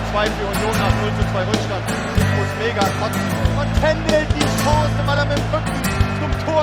2 für Union nach 0:2 Rückstand. Infos mega kotzen. Und Pendel die Chance, weil er mit dem Rücken zum Tor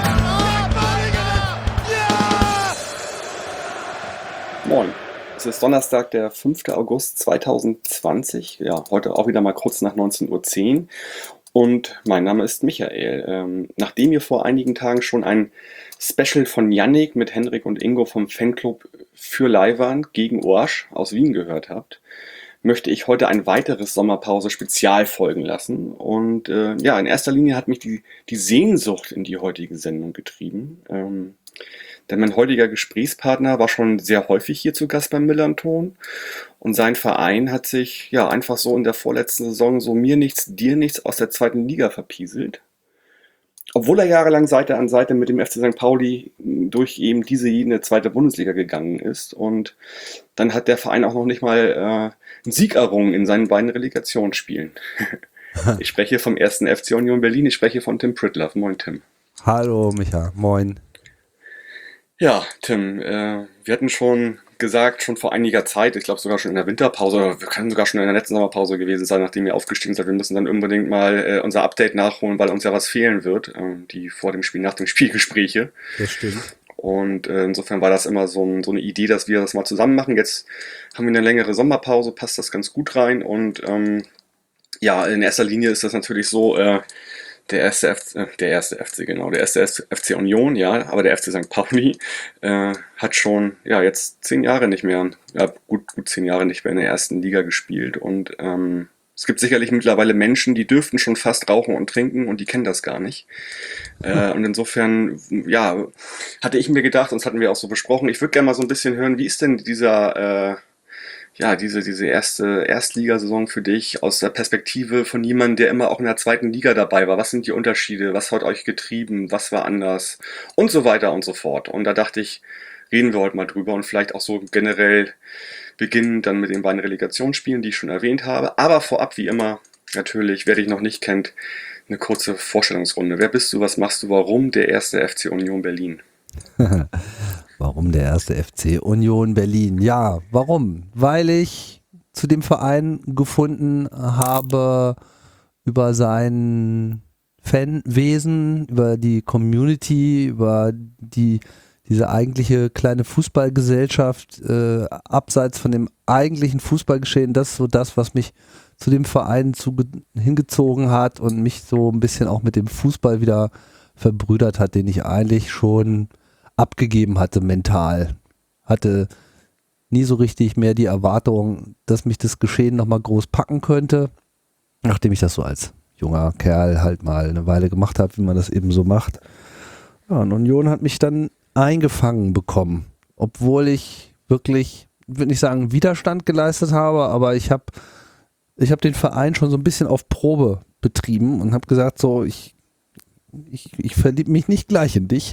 Moin. Es ist Donnerstag, der 5. August 2020. Ja, heute auch wieder mal kurz nach 19:10 Uhr. Und mein Name ist Michael. Nachdem ihr vor einigen Tagen schon ein Special von Yannick mit Henrik und Ingo vom Fanclub für Leiwand gegen Orsch aus Wien gehört habt, möchte ich heute ein weiteres Sommerpause-Spezial folgen lassen. Und ja, in erster Linie hat mich die Sehnsucht in die heutige Sendung getrieben. Denn mein heutiger Gesprächspartner war schon sehr häufig hier zu Gast beim Millanton und sein Verein hat sich ja einfach so in der vorletzten Saison so mir nichts, dir nichts aus der zweiten Liga verpieselt. Obwohl er jahrelang Seite an Seite mit dem FC St. Pauli durch eben diese jene zweite Bundesliga gegangen ist. Und dann hat der Verein auch noch nicht mal einen Sieg errungen in seinen beiden Relegationsspielen. Ich spreche vom 1. FC Union Berlin, ich spreche von Tim Pritlove. Moin Tim. Hallo Micha, moin. Ja, Tim, wir hatten schon gesagt, schon vor einiger Zeit, ich glaube sogar schon in der Winterpause, oder wir können sogar schon in der letzten Sommerpause gewesen sein, nachdem ihr aufgestiegen seid, wir müssen dann unbedingt mal unser Update nachholen, weil uns ja was fehlen wird, die vor dem Spiel, nach dem Spielgespräche. Das stimmt. Und insofern war das immer so eine Idee, dass wir das mal zusammen machen. Jetzt haben wir eine längere Sommerpause, passt das ganz gut rein und ja, in erster Linie ist das natürlich so, der erste FC Union, ja, aber der FC St. Pauli hat schon, ja, jetzt 10 Jahre nicht mehr, ja, gut 10 Jahre nicht mehr in der ersten Liga gespielt und es gibt sicherlich mittlerweile Menschen, die dürften schon fast rauchen und trinken und die kennen das gar nicht. Und insofern, ja, hatte ich mir gedacht, und das hatten wir auch so besprochen, ich würde gerne mal so ein bisschen hören, wie ist denn diese erste Erstligasaison für dich aus der Perspektive von jemandem, der immer auch in der zweiten Liga dabei war? Was sind die Unterschiede? Was hat euch getrieben? Was war anders? Und so weiter und so fort. Und da dachte ich, reden wir heute mal drüber und vielleicht auch so generell beginnen dann mit den beiden Relegationsspielen, die ich schon erwähnt habe. Aber vorab, wie immer, natürlich, wer dich noch nicht kennt, eine kurze Vorstellungsrunde. Wer bist du? Was machst du? Warum der erste FC Union Berlin? Warum der erste FC Union Berlin? Ja, warum? Weil ich zu dem Verein gefunden habe über sein Fanwesen, über die Community, über diese eigentliche kleine Fußballgesellschaft, abseits von dem eigentlichen Fußballgeschehen. Das ist so das, was mich zu dem Verein hingezogen hat und mich so ein bisschen auch mit dem Fußball wieder verbrüdert hat, den ich eigentlich schon abgegeben hatte mental. Hatte nie so richtig mehr die Erwartung, dass mich das Geschehen nochmal groß packen könnte, nachdem ich das so als junger Kerl halt mal eine Weile gemacht habe, wie man das eben so macht. Ja, und Union hat mich dann eingefangen bekommen, obwohl ich wirklich, würde nicht sagen Widerstand geleistet habe, aber ich habe den Verein schon so ein bisschen auf Probe betrieben und habe gesagt, so, ich verliebe mich nicht gleich in dich.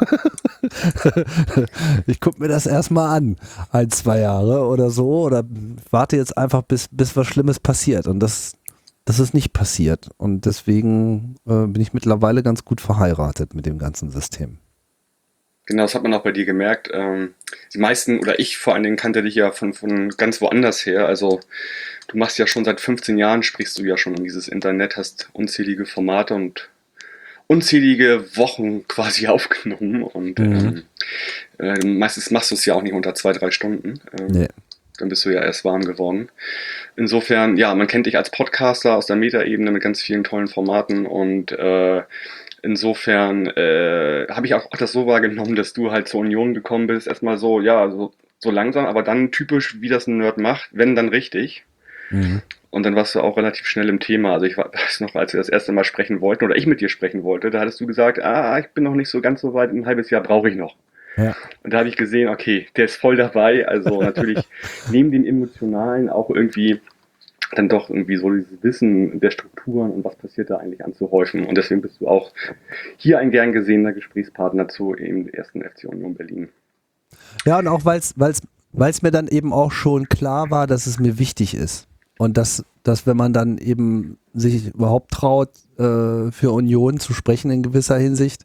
Ich gucke mir das erstmal an, 1-2 Jahre oder so, oder warte jetzt einfach, bis was Schlimmes passiert. Und das ist nicht passiert. Und deswegen bin ich mittlerweile ganz gut verheiratet mit dem ganzen System. Genau, das hat man auch bei dir gemerkt. Die meisten, oder ich vor allen Dingen, kannte dich ja von ganz woanders her. Also du machst ja schon seit 15 Jahren, sprichst du ja schon um dieses Internet, hast unzählige Formate und unzählige Wochen quasi aufgenommen und meistens machst du es ja auch nicht unter 2-3 Stunden. Nee. Dann bist du ja erst warm geworden. Insofern, ja, man kennt dich als Podcaster aus der Meta-Ebene mit ganz vielen tollen Formaten und insofern habe ich auch das so wahrgenommen, dass du halt zur Union gekommen bist, erstmal so, ja, so langsam, aber dann typisch, wie das ein Nerd macht, wenn dann richtig. Mhm. Und dann warst du auch relativ schnell im Thema. Also ich weiß noch, als wir das erste Mal sprechen wollten oder ich mit dir sprechen wollte, da hattest du gesagt, ich bin noch nicht so ganz so weit, ein halbes Jahr brauche ich noch. Ja. Und da habe ich gesehen, okay, der ist voll dabei. Also natürlich neben dem Emotionalen auch irgendwie dann doch irgendwie so dieses Wissen der Strukturen und was passiert da eigentlich anzuhäufen. Und deswegen bist du auch hier ein gern gesehener Gesprächspartner zu eben der ersten FC Union Berlin. Ja, und auch weil es mir dann eben auch schon klar war, dass es mir wichtig ist. Und dass wenn man dann eben sich überhaupt traut, für Union zu sprechen in gewisser Hinsicht,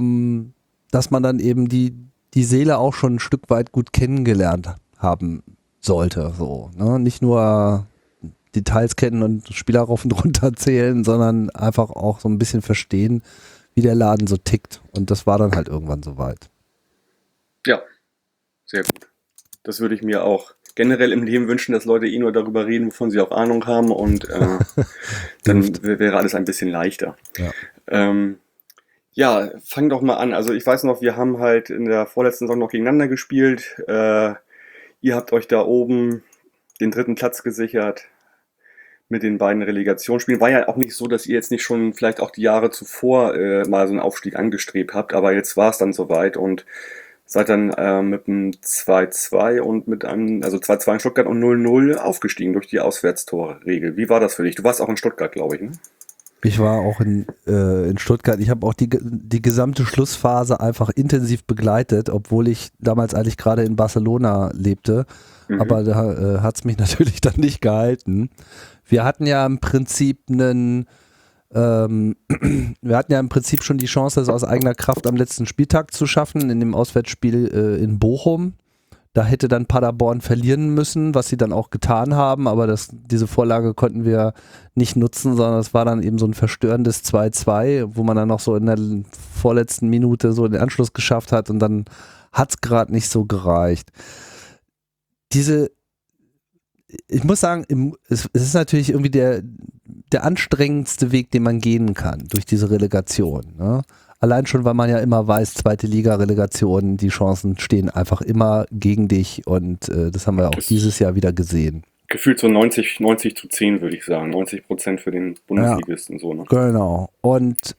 dass man dann eben die Seele auch schon ein Stück weit gut kennengelernt haben sollte. So, ne? Nicht nur Details kennen und Spieler rauf und runter zählen, sondern einfach auch so ein bisschen verstehen, wie der Laden so tickt. Und das war dann halt irgendwann soweit. Ja, sehr gut. Das würde ich mir auch generell im Leben wünschen, dass Leute nur darüber reden, wovon sie auch Ahnung haben und dann wäre alles ein bisschen leichter. Ja. Ja, fang doch mal an. Also ich weiß noch, wir haben halt in der vorletzten Saison noch gegeneinander gespielt. Ihr habt euch da oben den 3. Platz gesichert mit den beiden Relegationsspielen. War ja auch nicht so, dass ihr jetzt nicht schon vielleicht auch die Jahre zuvor mal so einen Aufstieg angestrebt habt, aber jetzt war es dann soweit und seid dann mit einem 2-2 und mit einem, also 2-2 in Stuttgart und 0-0 aufgestiegen durch die Auswärtstore-Regel. Wie war das für dich? Du warst auch in Stuttgart, glaube ich, ne? Ich war auch in Stuttgart. Ich habe auch die gesamte Schlussphase einfach intensiv begleitet, obwohl ich damals eigentlich gerade in Barcelona lebte. Aber da hat es mich natürlich dann nicht gehalten. Wir hatten ja im Prinzip schon die Chance, das aus eigener Kraft am letzten Spieltag zu schaffen, in dem Auswärtsspiel in Bochum. Da hätte dann Paderborn verlieren müssen, was sie dann auch getan haben, aber diese Vorlage konnten wir nicht nutzen, sondern es war dann eben so ein verstörendes 2-2, wo man dann noch so in der vorletzten Minute so den Anschluss geschafft hat und dann hat es gerade nicht so gereicht. Ich muss sagen, es ist natürlich irgendwie der anstrengendste Weg, den man gehen kann durch diese Relegation, ne? Allein schon, weil man ja immer weiß, zweite Liga-Relegation, die Chancen stehen einfach immer gegen dich und das haben wir auch dieses Jahr wieder gesehen. Gefühlt so 90-10 würde ich sagen. 90% für den Bundesligisten. Ja, so, ne? Genau. Und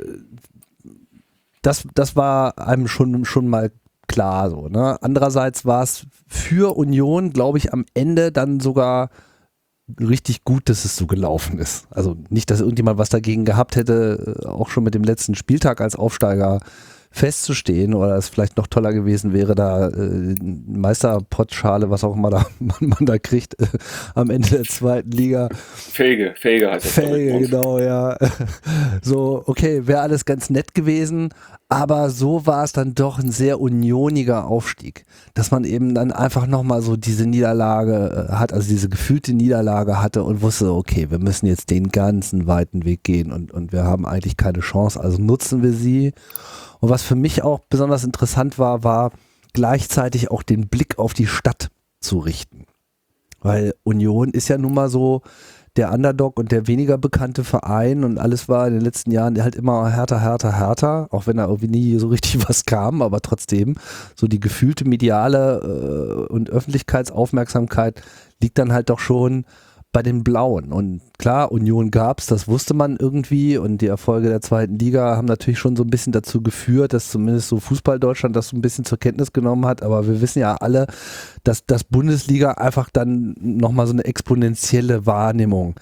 das war einem schon mal klar so, ne? Andererseits war es für Union, glaube ich, am Ende dann sogar richtig gut, dass es so gelaufen ist. Also nicht, dass irgendjemand was dagegen gehabt hätte, auch schon mit dem letzten Spieltag als Aufsteiger festzustehen oder es vielleicht noch toller gewesen wäre, da Meisterpottschale, was auch immer man da kriegt, am Ende der zweiten Liga. Felge heißt das. Felge, genau, ja. So, okay, wäre alles ganz nett gewesen, aber so war es dann doch ein sehr unioniger Aufstieg, dass man eben dann einfach nochmal so diese Niederlage hat, also diese gefühlte Niederlage hatte und wusste, okay, wir müssen jetzt den ganzen weiten Weg gehen und wir haben eigentlich keine Chance, also nutzen wir sie. Und was für mich auch besonders interessant war gleichzeitig auch den Blick auf die Stadt zu richten. Weil Union ist ja nun mal so der Underdog und der weniger bekannte Verein und alles war in den letzten Jahren halt immer härter, auch wenn da irgendwie nie so richtig was kam, aber trotzdem, so die gefühlte mediale und Öffentlichkeitsaufmerksamkeit liegt dann halt doch schon bei den Blauen. Und klar, Union gab's, das wusste man irgendwie und die Erfolge der zweiten Liga haben natürlich schon so ein bisschen dazu geführt, dass zumindest so Fußball Deutschland das so ein bisschen zur Kenntnis genommen hat, aber wir wissen ja alle, dass das Bundesliga einfach dann nochmal so eine exponentielle Wahrnehmung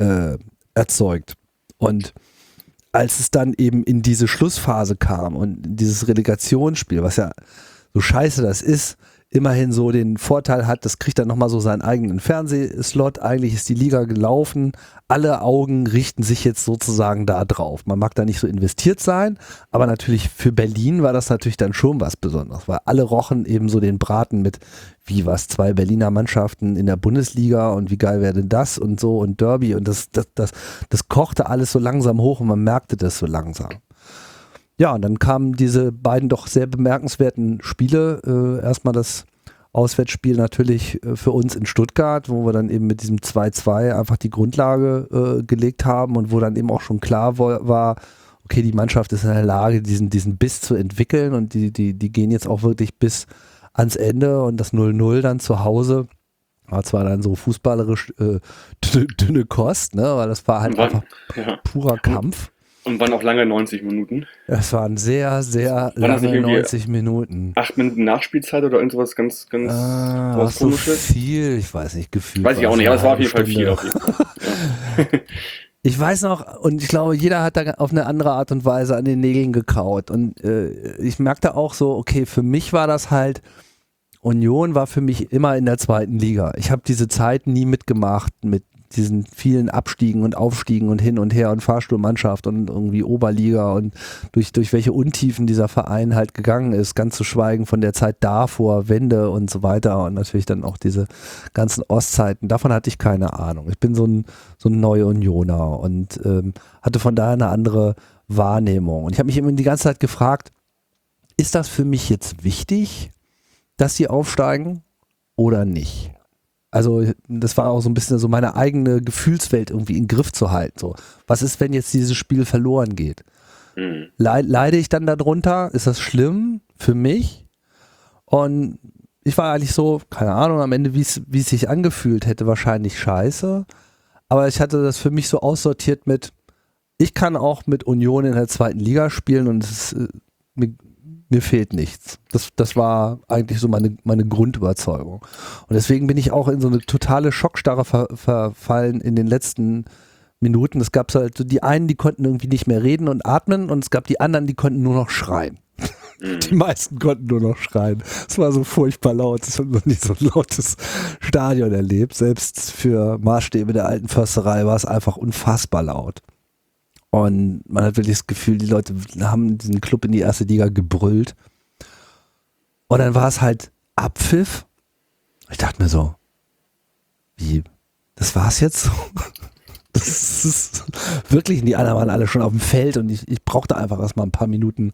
erzeugt. Und als es dann eben in diese Schlussphase kam und dieses Relegationsspiel, was ja so scheiße das ist, immerhin so den Vorteil hat, das kriegt dann nochmal so seinen eigenen Fernsehslot. Eigentlich ist die Liga gelaufen. Alle Augen richten sich jetzt sozusagen da drauf. Man mag da nicht so investiert sein, aber natürlich für Berlin war das natürlich dann schon was Besonderes, weil alle rochen eben so den Braten mit, wie was, 2 Berliner Mannschaften in der Bundesliga und wie geil wäre denn das und so und Derby und das kochte alles so langsam hoch und man merkte das so langsam. Ja, und dann kamen diese beiden doch sehr bemerkenswerten Spiele. Erstmal das Auswärtsspiel natürlich für uns in Stuttgart, wo wir dann eben mit diesem 2-2 einfach die Grundlage gelegt haben und wo dann eben auch schon klar war, okay, die Mannschaft ist in der Lage, diesen Biss zu entwickeln und die gehen jetzt auch wirklich bis ans Ende und das 0-0 dann zu Hause. War zwar dann so fußballerisch dünne Kost, ne, weil das war halt einfach purer Kampf. Und waren auch lange 90 Minuten. Es waren sehr, sehr lange 90 Minuten. 8 Minuten Nachspielzeit oder irgendwas ganz was so viel, ich weiß nicht, gefühlt. Weiß ich auch nicht, aber es war auf jeden Fall viel. Auf jeden Fall. Ja. Ich weiß noch, und ich glaube, jeder hat da auf eine andere Art und Weise an den Nägeln gekaut. Und ich merkte auch so, okay, für mich war das halt, Union war für mich immer in der zweiten Liga. Ich habe diese Zeit nie mitgemacht mit diesen vielen Abstiegen und Aufstiegen und hin und her und Fahrstuhlmannschaft und irgendwie Oberliga und durch welche Untiefen dieser Verein halt gegangen ist, ganz zu schweigen von der Zeit davor, Wende und so weiter und natürlich dann auch diese ganzen Ostzeiten. Davon hatte ich keine Ahnung. Ich bin so ein Neu-Unioner und hatte von daher eine andere Wahrnehmung. Und ich habe mich immer die ganze Zeit gefragt, ist das für mich jetzt wichtig, dass sie aufsteigen oder nicht? Also das war auch so ein bisschen so meine eigene Gefühlswelt irgendwie in den Griff zu halten. So, was ist, wenn jetzt dieses Spiel verloren geht? Leide ich dann darunter? Ist das schlimm für mich? Und ich war eigentlich so, keine Ahnung, am Ende, wie es sich angefühlt hätte, wahrscheinlich scheiße. Aber ich hatte das für mich so aussortiert mit, ich kann auch mit Union in der 2. Liga spielen und es ist, mir fehlt nichts. Das war eigentlich so meine Grundüberzeugung. Und deswegen bin ich auch in so eine totale Schockstarre verfallen in den letzten Minuten. Es gab halt so die einen, die konnten irgendwie nicht mehr reden und atmen und es gab die anderen, die konnten nur noch schreien. Die meisten konnten nur noch schreien. Es war so furchtbar laut. Ich habe noch nie so ein lautes Stadion erlebt. Selbst für Maßstäbe der alten Försterei war es einfach unfassbar laut. Und man hat wirklich das Gefühl, die Leute haben diesen Club in die 1. Liga gebrüllt. Und dann war es halt Abpfiff. Ich dachte mir so, wie, das war's jetzt so? Das ist wirklich, die anderen waren alle schon auf dem Feld und ich brauchte einfach erstmal ein paar Minuten,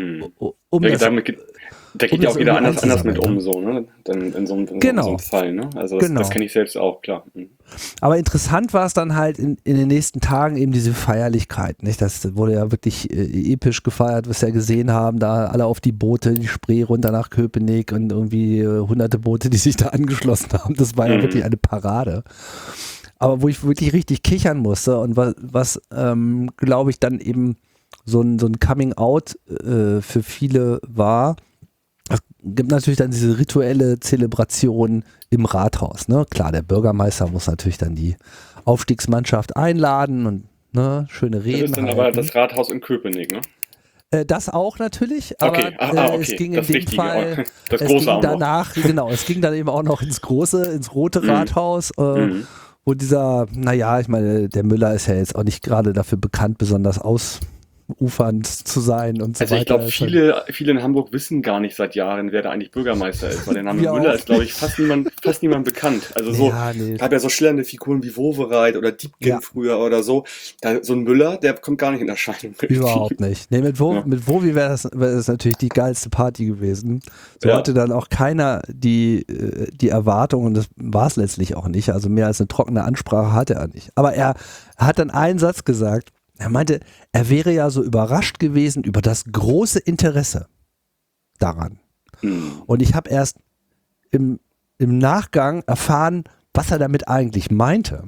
um ja, das, da geht ja auch jeder anders mit um, so, ne? Dann in so Genau. einem Fall, ne? Also Genau. das kenne ich selbst auch, klar. Aber interessant war es dann halt in den nächsten Tagen eben diese Feierlichkeit, nicht? Das wurde ja wirklich episch gefeiert, was wir ja gesehen haben, da alle auf die Boote, die Spree runter nach Köpenick und irgendwie hunderte Boote, die sich da angeschlossen haben. Das war ja wirklich eine Parade. Aber wo ich wirklich richtig kichern musste und was glaube ich, dann eben so ein Coming-out für viele war, es gibt natürlich dann diese rituelle Zelebration im Rathaus. Ne? Klar, der Bürgermeister muss natürlich dann die Aufstiegsmannschaft einladen und ne, schöne Reden Das ist dann halten. aber das Rathaus in Köpenick, ne? Das auch natürlich, aber Okay, okay. es ging Das in dem Wichtige, Fall, das es Große ging auch noch. danach, genau, es ging dann eben auch noch ins Rote Rathaus, wo dieser, naja, ich meine, der Müller ist ja jetzt auch nicht gerade dafür bekannt, besonders ausufernd zu sein und so Also weiter. ich glaube, viele in Hamburg wissen gar nicht seit Jahren, wer da eigentlich Bürgermeister ist, weil der Name Wir Müller auch ist, glaube ich, fast niemand bekannt. Also so, Ja, nee. gab ja so schillernde Figuren wie Wowereit oder Diebken Ja. früher oder so. So ein Müller, der kommt gar nicht in Erscheinung. Überhaupt nicht. Nee, mit Wowi wäre das natürlich die geilste Party gewesen. So Ja. hatte dann auch keiner die Erwartung, und das war es letztlich auch nicht. Also mehr als eine trockene Ansprache hatte er nicht. Aber er hat dann einen Satz gesagt. Er meinte, er wäre ja so überrascht gewesen über das große Interesse daran. Und ich habe erst im Nachgang erfahren, was er damit eigentlich meinte.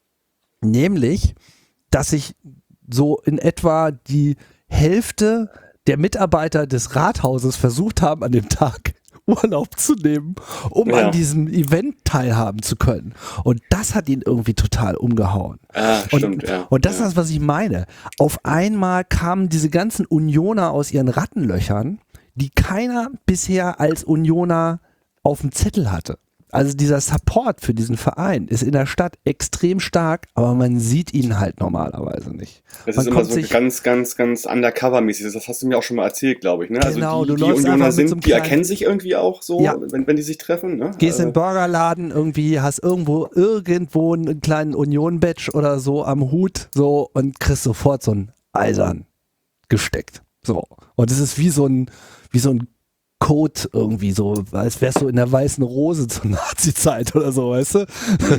Nämlich, dass sich so in etwa die Hälfte der Mitarbeiter des Rathauses versucht haben, an dem Tag Urlaub zu nehmen, um Ja. an diesem Event teilhaben zu können. Und das hat ihn irgendwie total umgehauen. Stimmt, ja. Und das ist das, was ich meine. Auf einmal kamen diese ganzen Unioner aus ihren Rattenlöchern, die keiner bisher als Unioner auf dem Zettel hatte. Also dieser Support für diesen Verein ist in der Stadt extrem stark, aber man sieht ihn halt normalerweise nicht. Das Man ist immer kommt so sich- ganz undercover-mäßig. Das hast du mir auch schon mal erzählt, glaube ich. Ne? Genau, also du die läufst Unioner einfach mit so einem die kleinen- erkennen sich irgendwie auch so, Ja. wenn die sich treffen. Ne? Gehst in den Burgerladen irgendwie, hast irgendwo einen kleinen Union-Badge oder so am Hut so und kriegst sofort so ein Eisern gesteckt. So. Und es ist wie so ein Code irgendwie so, als wärst du in der Weißen Rose zur Nazi-Zeit oder so, weißt du?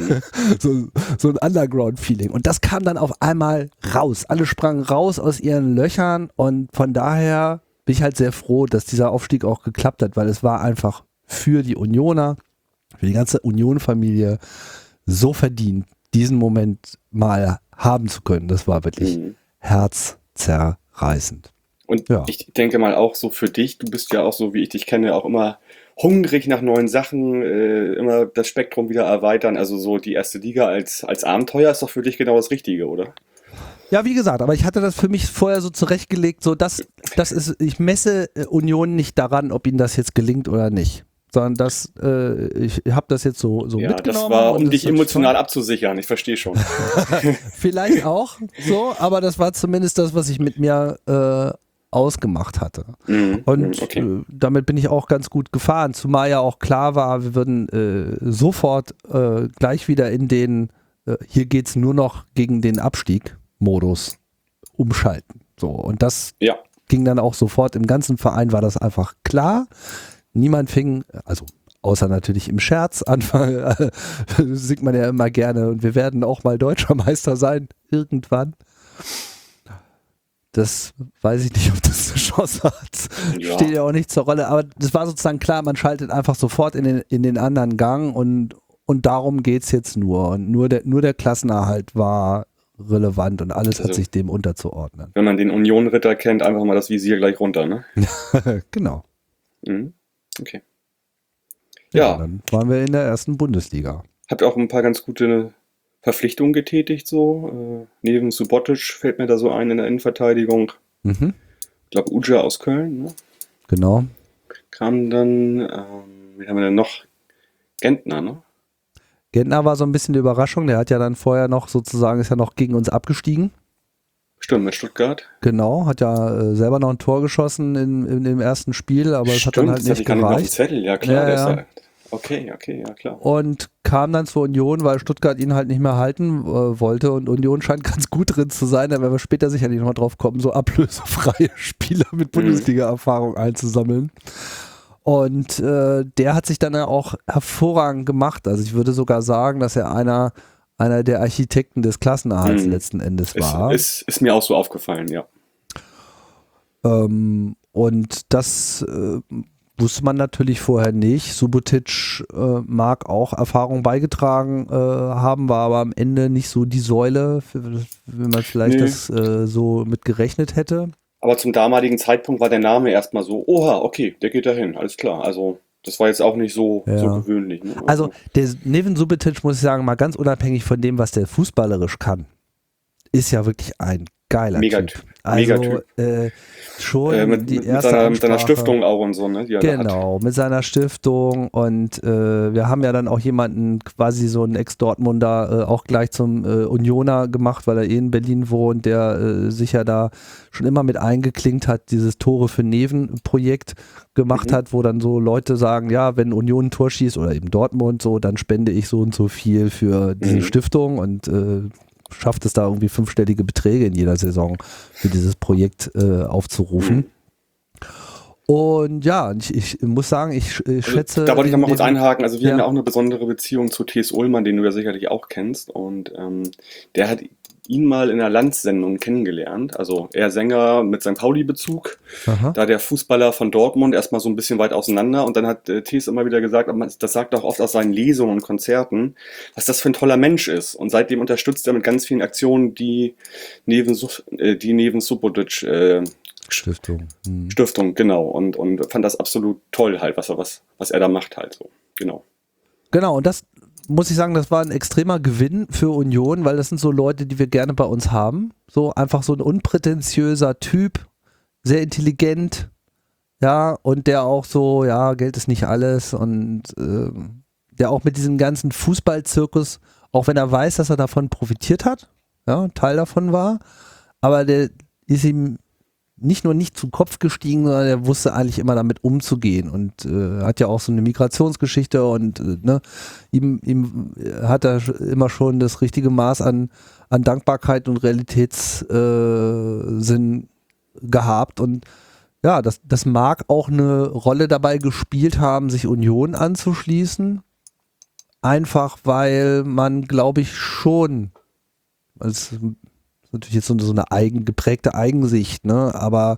so ein Underground-Feeling. Und das kam dann auf einmal raus. Alle sprangen raus aus ihren Löchern und von daher bin ich halt sehr froh, dass dieser Aufstieg auch geklappt hat, weil es war einfach für die Unioner, für die ganze Union-Familie so verdient, diesen Moment mal haben zu können. Das war wirklich herzzerreißend. Und Ja. ich denke mal auch so für dich, du bist ja auch so, wie ich dich kenne, auch immer hungrig nach neuen Sachen, immer das Spektrum wieder erweitern. Also so die 1. Liga als Abenteuer ist doch für dich genau das Richtige, oder? Ja, wie gesagt, aber ich hatte das für mich vorher so zurechtgelegt, so das ist, ich messe Union nicht daran, ob ihnen das jetzt gelingt oder nicht. sondern ich habe das jetzt so Ja, mitgenommen. das war, um und dich das hat emotional abzusichern. Ich verstehe schon. vielleicht auch so, aber das war zumindest das, was ich mit mir ausgemacht hatte. Und okay. damit bin ich auch ganz gut gefahren, zumal ja auch klar war, wir würden sofort gleich wieder in den hier geht's nur noch gegen den Abstieg-Modus umschalten. So, und das Ja, ging dann auch sofort, im ganzen Verein war das einfach klar. Niemand fing, also außer natürlich im Scherz, Anfang singt man ja immer gerne und wir werden auch mal Deutscher Meister sein, irgendwann. Das weiß ich nicht, ob das eine Chance hat. Ja. Steht ja auch nicht zur Rolle, aber das war sozusagen klar, man schaltet einfach sofort in den anderen Gang und darum geht es jetzt nur. Und nur der Klassenerhalt war relevant und alles hat Also, sich dem unterzuordnen. wenn man den Union-Ritter kennt, einfach mal das Visier gleich runter, ne? Genau. Okay. Ja, Ja, dann waren wir in der ersten Bundesliga. habt auch ein paar ganz gute Verpflichtungen getätigt, so. Neben Subotic fällt mir da so ein in der Innenverteidigung. Mhm. Ich glaube, Uja aus Köln, ne? Genau. Kam dann, wie haben wir denn noch? Gentner, ne? Gentner war so ein bisschen die Überraschung, der hat ja dann vorher noch sozusagen, ist ja noch gegen uns abgestiegen. Stimmt, mit Stuttgart. Genau, hat ja selber noch ein Tor geschossen in dem ersten Spiel, aber es hat dann Stimmt, halt das hatte nicht ich gar nicht mehr auf dem gereicht. Zettel. Ja, klar, Ja, der ist ja. ja. Okay, ja, klar. Und kam dann zur Union, weil Stuttgart ihn halt nicht mehr halten wollte und Union scheint ganz gut drin zu sein, da werden wir später sicherlich noch mal drauf kommen, so ablösefreie Spieler mit Bundesliga-Erfahrung einzusammeln. Und der hat sich dann ja auch hervorragend gemacht. Also ich würde sogar sagen, dass er einer der Architekten des Klassenerhalts letzten Endes war. Ist mir auch so aufgefallen, ja. Und das wusste man natürlich vorher nicht. Subotic mag auch Erfahrung beigetragen haben, war aber am Ende nicht so die Säule, wenn man vielleicht das so mit gerechnet hätte. Aber zum damaligen Zeitpunkt war der Name erstmal so, oha, okay, der geht dahin, alles klar. Also das war jetzt auch nicht so gewöhnlich. Ne? Also der Neven Subotic, muss ich sagen, mal ganz unabhängig von dem, was der fußballerisch kann, ist ja wirklich ein geiler Megatyp. Typ. Also schon mit die erste seiner Stiftung auch und so, ne? Die er da hat. Genau, mit seiner Stiftung und wir haben ja dann auch jemanden, quasi so einen Ex-Dortmunder, auch gleich zum Unioner gemacht, weil er in Berlin wohnt, der sich ja da schon immer mit eingeklinkt hat, dieses Tore für Neven-Projekt gemacht hat, wo dann so Leute sagen, ja, wenn Union ein Tor schießt oder eben Dortmund so, dann spende ich so und so viel für diese Stiftung und schafft es da irgendwie 5-stellige Beträge in jeder Saison für dieses Projekt aufzurufen. Und ja, ich muss sagen, ich schätze... Also, da wollte ich noch mal kurz einhaken. Also wir haben ja auch eine besondere Beziehung zu T.S. Ullmann, den du ja sicherlich auch kennst. Und der hat ihn mal in einer Lanz-Sendung kennengelernt. Also er Sänger mit St. Pauli-Bezug. Da der Fußballer von Dortmund erstmal so ein bisschen weit auseinander. Und dann hat T.S. immer wieder gesagt, das sagt er auch oft aus seinen Lesungen und Konzerten, was das für ein toller Mensch ist. Und seitdem unterstützt er mit ganz vielen Aktionen die Neven Subotic Stiftung, genau. Und fand das absolut toll halt, was er da macht halt so. Genau. Genau, und das muss ich sagen, das war ein extremer Gewinn für Union, weil das sind so Leute, die wir gerne bei uns haben. So einfach so ein unprätentiöser Typ, sehr intelligent, ja, und der auch so, ja, Geld ist nicht alles und der auch mit diesem ganzen Fußballzirkus, auch wenn er weiß, dass er davon profitiert hat, ja, Teil davon war, aber der ist ihm nicht nur nicht zu Kopf gestiegen, sondern er wusste eigentlich immer damit umzugehen und hat ja auch so eine Migrationsgeschichte und ihm hat er immer schon das richtige Maß an Dankbarkeit und Realitätssinn gehabt und ja, das mag auch eine Rolle dabei gespielt haben, sich Union anzuschließen, einfach weil man, glaube ich, schon als natürlich jetzt so eine geprägte Eigensicht, ne? Aber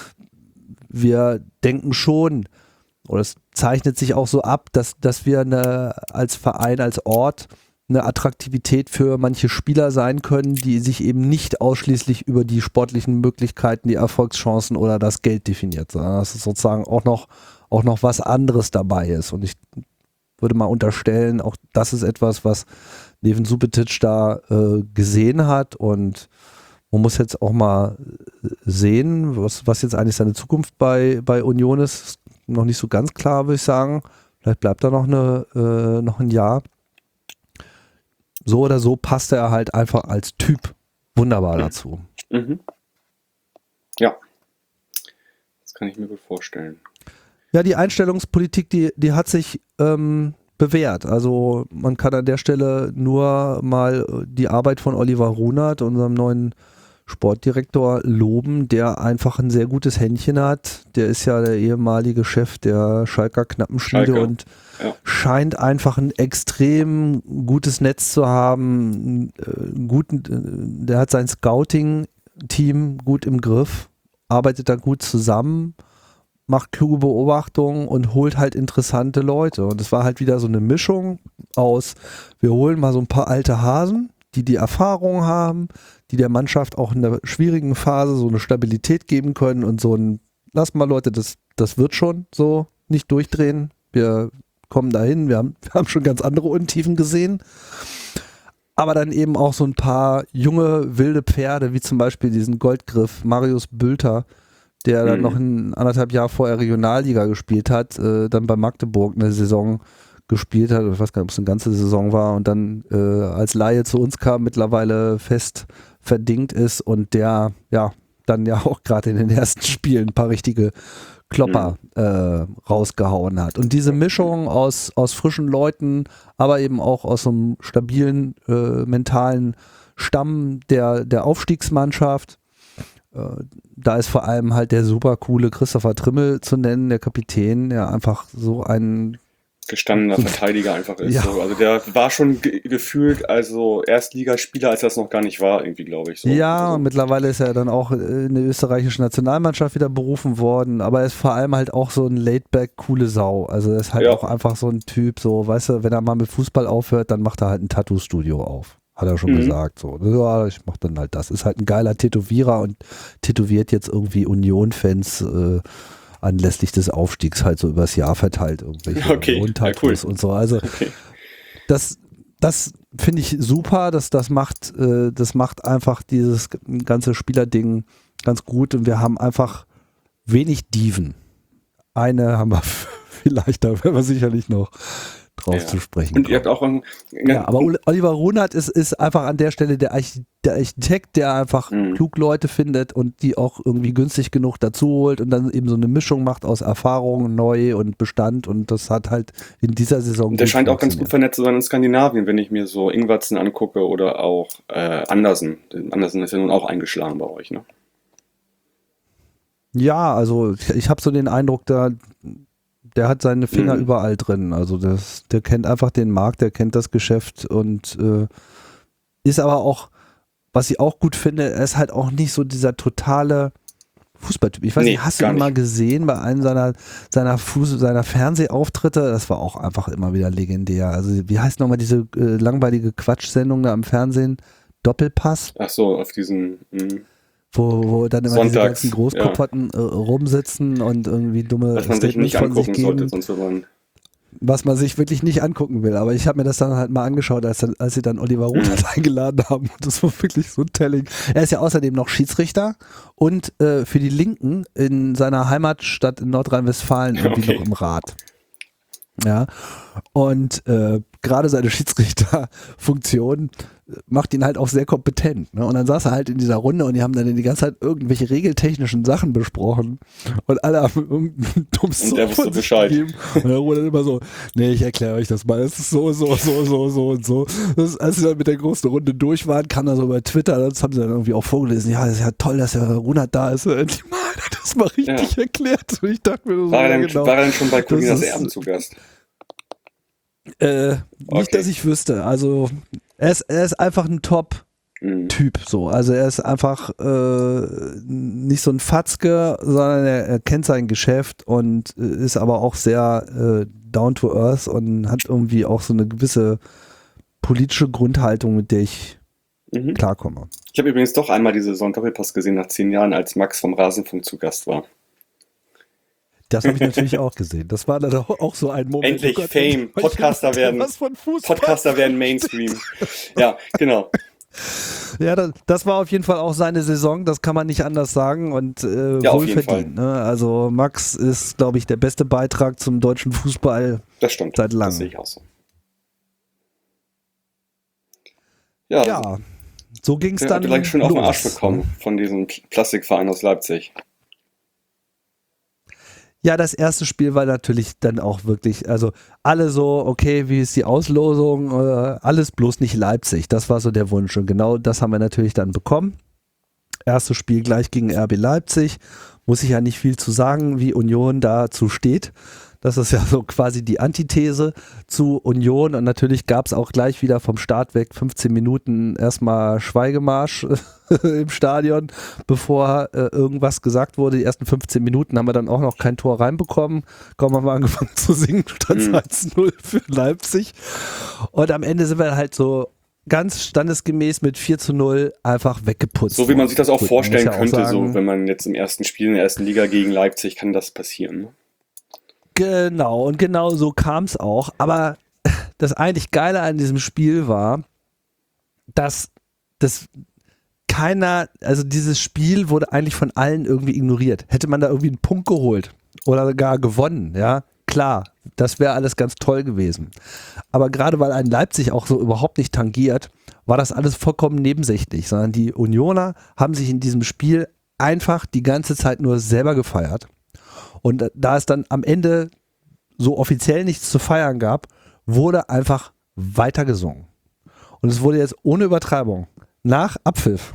wir denken schon, oder es zeichnet sich auch so ab, dass wir als Verein, als Ort eine Attraktivität für manche Spieler sein können, die sich eben nicht ausschließlich über die sportlichen Möglichkeiten, die Erfolgschancen oder das Geld definiert, sondern dass es sozusagen auch noch was anderes dabei ist. Und ich würde mal unterstellen, auch das ist etwas, was Neven Subotic da gesehen hat und man muss jetzt auch mal sehen, was jetzt eigentlich seine Zukunft bei Union ist. Noch nicht so ganz klar, würde ich sagen. Vielleicht bleibt er noch noch ein Jahr. So oder so passt er halt einfach als Typ wunderbar dazu. Mhm. Ja, das kann ich mir gut vorstellen. Ja, die Einstellungspolitik, die hat sich bewährt. Also man kann an der Stelle nur mal die Arbeit von Oliver Runert, unserem neuen Sportdirektor, loben, der einfach ein sehr gutes Händchen hat. Der ist ja der ehemalige Chef der Schalker Knappenschmiede und scheint einfach ein extrem gutes Netz zu haben. Der hat sein Scouting-Team gut im Griff, arbeitet da gut zusammen, macht kluge Beobachtungen und holt halt interessante Leute. Und es war halt wieder so eine Mischung aus, wir holen mal so ein paar alte Hasen, die Erfahrung haben, die der Mannschaft auch in der schwierigen Phase so eine Stabilität geben können und so ein, lass mal Leute, das wird schon so, nicht durchdrehen. Wir kommen dahin, wir haben schon ganz andere Untiefen gesehen. Aber dann eben auch so ein paar junge, wilde Pferde, wie zum Beispiel diesen Goldgriff Marius Bülter, der dann noch in 1,5 Jahren vorher Regionalliga gespielt hat, dann bei Magdeburg eine Saison gespielt hat, ich weiß gar nicht, ob es eine ganze Saison war und dann als Laie zu uns kam, mittlerweile fest verdingt ist und der ja dann ja auch gerade in den ersten Spielen ein paar richtige Klopper rausgehauen hat. Und diese Mischung aus frischen Leuten, aber eben auch aus so einem stabilen mentalen Stamm der Aufstiegsmannschaft, da ist vor allem halt der super coole Christopher Trimmel zu nennen, der Kapitän, der einfach so ein gestandener Verteidiger einfach ist. Ja. So. Also der war schon gefühlt also Erstligaspieler, als das noch gar nicht war, irgendwie, glaube ich. So. Ja, also, und mittlerweile ist er dann auch in die österreichische Nationalmannschaft wieder berufen worden, aber er ist vor allem halt auch so ein laid-back, coole Sau. Also er ist halt auch einfach so ein Typ, so, weißt du, wenn er mal mit Fußball aufhört, dann macht er halt ein Tattoo-Studio auf. Hat er schon gesagt. So. Ja, ich mach dann halt das. Ist halt ein geiler Tätowierer und tätowiert jetzt irgendwie Union-Fans anlässlich des Aufstiegs halt so übers Jahr verteilt irgendwelche Union-Tattoos und so. Also das finde ich super, das macht einfach dieses ganze Spielerding ganz gut und wir haben einfach wenig Dieven. Eine haben wir vielleicht, da werden wir sicherlich noch drauf zu sprechen. Und ihr habt auch aber Oliver Runert ist einfach an der Stelle der Architekt, der einfach klug Leute findet und die auch irgendwie günstig genug dazu holt und dann eben so eine Mischung macht aus Erfahrung, Neu und Bestand und das hat halt in dieser Saison und der scheint auch ganz gut vernetzt zu sein in Skandinavien, wenn ich mir so Ingwertsen angucke oder auch Andersen. Andersen ist ja nun auch eingeschlagen bei euch, ne? Ja, also ich habe so den Eindruck, der hat seine Finger überall drin. Also der kennt einfach den Markt, der kennt das Geschäft und ist aber auch, was ich auch gut finde, er ist halt auch nicht so dieser totale Fußballtyp. Ich weiß nicht, hast du ihn mal gesehen bei einem seiner Fernsehauftritte? Das war auch einfach immer wieder legendär. Also wie heißt nochmal diese langweilige Quatschsendung da am Fernsehen? Doppelpass? Ach so, auf diesen... Wo dann immer Sonntags, diese ganzen Großkopferten rumsitzen und irgendwie dumme was man sich nicht angucken sollte, sonst wird man... Was man sich wirklich nicht angucken will. Aber ich habe mir das dann halt mal angeschaut, als sie dann Oliver Runert eingeladen haben. Das war wirklich so telling. Er ist ja außerdem noch Schiedsrichter und für die Linken in seiner Heimatstadt in Nordrhein-Westfalen irgendwie noch im Rat. Ja, und gerade seine Schiedsrichterfunktion macht ihn halt auch sehr kompetent. Ne? Und dann saß er halt in dieser Runde und die haben dann die ganze Zeit irgendwelche regeltechnischen Sachen besprochen und alle haben irgendeinen dummes und der wusste Bescheid. Gegeben. Und dann wurde dann immer so, nee, ich erkläre euch das mal, das ist so und so. Als sie dann mit der großen Runde durch waren, kam da so über Twitter, das haben sie dann irgendwie auch vorgelesen, ja, das ist ja toll, dass der Runert da ist. Endlich mal hat er das mal richtig erklärt. Und ich dachte mir so, war er denn schon bei Colinas Erben zu Gast? Nicht, dass ich wüsste. Also er ist einfach ein Top-Typ. So. Also er ist einfach nicht so ein Fatzke, sondern er kennt sein Geschäft und ist aber auch sehr down to earth und hat irgendwie auch so eine gewisse politische Grundhaltung, mit der ich klarkomme. Ich habe übrigens doch einmal diese Doppelpass gesehen nach 10 Jahren, als Max vom Rasenfunk zu Gast war. Das habe ich natürlich auch gesehen. Das war dann auch so ein Moment. Endlich Fame, Podcaster werden Mainstream. Ja, genau. Ja, das war auf jeden Fall auch seine Saison, das kann man nicht anders sagen und Ja, auf jeden wohlverdient. Ne? Also Max ist, glaube ich, der beste Beitrag zum deutschen Fußball Das stimmt. seit langem. Das sehe ich auch so. Ja, Ja, so ging es der dann hat gleich schön auf den Arsch los. bekommen von diesem Plastikverein aus Leipzig. Ja, das erste Spiel war natürlich dann auch wirklich, also alle so, okay, wie ist die Auslosung? Alles bloß nicht Leipzig. Das war so der Wunsch und genau das haben wir natürlich dann bekommen. Erstes Spiel gleich gegen RB Leipzig. Muss ich ja nicht viel zu sagen, wie Union dazu steht. Das ist ja so quasi die Antithese zu Union und natürlich gab es auch gleich wieder vom Start weg 15 Minuten erstmal Schweigemarsch im Stadion, bevor irgendwas gesagt wurde. Die ersten 15 Minuten haben wir dann auch noch kein Tor reinbekommen. Kaum haben wir angefangen zu singen, stand 1-0 für Leipzig. Und am Ende sind wir halt so ganz standesgemäß mit 4-0 einfach weggeputzt. So wie man sich das auch Gut, vorstellen muss ja auch könnte, sagen, so wenn man jetzt im ersten Spiel in der ersten Liga gegen Leipzig, kann das passieren. Ne? Genau, und genau so kam es auch. Aber das eigentlich Geile an diesem Spiel war, dass das keiner, also dieses Spiel wurde eigentlich von allen irgendwie ignoriert. Hätte man da irgendwie einen Punkt geholt oder gar gewonnen, ja, klar, das wäre alles ganz toll gewesen. Aber gerade weil ein Leipzig auch so überhaupt nicht tangiert, war das alles vollkommen nebensächlich, sondern die Unioner haben sich in diesem Spiel einfach die ganze Zeit nur selber gefeiert. Und da es dann am Ende so offiziell nichts zu feiern gab, wurde einfach weiter gesungen. Und es wurde jetzt ohne Übertreibung nach Abpfiff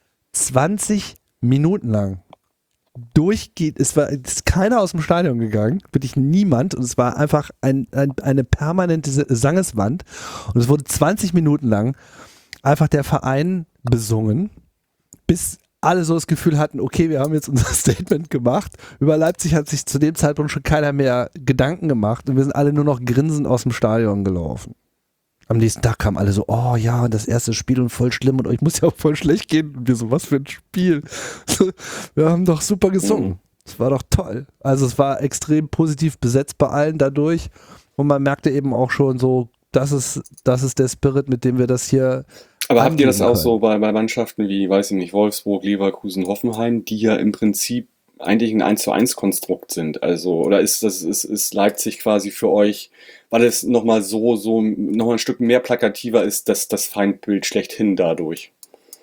20 Minuten lang durchgeht. Es ist keiner aus dem Stadion gegangen, wirklich niemand. Und es war einfach eine permanente Sangeswand. Und es wurde 20 Minuten lang einfach der Verein besungen, bis alle so das Gefühl hatten, okay, wir haben jetzt unser Statement gemacht. Über Leipzig hat sich zu dem Zeitpunkt schon keiner mehr Gedanken gemacht und wir sind alle nur noch grinsend aus dem Stadion gelaufen. Am nächsten Tag kamen alle so, oh ja, das erste Spiel und voll schlimm und euch muss ja auch voll schlecht gehen. Und wir so, was für ein Spiel. Wir haben doch super gesungen. Es war doch toll. Also es war extrem positiv besetzt bei allen dadurch und man merkte eben auch schon so, das ist der Spirit, mit dem wir das hier. Aber habt ihr das auch können. so bei Mannschaften wie, weiß ich nicht, Wolfsburg, Leverkusen, Hoffenheim, die ja im Prinzip eigentlich ein 1:1 Konstrukt sind? Also, oder ist Leipzig quasi für euch, weil es nochmal nochmal ein Stück mehr plakativer ist, das Feindbild schlechthin dadurch?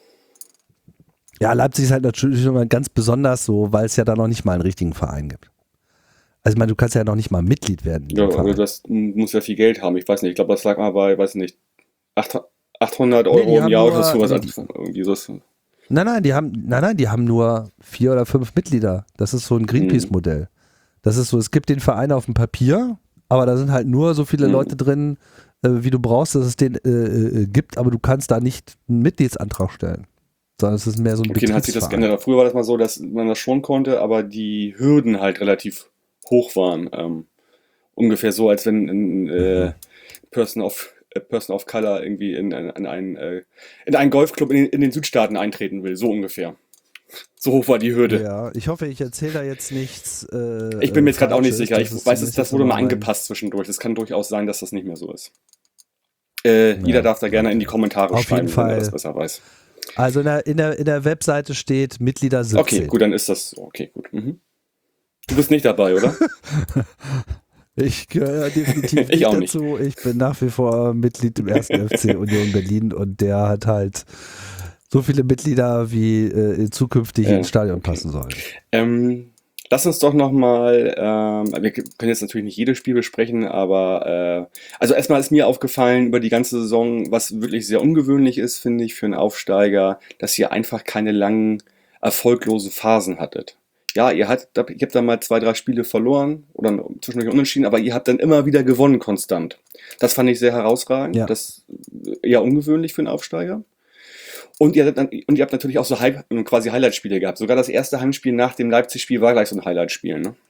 Ja, Leipzig ist halt natürlich immer ganz besonders so, weil es ja da noch nicht mal einen richtigen Verein gibt. Also ich meine, du kannst ja noch nicht mal Mitglied werden. Ja, aber das muss ja viel Geld haben. Ich weiß nicht, ich glaube, das lag mal bei, weiß nicht, 800 Euro im Jahr oder sowas. Irgendwie so. Nein, die haben nur 4 oder 5 Mitglieder. Das ist so ein Greenpeace-Modell. Das ist so, es gibt den Verein auf dem Papier, aber da sind halt nur so viele Leute drin, wie du brauchst, dass es den gibt, aber du kannst da nicht einen Mitgliedsantrag stellen. Sondern es ist mehr so ein Okay, dann hat sich das geändert. Früher war das mal so, dass man das schon konnte, aber die Hürden halt relativ hoch waren. Ungefähr so, als wenn ein Person of Color irgendwie in einen Golfclub in den Südstaaten eintreten will. So ungefähr. So hoch war die Hürde. Ja, ich hoffe, ich erzähle da jetzt nichts. Ich bin mir jetzt gerade auch nicht sicher. Ich weiß, das wurde mal ein angepasst zwischendurch. Es kann durchaus sein, dass das nicht mehr so ist. Jeder darf da gerne in die Kommentare Auf schreiben, jeden wenn er Fall. das besser weiß. Also in der Webseite steht Mitglieder 17. Okay, gut, dann ist das so. Okay, gut. Mhm. Du bist nicht dabei, oder? Ich gehöre definitiv Ich nicht auch nicht. dazu. Ich bin nach wie vor Mitglied im 1. FC Union Berlin und der hat halt so viele Mitglieder, wie zukünftig ins Stadion passen sollen. Lass uns doch nochmal, wir können jetzt natürlich nicht jedes Spiel besprechen, aber also erstmal ist mir aufgefallen über die ganze Saison, was wirklich sehr ungewöhnlich ist, finde ich, für einen Aufsteiger, dass ihr einfach keine langen, erfolglose Phasen hattet. Ja, ihr habt da mal 2, 3 Spiele verloren oder zwischendurch unentschieden, aber ihr habt dann immer wieder gewonnen konstant. Das fand ich sehr herausragend. Ja. Das ist eher ungewöhnlich für einen Aufsteiger. Und ihr habt natürlich auch so quasi Highlight-Spiele gehabt. Sogar das erste Heimspiel nach dem Leipzig-Spiel war gleich so ein Highlight-Spiel, ne?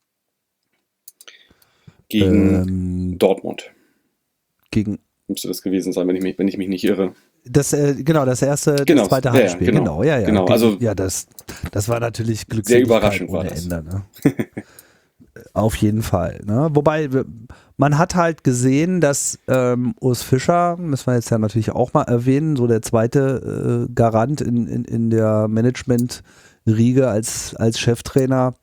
Gegen Dortmund. Müsste das gewesen sein, wenn ich mich nicht irre. Das zweite Heimspiel. Genau. Also, ja, das war natürlich Glückseligkeit sehr überraschend ohne war das. Ende, ne? Auf jeden Fall. Ne? Wobei, man hat halt gesehen, dass Urs Fischer, müssen wir jetzt ja natürlich auch mal erwähnen, so der zweite Garant in der Management-Riege als Cheftrainer,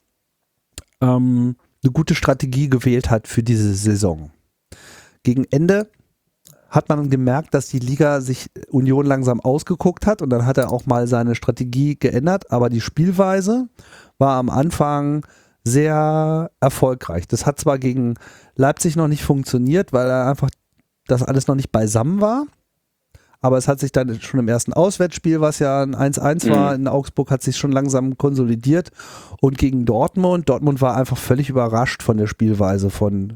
eine gute Strategie gewählt hat für diese Saison. Gegen Ende hat man gemerkt, dass die Liga sich Union langsam ausgeguckt hat und dann hat er auch mal seine Strategie geändert, aber die Spielweise war am Anfang sehr erfolgreich. Das hat zwar gegen Leipzig noch nicht funktioniert, weil einfach das alles noch nicht beisammen war, aber es hat sich dann schon im ersten Auswärtsspiel, was ja ein 1-1 war, in Augsburg, hat sich schon langsam konsolidiert und gegen Dortmund war einfach völlig überrascht von der Spielweise von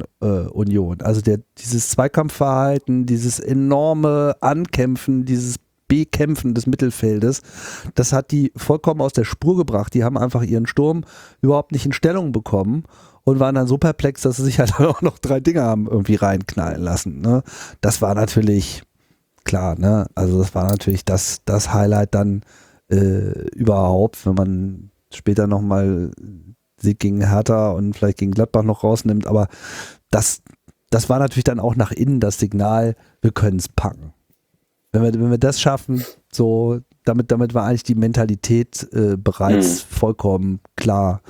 Union. Also dieses Zweikampfverhalten, dieses enorme Ankämpfen, dieses Bekämpfen des Mittelfeldes, das hat die vollkommen aus der Spur gebracht. Die haben einfach ihren Sturm überhaupt nicht in Stellung bekommen und waren dann so perplex, dass sie sich halt auch noch 3 Dinger haben irgendwie reinknallen lassen. Ne? Das war natürlich klar, ne? Also das war natürlich das Highlight dann überhaupt, wenn man später nochmal Sieg gegen Hertha und vielleicht gegen Gladbach noch rausnimmt, aber das war natürlich dann auch nach innen das Signal, wir können es packen. Wenn wir das schaffen, so damit war eigentlich die Mentalität bereits vollkommen klar.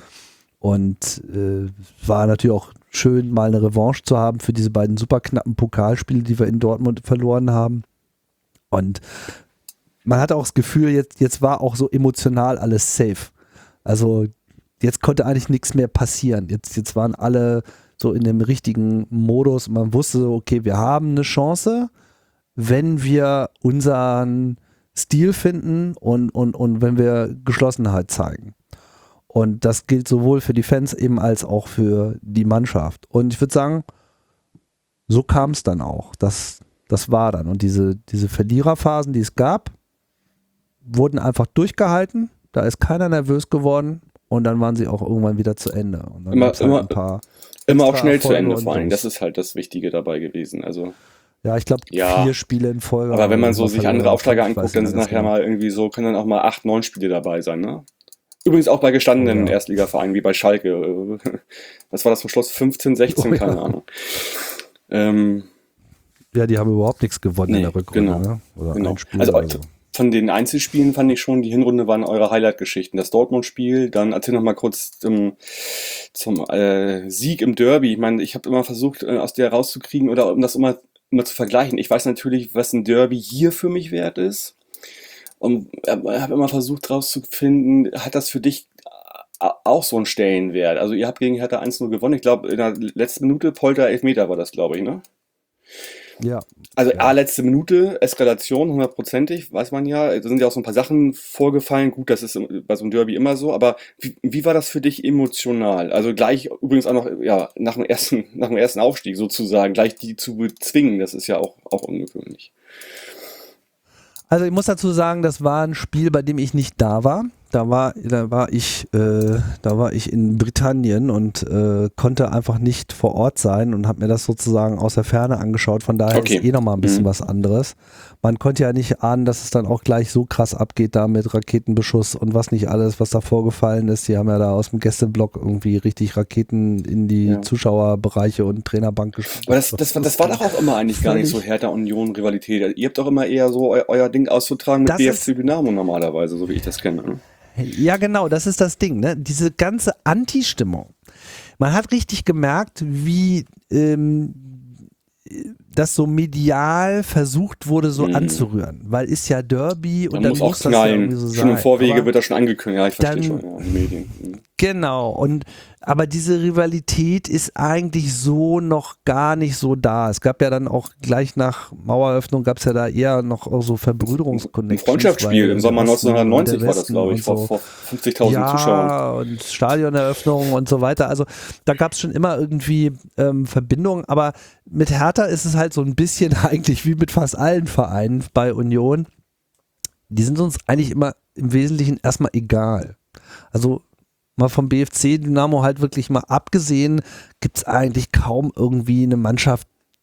Und war natürlich auch schön, mal eine Revanche zu haben für diese beiden super knappen Pokalspiele, die wir in Dortmund verloren haben. Und man hatte auch das Gefühl, jetzt war auch so emotional alles safe. Also jetzt konnte eigentlich nichts mehr passieren. Jetzt waren alle so in dem richtigen Modus. Man wusste so, okay, wir haben eine Chance, wenn wir unseren Stil finden und wenn wir Geschlossenheit zeigen. Und das gilt sowohl für die Fans eben als auch für die Mannschaft. Und ich würde sagen, so kam es dann auch. Das war dann. Und diese Verliererphasen, die es gab, wurden einfach durchgehalten. Da ist keiner nervös geworden. Und dann waren sie auch irgendwann wieder zu Ende. Und dann immer auch schnell zu Ende vor allem. Das ist halt das Wichtige dabei gewesen. Also ja, ich glaube, 4 Spiele in Folge. Aber wenn man so sich andere Aufsteiger anguckt, dann sind nachher mal irgendwie so, können dann auch mal 8, 9 Spiele dabei sein, ne? Übrigens auch bei gestandenen Erstligavereinen, wie bei Schalke. Was war das zum Schluss? 15, 16, keine Ahnung. Ja, die haben überhaupt nichts gewonnen in der Rückrunde. Genau, ne? Oder genau. ein Spiel Also oder so. Von den Einzelspielen fand ich schon, die Hinrunde waren eure Highlight-Geschichten. Das Dortmund-Spiel, dann erzähl noch mal kurz zum Sieg im Derby. Ich meine, ich habe immer versucht, aus der rauszukriegen oder um das immer zu vergleichen. Ich weiß natürlich, was ein Derby hier für mich wert ist. Und habe immer versucht rauszufinden, hat das für dich auch so einen Stellenwert? Also ihr habt gegen Hertha 1-0 gewonnen. Ich glaube, in der letzten Minute, Polter, Elfmeter war das, glaube ich, ne? Ja. Also letzte Minute, Eskalation, 100%ig, weiß man ja. Da sind ja auch so ein paar Sachen vorgefallen. Gut, das ist bei so einem Derby immer so. Aber wie war das für dich emotional? Also gleich, übrigens auch noch, ja, nach dem ersten Aufstieg sozusagen, gleich die zu bezwingen, das ist ja auch ungewöhnlich. Also ich muss dazu sagen, das war ein Spiel, bei dem ich nicht da war. Da war ich in Britannien und konnte einfach nicht vor Ort sein und habe mir das sozusagen aus der Ferne angeschaut. Von daher ist nochmal ein bisschen was anderes. Man konnte ja nicht ahnen, dass es dann auch gleich so krass abgeht da mit Raketenbeschuss und was nicht alles, was da vorgefallen ist. Die haben ja da aus dem Gästeblock irgendwie richtig Raketen in die Zuschauerbereiche und Trainerbank geschossen. Aber das war doch auch immer eigentlich gar nicht so Hertha-Union-Rivalität. Ihr habt doch immer eher so euer Ding auszutragen mit BFC Dynamo normalerweise, so wie ich das kenne. Ne? Ja, genau, das ist das Ding, ne? Diese ganze Anti-Stimmung. Man hat richtig gemerkt, wie das so medial versucht wurde, so anzurühren. Weil ist ja Derby und dann muss das ja irgendwie so sein. Schon im Vorwege wird das schon angekündigt. Ja, ich verstehe schon, ja, in den Medien. Genau, aber diese Rivalität ist eigentlich so noch gar nicht so da. Es gab ja dann auch gleich nach Maueröffnung gab es ja da eher noch so Verbrüderungsconnections. Ein Freundschaftsspiel im Sommer 1990 war das, glaube ich, vor 50.000 Zuschauern. Ja, und Stadioneröffnung und so weiter. Also da gab es schon immer irgendwie Verbindungen, aber mit Hertha ist es halt so ein bisschen eigentlich wie mit fast allen Vereinen bei Union. Die sind uns eigentlich immer im Wesentlichen erstmal egal. Also mal vom BFC Dynamo halt wirklich mal abgesehen, gibt es eigentlich kaum irgendwie eine Mannschaft,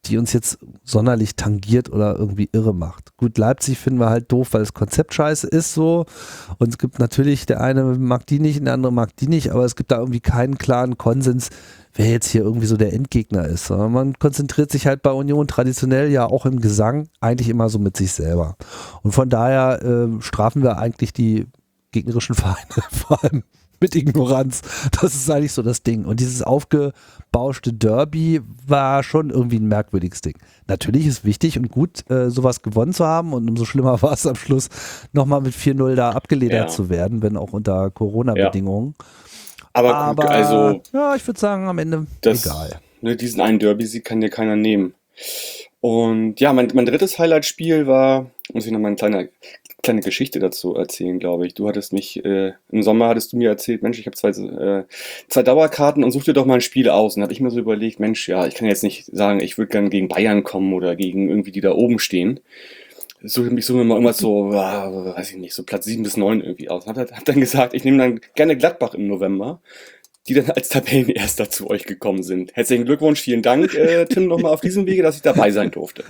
die uns jetzt sonderlich tangiert oder irgendwie irre macht. Gut, Leipzig finden wir halt doof, weil das Konzept scheiße ist so. Und es gibt natürlich, der eine mag die nicht, der andere mag die nicht, aber es gibt da irgendwie keinen klaren Konsens, wer jetzt hier irgendwie so der Endgegner ist. Sondern man konzentriert sich halt bei Union traditionell ja auch im Gesang eigentlich immer so mit sich selber. Und von daher strafen wir eigentlich die gegnerischen Vereine vor allem mit Ignoranz. Das ist eigentlich so das Ding. Und dieses aufgebauschte Derby war schon irgendwie ein merkwürdiges Ding. Natürlich ist wichtig und gut, sowas gewonnen zu haben, und umso schlimmer war es am Schluss, nochmal mit 4-0 da abgeledert zu werden, wenn auch unter Corona-Bedingungen. Aber gut, also ja, ich würde sagen, am Ende egal. Ne, diesen einen Derby-Sieg kann dir keiner nehmen. Und ja, mein drittes Highlight-Spiel war, muss ich noch mal eine kleine Geschichte dazu erzählen, glaube ich. Du hattest mich, im Sommer hattest du mir erzählt, Mensch, ich habe zwei Dauerkarten und such dir doch mal ein Spiel aus. Und da habe ich mir so überlegt, Mensch, ja, ich kann jetzt nicht sagen, ich würde gerne gegen Bayern kommen oder gegen irgendwie die da oben stehen. Ich suche mir mal irgendwas so, weiß ich nicht, so Platz 7 bis 9 irgendwie aus. Hab dann gesagt, ich nehme dann gerne Gladbach im November, die dann als Tabellenerster zu euch gekommen sind. Herzlichen Glückwunsch, vielen Dank, Tim, nochmal auf diesem Wege, dass ich dabei sein durfte.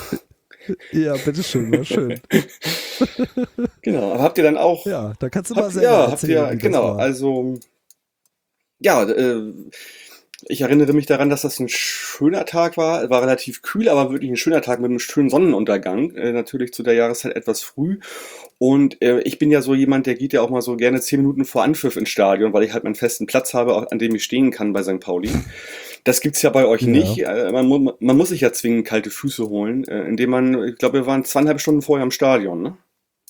Ja, bitteschön, war schön. Genau, aber habt ihr dann auch... Ja, da kannst du mal selber Ja, habt erzählen, ihr, genau, also... Ja, ich erinnere mich daran, dass das ein schöner Tag war. War relativ kühl, aber wirklich ein schöner Tag mit einem schönen Sonnenuntergang. Natürlich zu der Jahreszeit etwas früh. Und ich bin ja so jemand, der geht ja auch mal so gerne 10 Minuten vor Anpfiff ins Stadion, weil ich halt meinen festen Platz habe, an dem ich stehen kann bei St. Pauli. Das gibt's ja bei euch nicht. Man muss sich ja zwingend kalte Füße holen, indem man, ich glaube, wir waren 2,5 Stunden vorher im Stadion, ne?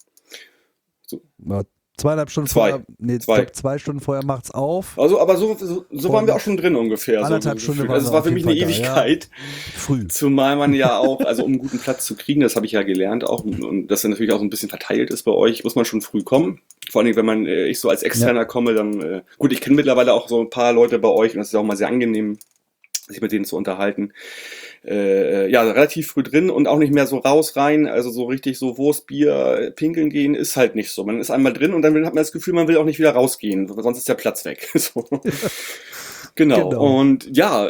So. Ja, 2,5 Stunden vorher, nee, ich glaube 2 Stunden vorher macht's auf. Also, aber so waren wir auch schon drin ungefähr. Anderthalb so Stunden also es war für mich eine Ewigkeit. Ja. Früh. Zumal man ja auch, also um einen guten Platz zu kriegen, das habe ich ja gelernt auch, und dass er natürlich auch so ein bisschen verteilt ist bei euch, muss man schon früh kommen. Vor allem, wenn ich so als Externer komme, dann, gut, ich kenne mittlerweile auch so ein paar Leute bei euch und das ist auch mal sehr angenehm, sich mit denen zu unterhalten. Ja, relativ früh drin und auch nicht mehr so raus, rein, also so richtig so Wurst, Bier, pinkeln gehen ist halt nicht so. Man ist einmal drin und dann hat man das Gefühl, man will auch nicht wieder rausgehen, sonst ist der Platz weg. So. Genau. Und ja,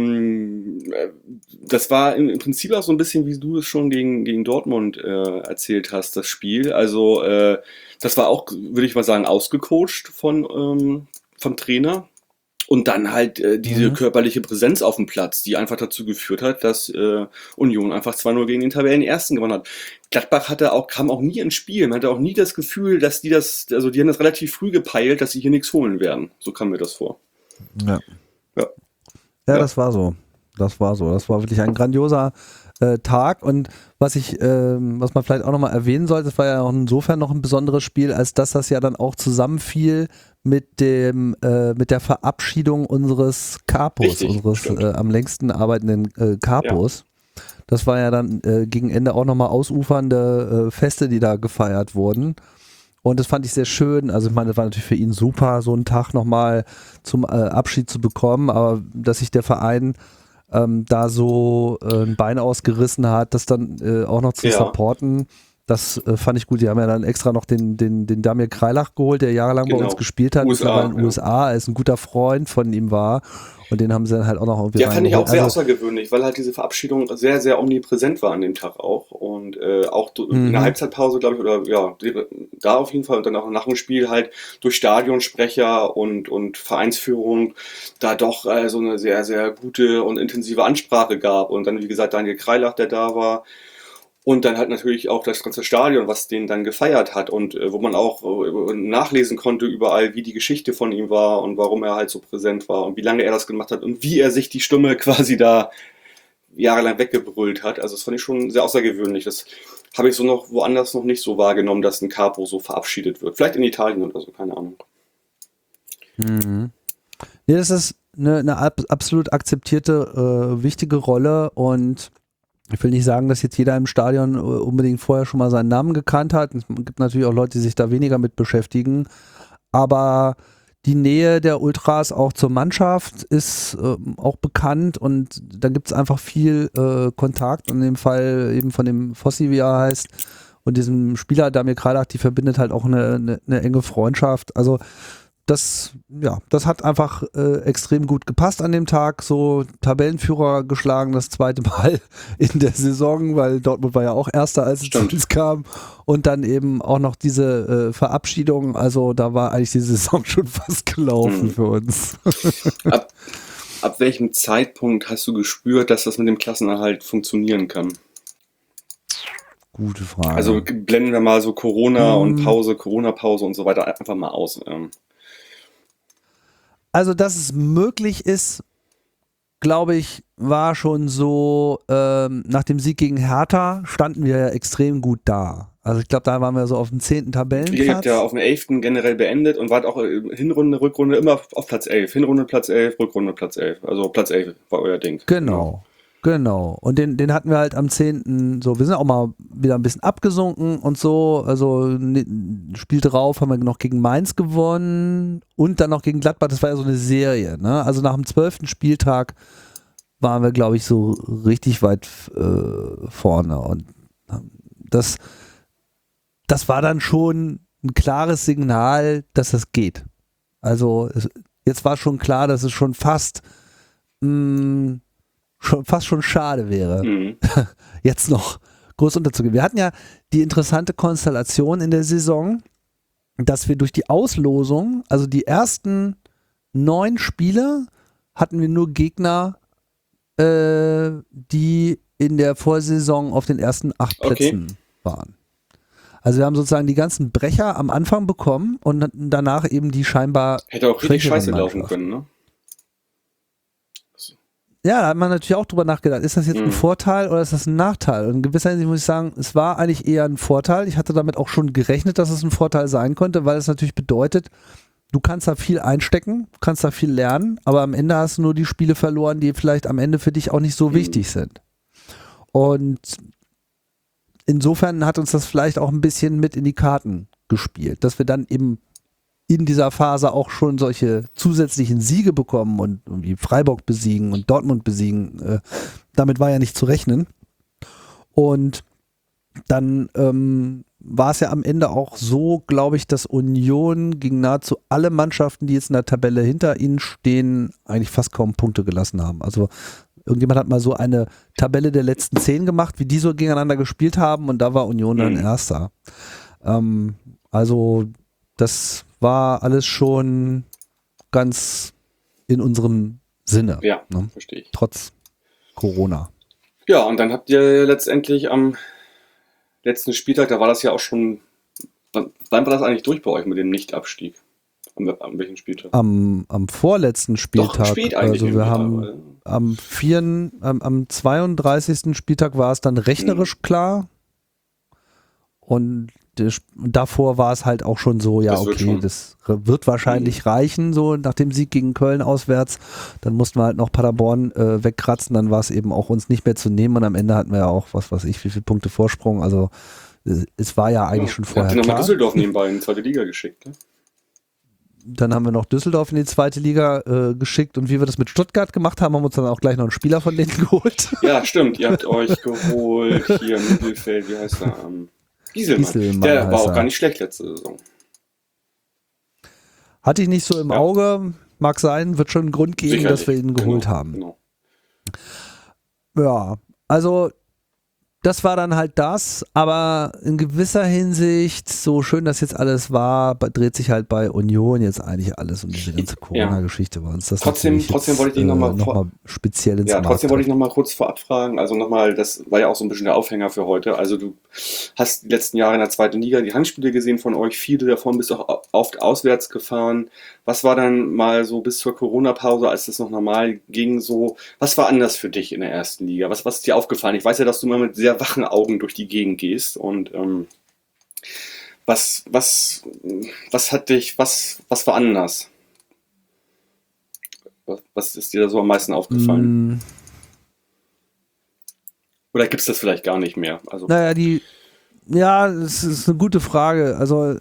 das war im Prinzip auch so ein bisschen, wie du es schon gegen Dortmund erzählt hast, das Spiel. Also das war auch, würde ich mal sagen, ausgecoacht vom Trainer. Und dann halt diese körperliche Präsenz auf dem Platz, die einfach dazu geführt hat, dass Union einfach 2-0 gegen den Tabellenersten gewonnen hat. Gladbach kam auch nie ins Spiel. Man hatte auch nie das Gefühl, dass die haben das relativ früh gepeilt, dass sie hier nichts holen werden. So kam mir das vor. Ja, das war so. Das war wirklich ein grandioser Tag. Und was man vielleicht auch nochmal erwähnen sollte, es war ja auch insofern noch ein besonderes Spiel, als dass das ja dann auch zusammenfiel mit der Verabschiedung unseres Capos, unseres am längsten arbeitenden Capos. Ja. Das war ja dann gegen Ende auch nochmal ausufernde Feste, die da gefeiert wurden. Und das fand ich sehr schön. Also ich meine, das war natürlich für ihn super, so einen Tag nochmal zum Abschied zu bekommen, aber dass sich der Verein da so ein Bein ausgerissen hat, das dann auch noch zu supporten, das fand ich gut. Die haben ja dann extra noch den Damir Kreilach geholt, der jahrelang bei uns gespielt hat, mittlerweile in den USA, als ein guter Freund von ihm war. Und den haben sie dann halt auch noch irgendwie fand ich auch sehr außergewöhnlich, weil halt diese Verabschiedung sehr, sehr omnipräsent war an dem Tag auch. Und auch in der Halbzeitpause, glaube ich, oder ja, da auf jeden Fall und dann auch nach dem Spiel halt durch Stadionsprecher und Vereinsführung da doch so eine sehr, sehr gute und intensive Ansprache gab. Und dann, wie gesagt, Daniel Kreilach, der da war. Und dann halt natürlich auch das ganze Stadion, was den dann gefeiert hat und wo man auch nachlesen konnte überall, wie die Geschichte von ihm war und warum er halt so präsent war und wie lange er das gemacht hat und wie er sich die Stimme quasi da jahrelang weggebrüllt hat. Also das fand ich schon sehr außergewöhnlich. Das habe ich so noch woanders noch nicht so wahrgenommen, dass ein Capo so verabschiedet wird. Vielleicht in Italien oder so, keine Ahnung. Mhm. Ja, das ist eine absolut akzeptierte, wichtige Rolle und ich will nicht sagen, dass jetzt jeder im Stadion unbedingt vorher schon mal seinen Namen gekannt hat. Es gibt natürlich auch Leute, die sich da weniger mit beschäftigen. Aber die Nähe der Ultras auch zur Mannschaft ist auch bekannt und da gibt es einfach viel Kontakt. Und in dem Fall eben von dem Fossi, wie er heißt, und diesem Spieler Damir Kreilach, die verbindet halt auch eine enge Freundschaft. Also das hat einfach extrem gut gepasst an dem Tag. So Tabellenführer geschlagen, das zweite Mal in der Saison, weil Dortmund war ja auch Erster, als es zu uns kam. Und dann eben auch noch diese Verabschiedung. Also da war eigentlich die Saison schon fast gelaufen für uns. Ab welchem Zeitpunkt hast du gespürt, dass das mit dem Klassenerhalt funktionieren kann? Gute Frage. Also blenden wir mal so Corona und Corona-Pause und so weiter einfach mal aus. Also, dass es möglich ist, glaube ich, war schon so, nach dem Sieg gegen Hertha standen wir ja extrem gut da. Also ich glaube, da waren wir so auf dem 10. Tabellenplatz. Ihr habt ja auf dem 11. generell beendet und wart auch Hinrunde, Rückrunde immer auf Platz 11. Hinrunde Platz 11, Rückrunde Platz 11. Also Platz 11 war euer Ding. Genau. Und den hatten wir halt am 10. so, wir sind auch mal wieder ein bisschen abgesunken und so, also Spiel drauf haben wir noch gegen Mainz gewonnen und dann noch gegen Gladbach, das war ja so eine Serie, ne? Also nach dem 12. Spieltag waren wir, glaube ich, so richtig weit vorne und das war dann schon ein klares Signal, dass das geht. Also jetzt war schon klar, dass es schon fast schon schade wäre, jetzt noch groß unterzugehen. Wir hatten ja die interessante Konstellation in der Saison, dass wir durch die Auslosung, also die ersten 9 Spiele, hatten wir nur Gegner, die in der Vorsaison auf den ersten 8 Plätzen waren. Also wir haben sozusagen die ganzen Brecher am Anfang bekommen und danach eben die scheinbar hätte auch richtig scheiße laufen können, ne? Ja, da hat man natürlich auch drüber nachgedacht, ist das jetzt ein Vorteil oder ist das ein Nachteil? Und in gewisser Hinsicht muss ich sagen, es war eigentlich eher ein Vorteil. Ich hatte damit auch schon gerechnet, dass es ein Vorteil sein konnte, weil es natürlich bedeutet, du kannst da viel einstecken, kannst da viel lernen, aber am Ende hast du nur die Spiele verloren, die vielleicht am Ende für dich auch nicht so wichtig sind. Und insofern hat uns das vielleicht auch ein bisschen mit in die Karten gespielt, dass wir dann eben in dieser Phase auch schon solche zusätzlichen Siege bekommen und irgendwie Freiburg besiegen und Dortmund besiegen. Damit war ja nicht zu rechnen. Und dann war es ja am Ende auch so, glaube ich, dass Union gegen nahezu alle Mannschaften, die jetzt in der Tabelle hinter ihnen stehen, eigentlich fast kaum Punkte gelassen haben. Also irgendjemand hat mal so eine Tabelle der letzten 10 gemacht, wie die so gegeneinander gespielt haben und da war Union dann Erster. Also das war alles schon ganz in unserem Sinne. Ja, ne? Verstehe ich. Trotz Corona. Ja, und dann habt ihr letztendlich am letzten Spieltag, da war das ja auch schon, wann war das eigentlich durch bei euch mit dem Nichtabstieg? An welchem Spieltag? Am vorletzten Spieltag. Doch, spät eigentlich. Also wir haben am 32. Spieltag war es dann rechnerisch klar und davor war es halt auch schon so, ja, das wird wahrscheinlich reichen, so nach dem Sieg gegen Köln auswärts. Dann mussten wir halt noch Paderborn wegkratzen, dann war es eben auch uns nicht mehr zu nehmen und am Ende hatten wir ja auch, was weiß ich, wie viele Punkte Vorsprung. Also es war ja eigentlich schon vorher klar. Habt ihr klar. nochmal Düsseldorf nebenbei in die zweite Liga geschickt, ne? Dann haben wir noch Düsseldorf in die zweite Liga geschickt und wie wir das mit Stuttgart gemacht haben, haben wir uns dann auch gleich noch einen Spieler von denen geholt. Ja, stimmt, ihr habt euch geholt hier im Mittelfeld, wie heißt er? Gieselmann. Der war auch gar nicht schlecht letzte Saison. Hatte ich nicht so im Auge, mag sein, wird schon einen Grund geben, Sicherlich. dass wir ihn geholt haben. Genau. Ja, also das war dann halt das, aber in gewisser Hinsicht, so schön das jetzt alles war, dreht sich halt bei Union jetzt eigentlich alles um diese ganze Corona-Geschichte bei uns. Das Trotzdem wollte ich dich nochmal speziell ins trotzdem wollte ich nochmal kurz vorab fragen, also nochmal, das war ja auch so ein bisschen der Aufhänger für heute, also du hast die letzten Jahre in der zweiten Liga die Heimspiele gesehen von euch, viele davon bist auch oft auswärts gefahren. Was war dann mal so bis zur Corona-Pause, als das noch normal ging, so, was war anders für dich in der ersten Liga? Was ist dir aufgefallen? Ich weiß ja, dass du mal mit sehr wachen Augen durch die Gegend gehst und was war anders? Was ist dir da so am meisten aufgefallen? Oder gibt es das vielleicht gar nicht mehr? Also Naja, das ist eine gute Frage. Also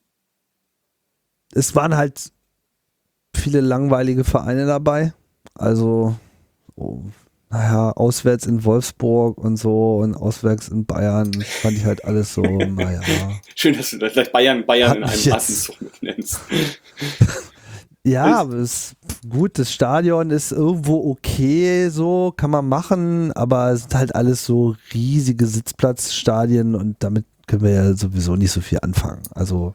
es waren halt viele langweilige Vereine dabei. Also naja, auswärts in Wolfsburg und so und auswärts in Bayern, fand ich halt alles so, naja. Schön, dass du gleich Bayern Hat in einem mich jetzt- Atemzug mit nennst. Ja, aber ist gut, das Stadion ist irgendwo okay, so kann man machen, aber es sind halt alles so riesige Sitzplatzstadien und damit können wir ja sowieso nicht so viel anfangen. Also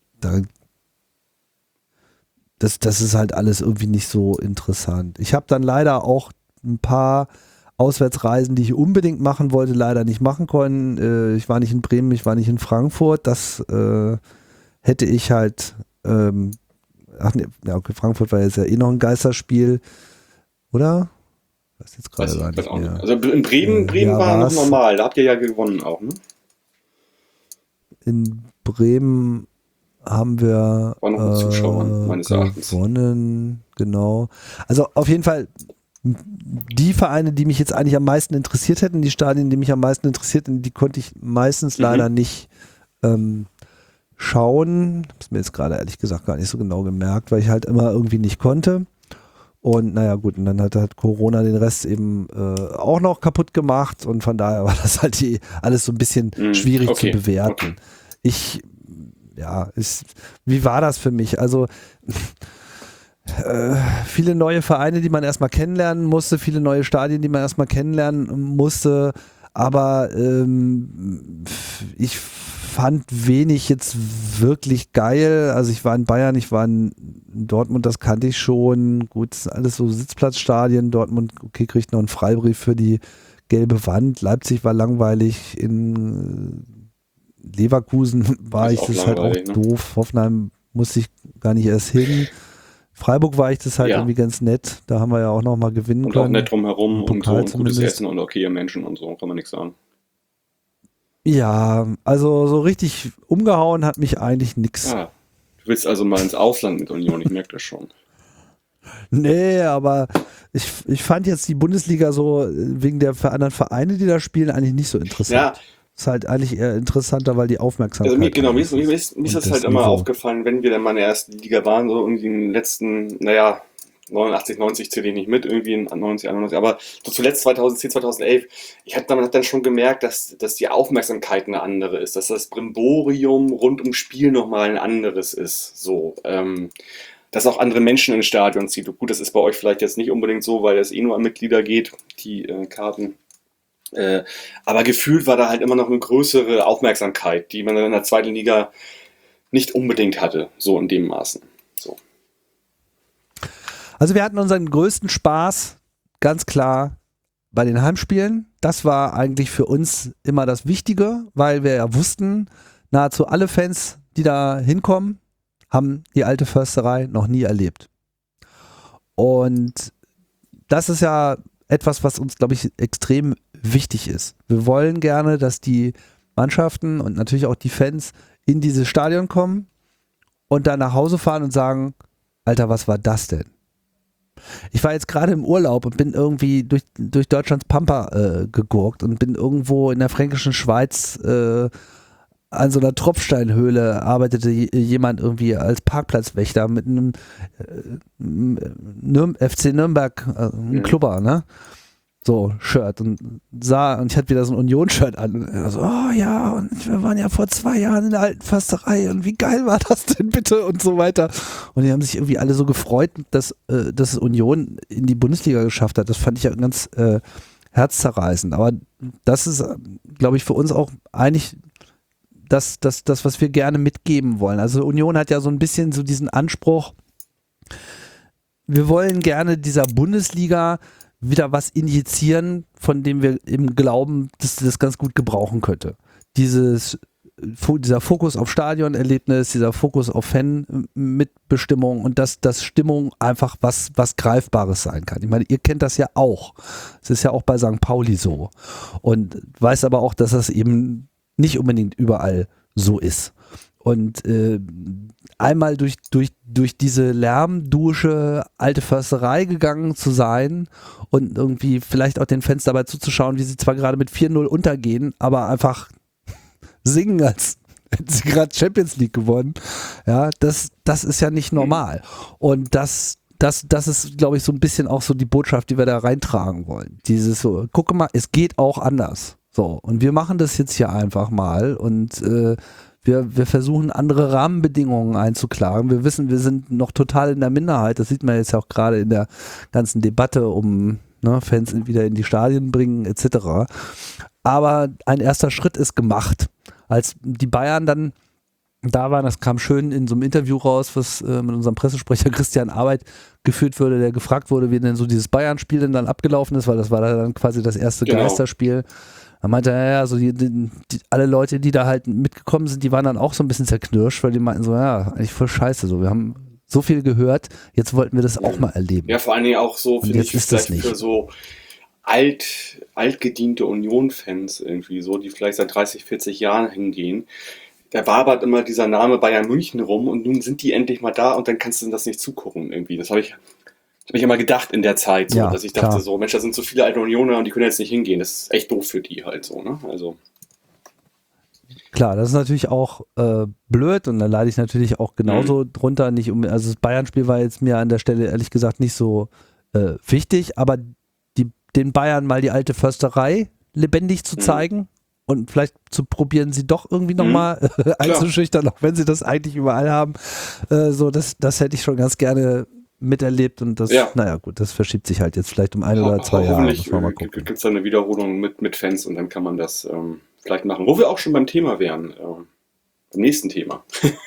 das ist halt alles irgendwie nicht so interessant. Ich habe dann leider auch ein paar Auswärtsreisen, die ich unbedingt machen wollte, leider nicht machen können. Ich war nicht in Bremen, ich war nicht in Frankfurt. Das hätte ich halt ach nee, ja, okay, Frankfurt war jetzt ja eh noch ein Geisterspiel, oder? Weiß jetzt gerade gar nicht Auch nicht. mehr. Also in Bremen Ja, war noch war's. normal, da habt ihr ja gewonnen auch, ne? In Bremen haben wir War noch mit Zuschauern, meines Erachtens. gewonnen, genau. Also auf jeden Fall die Vereine, die mich jetzt eigentlich am meisten interessiert hätten, die Stadien, die mich am meisten interessiert hätten, die konnte ich meistens leider nicht schauen. Hab's mir jetzt gerade ehrlich gesagt gar nicht so genau gemerkt, weil ich halt immer irgendwie nicht konnte. Und naja gut, und dann hat Corona den Rest eben auch noch kaputt gemacht und von daher war das halt alles so ein bisschen schwierig okay, zu bewerten. Wie war das für mich? Also viele neue Vereine, die man erstmal kennenlernen musste, viele neue Stadien, die man erstmal kennenlernen musste, aber ich fand wenig jetzt wirklich geil. Also ich war in Bayern, ich war in Dortmund, das kannte ich schon. Gut, das sind alles so Sitzplatzstadien. Dortmund, okay, kriegt noch einen Freibrief für die gelbe Wand. Leipzig war langweilig. In Leverkusen war ich, das ist halt auch langweilig, ne? doof. Hoffenheim musste ich gar nicht erst hin. Freiburg war ich, das halt Ja. irgendwie ganz nett. Da haben wir ja auch noch mal gewinnen Und können. auch nett drumherum Im und so Pokal und gutes zumindest. Essen und okaye Menschen und so, kann man nichts sagen. Ja, also so richtig umgehauen hat mich eigentlich nix. Ah, du willst also mal ins Ausland mit Union, ich merke das schon. Nee, aber ich fand jetzt die Bundesliga so wegen der anderen Vereine, die da spielen, eigentlich nicht so interessant. Ja, Ist halt eigentlich eher interessanter, weil die Aufmerksamkeit. also mir eigentlich ist und das halt immer Niveau. aufgefallen, wenn wir dann mal in der ersten Liga waren, so irgendwie in den letzten, 89, 90 zähle ich nicht mit, irgendwie in 90, 91, aber so zuletzt 2010, 2011, man hat dann schon gemerkt, dass die Aufmerksamkeit eine andere ist, dass das Brimborium rund ums Spiel nochmal ein anderes ist, so, dass auch andere Menschen ins Stadion zieht. Gut, das ist bei euch vielleicht jetzt nicht unbedingt so, weil es eh nur an Mitglieder geht, die Karten. Aber gefühlt war da halt immer noch eine größere Aufmerksamkeit, die man dann in der zweiten Liga nicht unbedingt hatte, so in dem Maßen. So. Also wir hatten unseren größten Spaß, ganz klar, bei den Heimspielen. Das war eigentlich für uns immer das Wichtige, weil wir ja wussten, nahezu alle Fans, die da hinkommen, haben die alte Försterei noch nie erlebt. Und das ist ja etwas, was uns, glaube ich, extrem wichtig ist. Wir wollen gerne, dass die Mannschaften und natürlich auch die Fans in dieses Stadion kommen und dann nach Hause fahren und sagen, Alter, was war das denn? Ich war jetzt gerade im Urlaub und bin irgendwie durch Deutschlands Pampa gegurkt und bin irgendwo in der fränkischen Schweiz an so einer Tropfsteinhöhle, arbeitete jemand irgendwie als Parkplatzwächter mit einem FC Nürnberg, ein Klubber, ne? So, Shirt und ich hatte wieder so ein Union-Shirt an und er so, oh ja, und wir waren ja vor 2 Jahren in der alten Försterei und wie geil war das denn bitte und so weiter. Und die haben sich irgendwie alle so gefreut, dass es Union in die Bundesliga geschafft hat. Das fand ich ja ganz herzzerreißend. Aber das ist, glaube ich, für uns auch eigentlich das, was wir gerne mitgeben wollen. Also Union hat ja so ein bisschen so diesen Anspruch, wir wollen gerne dieser Bundesliga wieder was injizieren, von dem wir eben glauben, dass das ganz gut gebrauchen könnte. Dieser Fokus auf Stadionerlebnis, dieser Fokus auf Fanmitbestimmung und dass Stimmung einfach was Greifbares sein kann. Ich meine, ihr kennt das ja auch. Es ist ja auch bei St. Pauli so. Und weiß aber auch, dass das eben nicht unbedingt überall so ist. Und einmal durch diese Lärmdusche alte Försterei gegangen zu sein und irgendwie vielleicht auch den Fans dabei zuzuschauen, wie sie zwar gerade mit 4-0 untergehen, aber einfach singen, als hätten sie gerade Champions League gewonnen. Ja, das ist ja nicht normal. Und das das ist, glaube ich, so ein bisschen auch so die Botschaft, die wir da reintragen wollen. Dieses so, gucke mal, es geht auch anders. So, und wir machen das jetzt hier einfach mal und wir versuchen andere Rahmenbedingungen einzuklagen. Wir wissen, wir sind noch total in der Minderheit. Das sieht man jetzt auch gerade in der ganzen Debatte um Fans wieder in die Stadien bringen etc. Aber ein erster Schritt ist gemacht. Als die Bayern dann da waren, das kam schön in so einem Interview raus, was mit unserem Pressesprecher Christian Arbeit geführt wurde, der gefragt wurde, wie denn so dieses Bayern-Spiel denn dann abgelaufen ist, weil das war dann quasi das erste Geisterspiel. Da meinte er, ja, so alle Leute, die da halt mitgekommen sind, die waren dann auch so ein bisschen zerknirscht, weil die meinten so, ja, eigentlich voll scheiße, so, wir haben so viel gehört, jetzt wollten wir das auch mal erleben. Ja, vor allen Dingen auch so, finde ich, ist das vielleicht nicht. für so altgediente Union-Fans irgendwie so, die vielleicht seit 30, 40 Jahren hingehen. Da wabert immer dieser Name Bayern München rum und nun sind die endlich mal da und dann kannst du das nicht zugucken irgendwie. Das habe ich immer gedacht in der Zeit, so, Ja, dass ich dachte klar. so, Mensch, da sind so viele alte Unioner und die können jetzt nicht hingehen. Das ist echt doof für die halt so, ne? Also. Klar, das ist natürlich auch blöd und da leide ich natürlich auch genauso drunter. Also das Bayern-Spiel war jetzt mir an der Stelle ehrlich gesagt nicht so wichtig, aber den Bayern mal die alte Försterei lebendig zu zeigen und vielleicht zu probieren, sie doch irgendwie nochmal einzuschüchtern, auch wenn sie das eigentlich überall haben. Das hätte ich schon ganz gerne miterlebt und das, naja gut, das verschiebt sich halt jetzt vielleicht um 1 oder 2 Jahre. Hoffentlich gibt es da eine Wiederholung mit Fans und dann kann man das vielleicht machen. Wo wir auch schon beim Thema wären, beim nächsten Thema.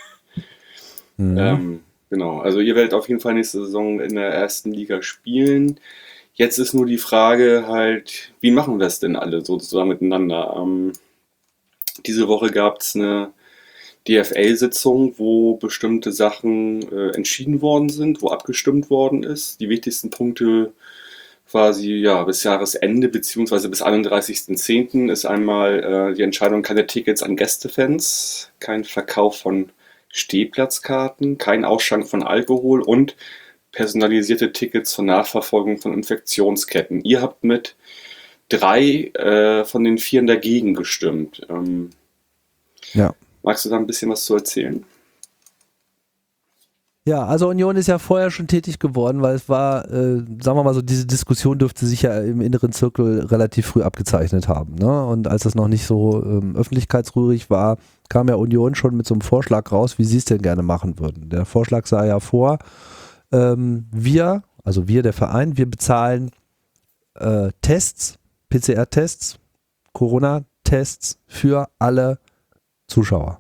Genau, also ihr werdet auf jeden Fall nächste Saison in der ersten Liga spielen. Jetzt ist nur die Frage halt, wie machen wir es denn alle sozusagen miteinander? Diese Woche gab es eine DFL-Sitzung, wo bestimmte Sachen entschieden worden sind, wo abgestimmt worden ist. Die wichtigsten Punkte quasi bis Jahresende beziehungsweise bis 31.10. ist einmal die Entscheidung, keine Tickets an Gästefans, kein Verkauf von Stehplatzkarten, kein Ausschank von Alkohol und personalisierte Tickets zur Nachverfolgung von Infektionsketten. Ihr habt mit 3 von den 4 dagegen gestimmt. Ja. Magst du da ein bisschen was zu erzählen? Ja, also Union ist ja vorher schon tätig geworden, weil es war, sagen wir mal so, diese Diskussion dürfte sich ja im inneren Zirkel relativ früh abgezeichnet haben. Ne? Und als das noch nicht so öffentlichkeitsrührig war, kam ja Union schon mit so einem Vorschlag raus, wie sie es denn gerne machen würden. Der Vorschlag sah ja vor, wir, der Verein, wir bezahlen Tests, PCR-Tests, Corona-Tests für alle Zuschauer.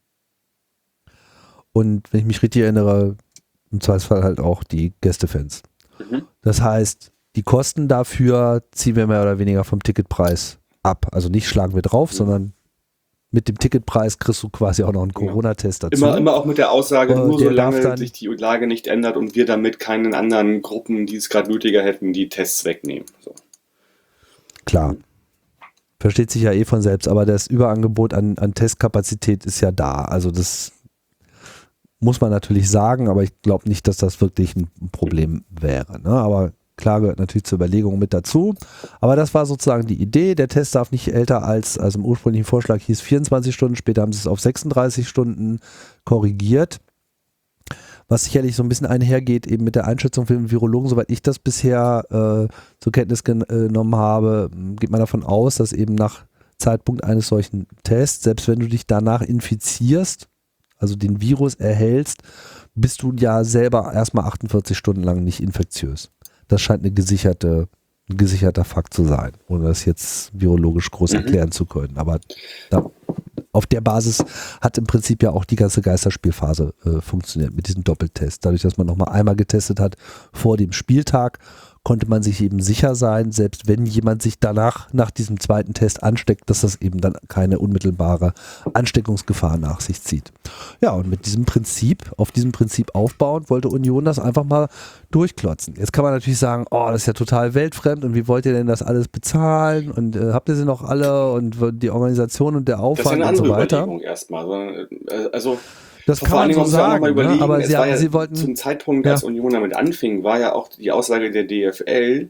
Und wenn ich mich richtig erinnere, im Zweifelsfall halt auch die Gästefans. Das heißt, die Kosten dafür ziehen wir mehr oder weniger vom Ticketpreis ab. Also nicht schlagen wir drauf, sondern mit dem Ticketpreis kriegst du quasi auch noch einen Corona-Test dazu. Immer auch mit der Aussage, nur solange dann sich die Lage nicht ändert und wir damit keinen anderen Gruppen, die es gerade nötiger hätten, die Tests wegnehmen. So. Klar. Versteht sich ja eh von selbst, aber das Überangebot an Testkapazität ist ja da. Also das muss man natürlich sagen, aber ich glaube nicht, dass das wirklich ein Problem wäre. Ne? Aber klar gehört natürlich zur Überlegung mit dazu. Aber das war sozusagen die Idee. Der Test darf nicht älter als im ursprünglichen Vorschlag hieß 24 Stunden. Später haben sie es auf 36 Stunden korrigiert. Was sicherlich so ein bisschen einhergeht eben mit der Einschätzung für den Virologen, soweit ich das bisher zur Kenntnis genommen habe, geht man davon aus, dass eben nach Zeitpunkt eines solchen Tests, selbst wenn du dich danach infizierst, also den Virus erhältst, bist du ja selber erstmal 48 Stunden lang nicht infektiös. Das scheint ein gesicherter Fakt zu sein, ohne das jetzt virologisch groß erklären zu können. Aber auf der Basis hat im Prinzip ja auch die ganze Geisterspielphase funktioniert mit diesem Doppeltest. Dadurch, dass man nochmal einmal getestet hat vor dem Spieltag, konnte man sich eben sicher sein, selbst wenn jemand sich danach nach diesem zweiten Test ansteckt, dass das eben dann keine unmittelbare Ansteckungsgefahr nach sich zieht. Ja, und mit diesem Prinzip, auf diesem Prinzip aufbauend, wollte Union das einfach mal durchklotzen. Jetzt kann man natürlich sagen, oh, das ist ja total weltfremd und wie wollt ihr denn das alles bezahlen und habt ihr sie noch alle und die Organisation und der Aufwand und so weiter. Überlegung erstmal. Also das kann man so sagen, überlegen, aber sie wollten zum Zeitpunkt, als Union damit anfing, war ja auch die Aussage der DFL,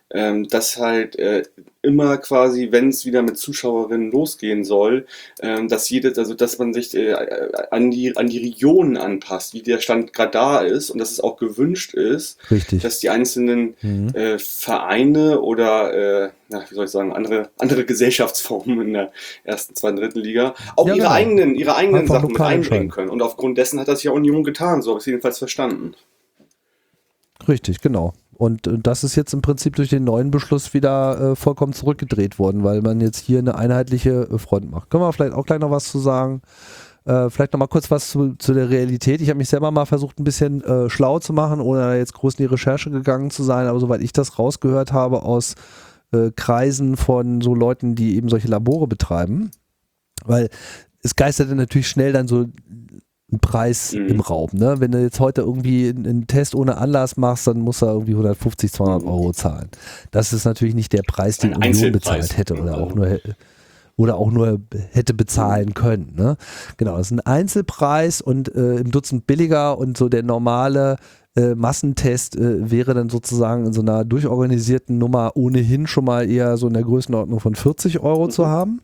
dass halt immer quasi, wenn es wieder mit Zuschauerinnen losgehen soll, dass man sich an die Regionen anpasst, wie der Stand gerade da ist und dass es auch gewünscht ist, Richtig. dass die einzelnen Vereine oder wie soll ich sagen, andere Gesellschaftsformen in der ersten, zweiten, dritten Liga auch Ja, ihre genau. eigenen Einfach Sachen mit lokal einbringen entscheiden. können. Und aufgrund dessen hat das ja Union getan, so habe ich es jedenfalls verstanden. Richtig, genau. Und das ist jetzt im Prinzip durch den neuen Beschluss wieder vollkommen zurückgedreht worden, weil man jetzt hier eine einheitliche Front macht. Können wir vielleicht auch gleich noch was zu sagen? Vielleicht noch mal kurz was zu der Realität. Ich habe mich selber mal versucht, ein bisschen schlau zu machen, ohne da jetzt groß in die Recherche gegangen zu sein. Aber soweit ich das rausgehört habe aus Kreisen von so Leuten, die eben solche Labore betreiben, weil es geisterte natürlich schnell dann so ein Preis im Raum. Ne? Wenn du jetzt heute irgendwie einen Test ohne Anlass machst, dann musst du irgendwie 150, 200 Euro zahlen. Das ist natürlich nicht der Preis, den Ein Union Einzelpreis. bezahlt hätte oder auch nur hätte bezahlen können. Ne? Genau, das ist ein Einzelpreis und im Dutzend billiger und so der normale Massentest wäre dann sozusagen in so einer durchorganisierten Nummer ohnehin schon mal eher so in der Größenordnung von 40 Euro zu haben.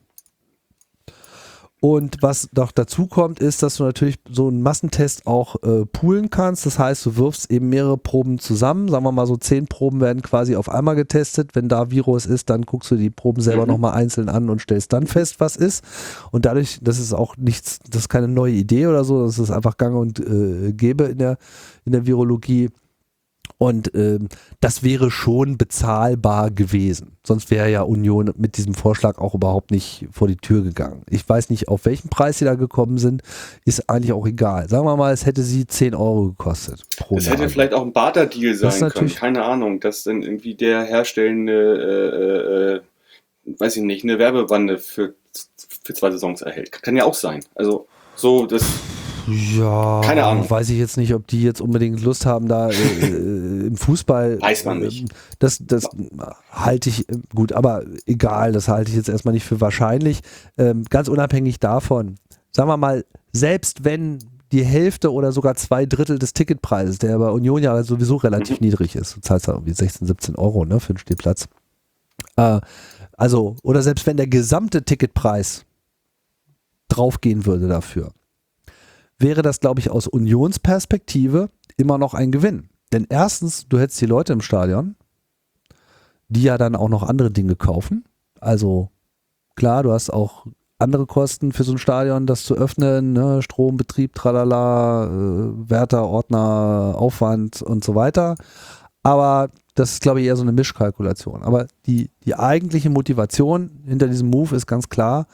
Und was noch dazu kommt, ist, dass du natürlich so einen Massentest auch poolen kannst. Das heißt, du wirfst eben mehrere Proben zusammen. Sagen wir mal so 10 Proben werden quasi auf einmal getestet. Wenn da Virus ist, dann guckst du die Proben selber nochmal einzeln an und stellst dann fest, was ist. Und dadurch, das ist auch nichts, das ist keine neue Idee oder so, das ist einfach gang und gäbe in der Virologie. Und das wäre schon bezahlbar gewesen. Sonst wäre ja Union mit diesem Vorschlag auch überhaupt nicht vor die Tür gegangen. Ich weiß nicht, auf welchen Preis sie da gekommen sind, ist eigentlich auch egal. Sagen wir mal, es hätte sie 10 Euro gekostet. Es hätte vielleicht auch ein Barter-Deal Das ist sein können, natürlich- keine Ahnung, dass dann irgendwie der herstellende, weiß ich nicht, eine Werbebande für 2 Saisons erhält. Kann ja auch sein. Also so, das Ja, Keine Ahnung. weiß ich jetzt nicht, ob die jetzt unbedingt Lust haben, da im Fußball. Weiß man nicht. Das halte ich, gut, aber egal, das halte ich jetzt erstmal nicht für wahrscheinlich. Ganz unabhängig davon, sagen wir mal, selbst wenn die Hälfte oder sogar 2/3 des Ticketpreises, der bei Union ja sowieso relativ niedrig ist, du zahlst da irgendwie 16, 17 Euro, ne, für einen Stehplatz. Also, oder selbst wenn der gesamte Ticketpreis draufgehen würde dafür, wäre das, glaube ich, aus Unionsperspektive immer noch ein Gewinn. Denn erstens, du hättest die Leute im Stadion, die ja dann auch noch andere Dinge kaufen. Also klar, du hast auch andere Kosten für so ein Stadion, das zu öffnen, ne? Strom, Betrieb, tralala, Wärter, Ordner, Aufwand und so weiter. Aber das ist, glaube ich, eher so eine Mischkalkulation. Aber die eigentliche Motivation hinter diesem Move ist ganz klar,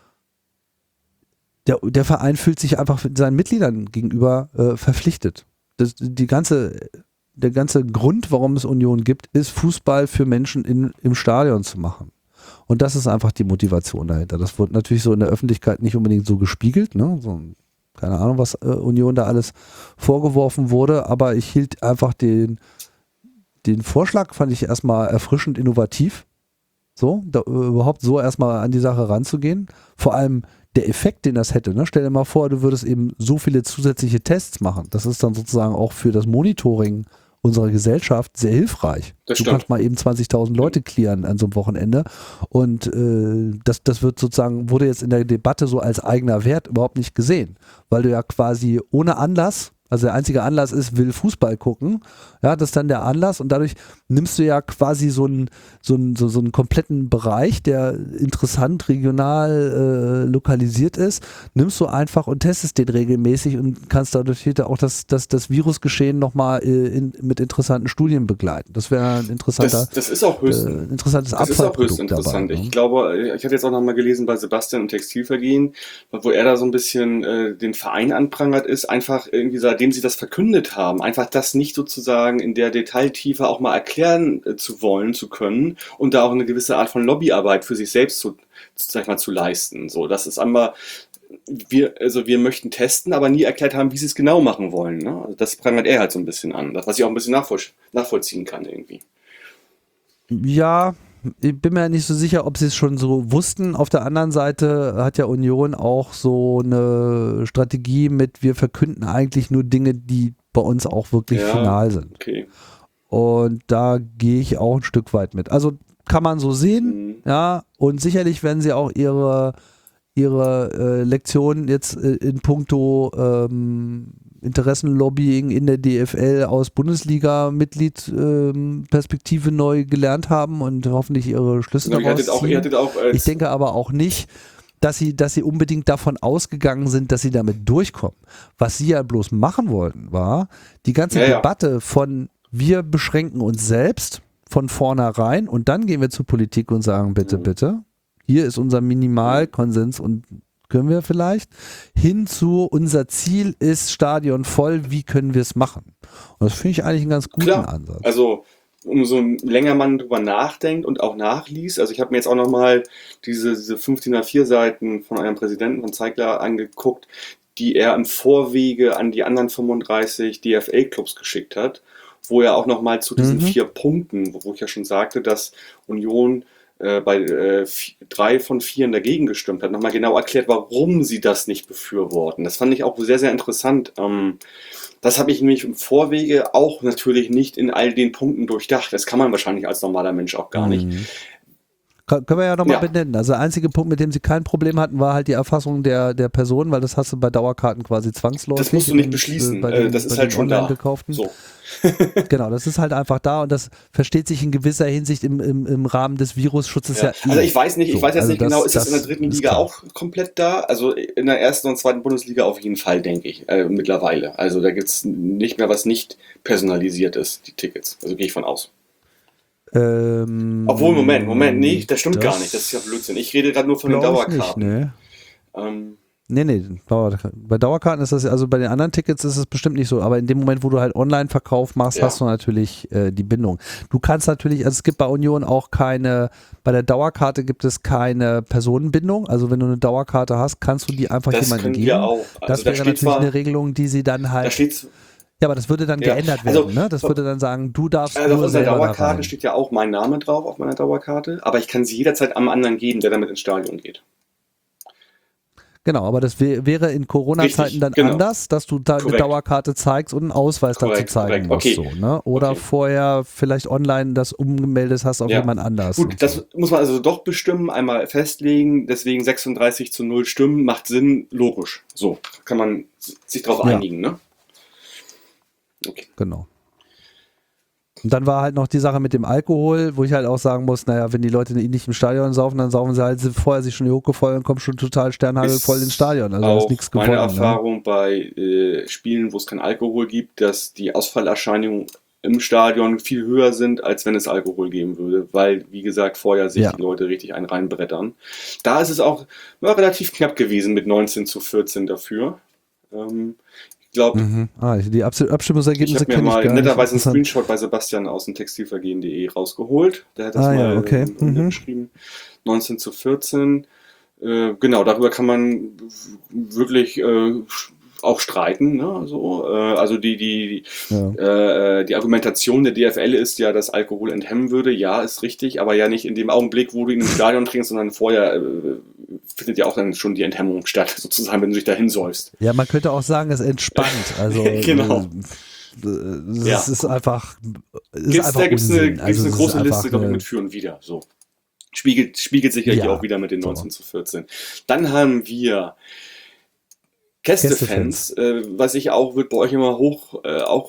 der Verein fühlt sich einfach seinen Mitgliedern gegenüber verpflichtet. Der ganze Grund, warum es Union gibt, ist Fußball für Menschen im Stadion zu machen. Und das ist einfach die Motivation dahinter. Das wird natürlich so in der Öffentlichkeit nicht unbedingt so gespiegelt. Ne? So, keine Ahnung, was Union da alles vorgeworfen wurde, aber ich hielt einfach den Vorschlag, fand ich erstmal erfrischend innovativ. So, überhaupt so erstmal an die Sache ranzugehen. Vor allem der Effekt, den das hätte, ne? Stell dir mal vor, du würdest eben so viele zusätzliche Tests machen. Das ist dann sozusagen auch für das Monitoring unserer Gesellschaft sehr hilfreich. Das du stimmt. kannst mal eben 20.000 Leute clearen an so einem Wochenende und das wird sozusagen, wurde jetzt in der Debatte so als eigener Wert überhaupt nicht gesehen, weil du ja quasi ohne Anlass, also der einzige Anlass ist, will Fußball gucken, ja, das ist dann der Anlass und dadurch nimmst du ja quasi so einen kompletten Bereich, der interessant regional lokalisiert ist, nimmst du einfach und testest den regelmäßig und kannst dadurch auch das Virusgeschehen nochmal mit interessanten Studien begleiten. Das wäre ein interessanter, das ist auch höchst, interessantes das ist auch höchst Abfallprodukt interessant. dabei. Ne? Ich glaube, ich hatte jetzt auch noch mal gelesen bei Sebastian im Textilvergehen, wo er da so ein bisschen den Verein anprangert ist, einfach irgendwie seitdem sie das verkündet haben, einfach das nicht sozusagen in der Detailtiefe auch mal erklären zu können und da auch eine gewisse Art von Lobbyarbeit für sich selbst zu leisten. So, das ist einmal, wir möchten testen, aber nie erklärt haben, wie sie es genau machen wollen. Ne? Also das prangert er halt so ein bisschen an, was ich auch ein bisschen nachvollziehen kann irgendwie. Ja, ich bin mir ja nicht so sicher, ob sie es schon so wussten. Auf der anderen Seite hat ja Union auch so eine Strategie mit, wir verkünden eigentlich nur Dinge, die bei uns auch wirklich final sind. Okay. Und da gehe ich auch ein Stück weit mit. Also kann man so sehen, ja, und sicherlich werden sie auch ihre Lektionen jetzt in puncto Interessenlobbying in der DFL aus Bundesliga-Mitglied-Perspektive neu gelernt haben und hoffentlich ihre Schlüsse Genau, daraus ziehen. ihr hattet auch Ich denke aber auch nicht, dass sie unbedingt davon ausgegangen sind, dass sie damit durchkommen. Was sie ja bloß machen wollten, war die ganze Debatte von wir beschränken uns selbst von vornherein und dann gehen wir zur Politik und sagen, bitte, bitte, hier ist unser Minimalkonsens und können wir vielleicht, hin zu unser Ziel ist Stadion voll, wie können wir es machen? Und das finde ich eigentlich einen ganz guten Ansatz. Also umso länger man drüber nachdenkt und auch nachliest, also ich habe mir jetzt auch nochmal diese 1504 Seiten von einem Präsidenten von Zeigler angeguckt, die er im Vorwege an die anderen 35 DFL-Clubs geschickt hat, wo er auch nochmal zu diesen 4 Punkten, wo ich ja schon sagte, dass Union bei 3 von 4 dagegen gestimmt hat, nochmal genau erklärt, warum sie das nicht befürworten. Das fand ich auch sehr, sehr interessant. Das habe ich nämlich im Vorwege auch natürlich nicht in all den Punkten durchdacht. Das kann man wahrscheinlich als normaler Mensch auch gar nicht. Können wir ja nochmal benennen. Also der einzige Punkt, mit dem sie kein Problem hatten, war halt die Erfassung der Person, weil das hast du bei Dauerkarten quasi zwangsläufig. Das musst du nicht beschließen. Das ist halt schon da. Gekauften. So. Genau, das ist halt einfach da und das versteht sich in gewisser Hinsicht im Rahmen des Virusschutzes ja. Also ich weiß nicht, ich weiß jetzt also nicht genau, ist das in der dritten Liga klar. auch komplett da? Also in der ersten und zweiten Bundesliga auf jeden Fall, denke ich, mittlerweile. Also da gibt es nicht mehr was nicht personalisiert ist, die Tickets. Also gehe ich von aus. Obwohl, Moment, nee, das stimmt gar nicht, das ist ja Blödsinn. Ich rede gerade nur von den Dauerkarten. Nee, bei Dauerkarten ist das, also bei den anderen Tickets ist es bestimmt nicht so, aber in dem Moment, wo du halt Online-Verkauf machst, hast du natürlich die Bindung. Du kannst natürlich, also es gibt bei Union auch bei der Dauerkarte gibt es keine Personenbindung, also wenn du eine Dauerkarte hast, kannst du die einfach jemandem geben. Wir auch. Also das wäre natürlich eine Regelung, die sie dann halt... Ja, aber das würde dann geändert werden, ne? Das würde dann sagen, du darfst also nur auf der selber Dauerkarte steht ja auch mein Name drauf, auf meiner Dauerkarte, aber ich kann sie jederzeit am anderen geben, der damit ins Stadion geht. Genau, aber das wäre in Corona-Zeiten dann anders, dass du da eine Dauerkarte zeigst und einen Ausweis dazu zeigen musst. So, ne? Oder vorher vielleicht online das umgemeldet hast auf jemand anders. Gut, das muss man also doch bestimmen, einmal festlegen, deswegen 36:0 Stimmen macht Sinn, logisch. So, kann man sich darauf einigen, ne? Okay. Genau. Und dann war halt noch die Sache mit dem Alkohol, wo ich halt auch sagen muss, naja, wenn die Leute nicht im Stadion saufen, dann saufen sie halt vorher sich schon die Hucke voll und kommen schon total sternhagelvoll ins Stadion. Also auch ist nichts gewonnen. Meine Erfahrung bei Spielen, wo es keinen Alkohol gibt, dass die Ausfallerscheinungen im Stadion viel höher sind, als wenn es Alkohol geben würde, weil, wie gesagt, vorher sich die Leute richtig einen reinbrettern. Da ist es auch relativ knapp gewesen mit 19:14 dafür. Ich glaube, die Abstimmungsergebnisse ich habe mir mal netterweise einen Screenshot bei Sebastian aus dem Textilvergehen.de rausgeholt. Der hat das mal geschrieben. 19:14. Genau, darüber kann man wirklich auch streiten. Ne? So, also die Argumentation der DFL ist ja, dass Alkohol enthemmen würde. Ja, ist richtig, aber ja nicht in dem Augenblick, wo du ihn im Stadion trinkst, sondern vorher findet ja auch dann schon die Enthemmung statt, sozusagen, wenn du dich da hinsäufst. Ja, man könnte auch sagen, es entspannt. Also, genau. Es ist einfach. Da gibt es eine große Liste, glaube ich, mit Für und Wider. So. Spiegelt sich ja hier auch wieder mit den 19:14. Dann haben wir Gästefans, was ich auch, wird bei euch immer hoch,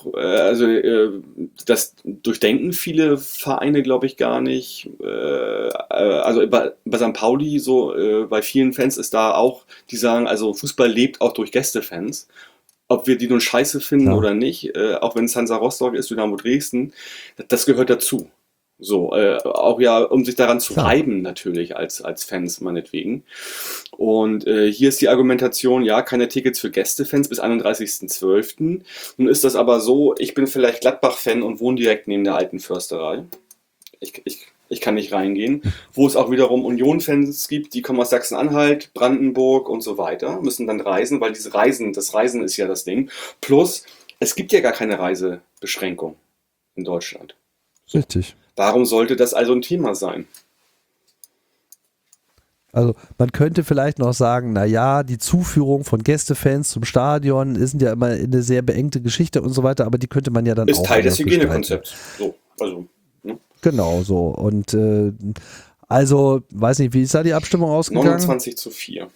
das durchdenken viele Vereine, glaube ich, gar nicht. Also bei St. Pauli, so bei vielen Fans ist da auch, die sagen, also Fußball lebt auch durch Gästefans. Ob wir die nun scheiße finden oder nicht, auch wenn es Hansa Rostock ist, Dynamo Dresden, das gehört dazu. So, auch ja, um sich daran zu reiben natürlich als Fans meinetwegen. Und hier ist die Argumentation, ja, keine Tickets für Gästefans bis 31.12. Nun ist das aber so, ich bin vielleicht Gladbach-Fan und wohne direkt neben der alten Försterei. Ich kann nicht reingehen. Wo es auch wiederum Union-Fans gibt, die kommen aus Sachsen-Anhalt, Brandenburg und so weiter, müssen dann reisen, weil das Reisen ist ja das Ding. Plus, es gibt ja gar keine Reisebeschränkung in Deutschland. Richtig. Warum sollte das also ein Thema sein? Also man könnte vielleicht noch sagen, naja, die Zuführung von Gästefans zum Stadion ist ja immer eine sehr beengte Geschichte und so weiter, aber die könnte man ja dann Ist auch Teil des anders gestalten. Hygienekonzepts. So, also, ne? Genau so. Und also, weiß nicht, wie ist da die Abstimmung ausgegangen? 29:4.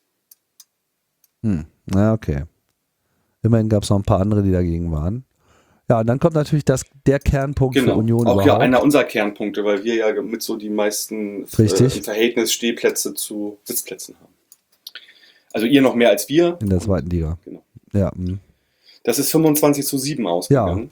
Na, okay. Immerhin gab es noch ein paar andere, die dagegen waren. Ja, und dann kommt natürlich der Kernpunkt für Genau, Union auch ja überhaupt. einer unserer Kernpunkte, weil wir ja mit so die meisten Richtig. im Verhältnis Stehplätze zu Sitzplätzen haben. Also ihr noch mehr als wir. In der zweiten Liga. Genau. Ja. Das ist 25:7 ausgegangen.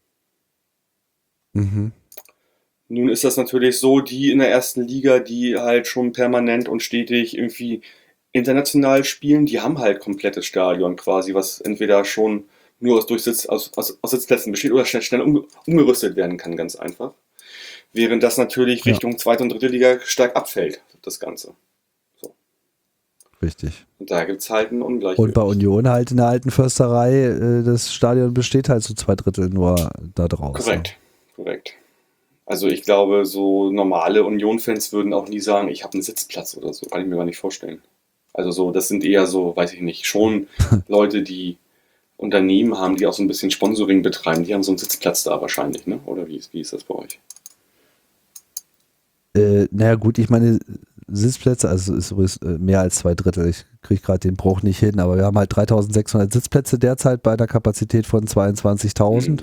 Mhm. Nun ist das natürlich so, die in der ersten Liga, die halt schon permanent und stetig irgendwie international spielen, die haben halt komplettes Stadion quasi, was entweder schon nur aus Sitzplätzen besteht oder schnell umgerüstet werden kann, ganz einfach. Während das natürlich Ja. Richtung zweite und dritte Liga stark abfällt, das Ganze. Richtig. Und da gibt es halt ein Ungleichgewicht. Und bei Union halt in der alten Försterei, das Stadion besteht halt zu 2/3 nur da draus. Korrekt. Also ich glaube, so normale Union-Fans würden auch nie sagen, ich habe einen Sitzplatz oder so. Kann ich mir gar nicht vorstellen. Also so, das sind eher so, weiß ich nicht, schon Leute, die Unternehmen haben, die auch so ein bisschen Sponsoring betreiben. Die haben so einen Sitzplatz da wahrscheinlich, ne? Oder wie ist das bei euch? Naja gut, ich meine Sitzplätze, also es ist übrigens mehr als 2/3, ich kriege gerade den Bruch nicht hin, aber wir haben halt 3.600 Sitzplätze derzeit bei einer Kapazität von 22.000.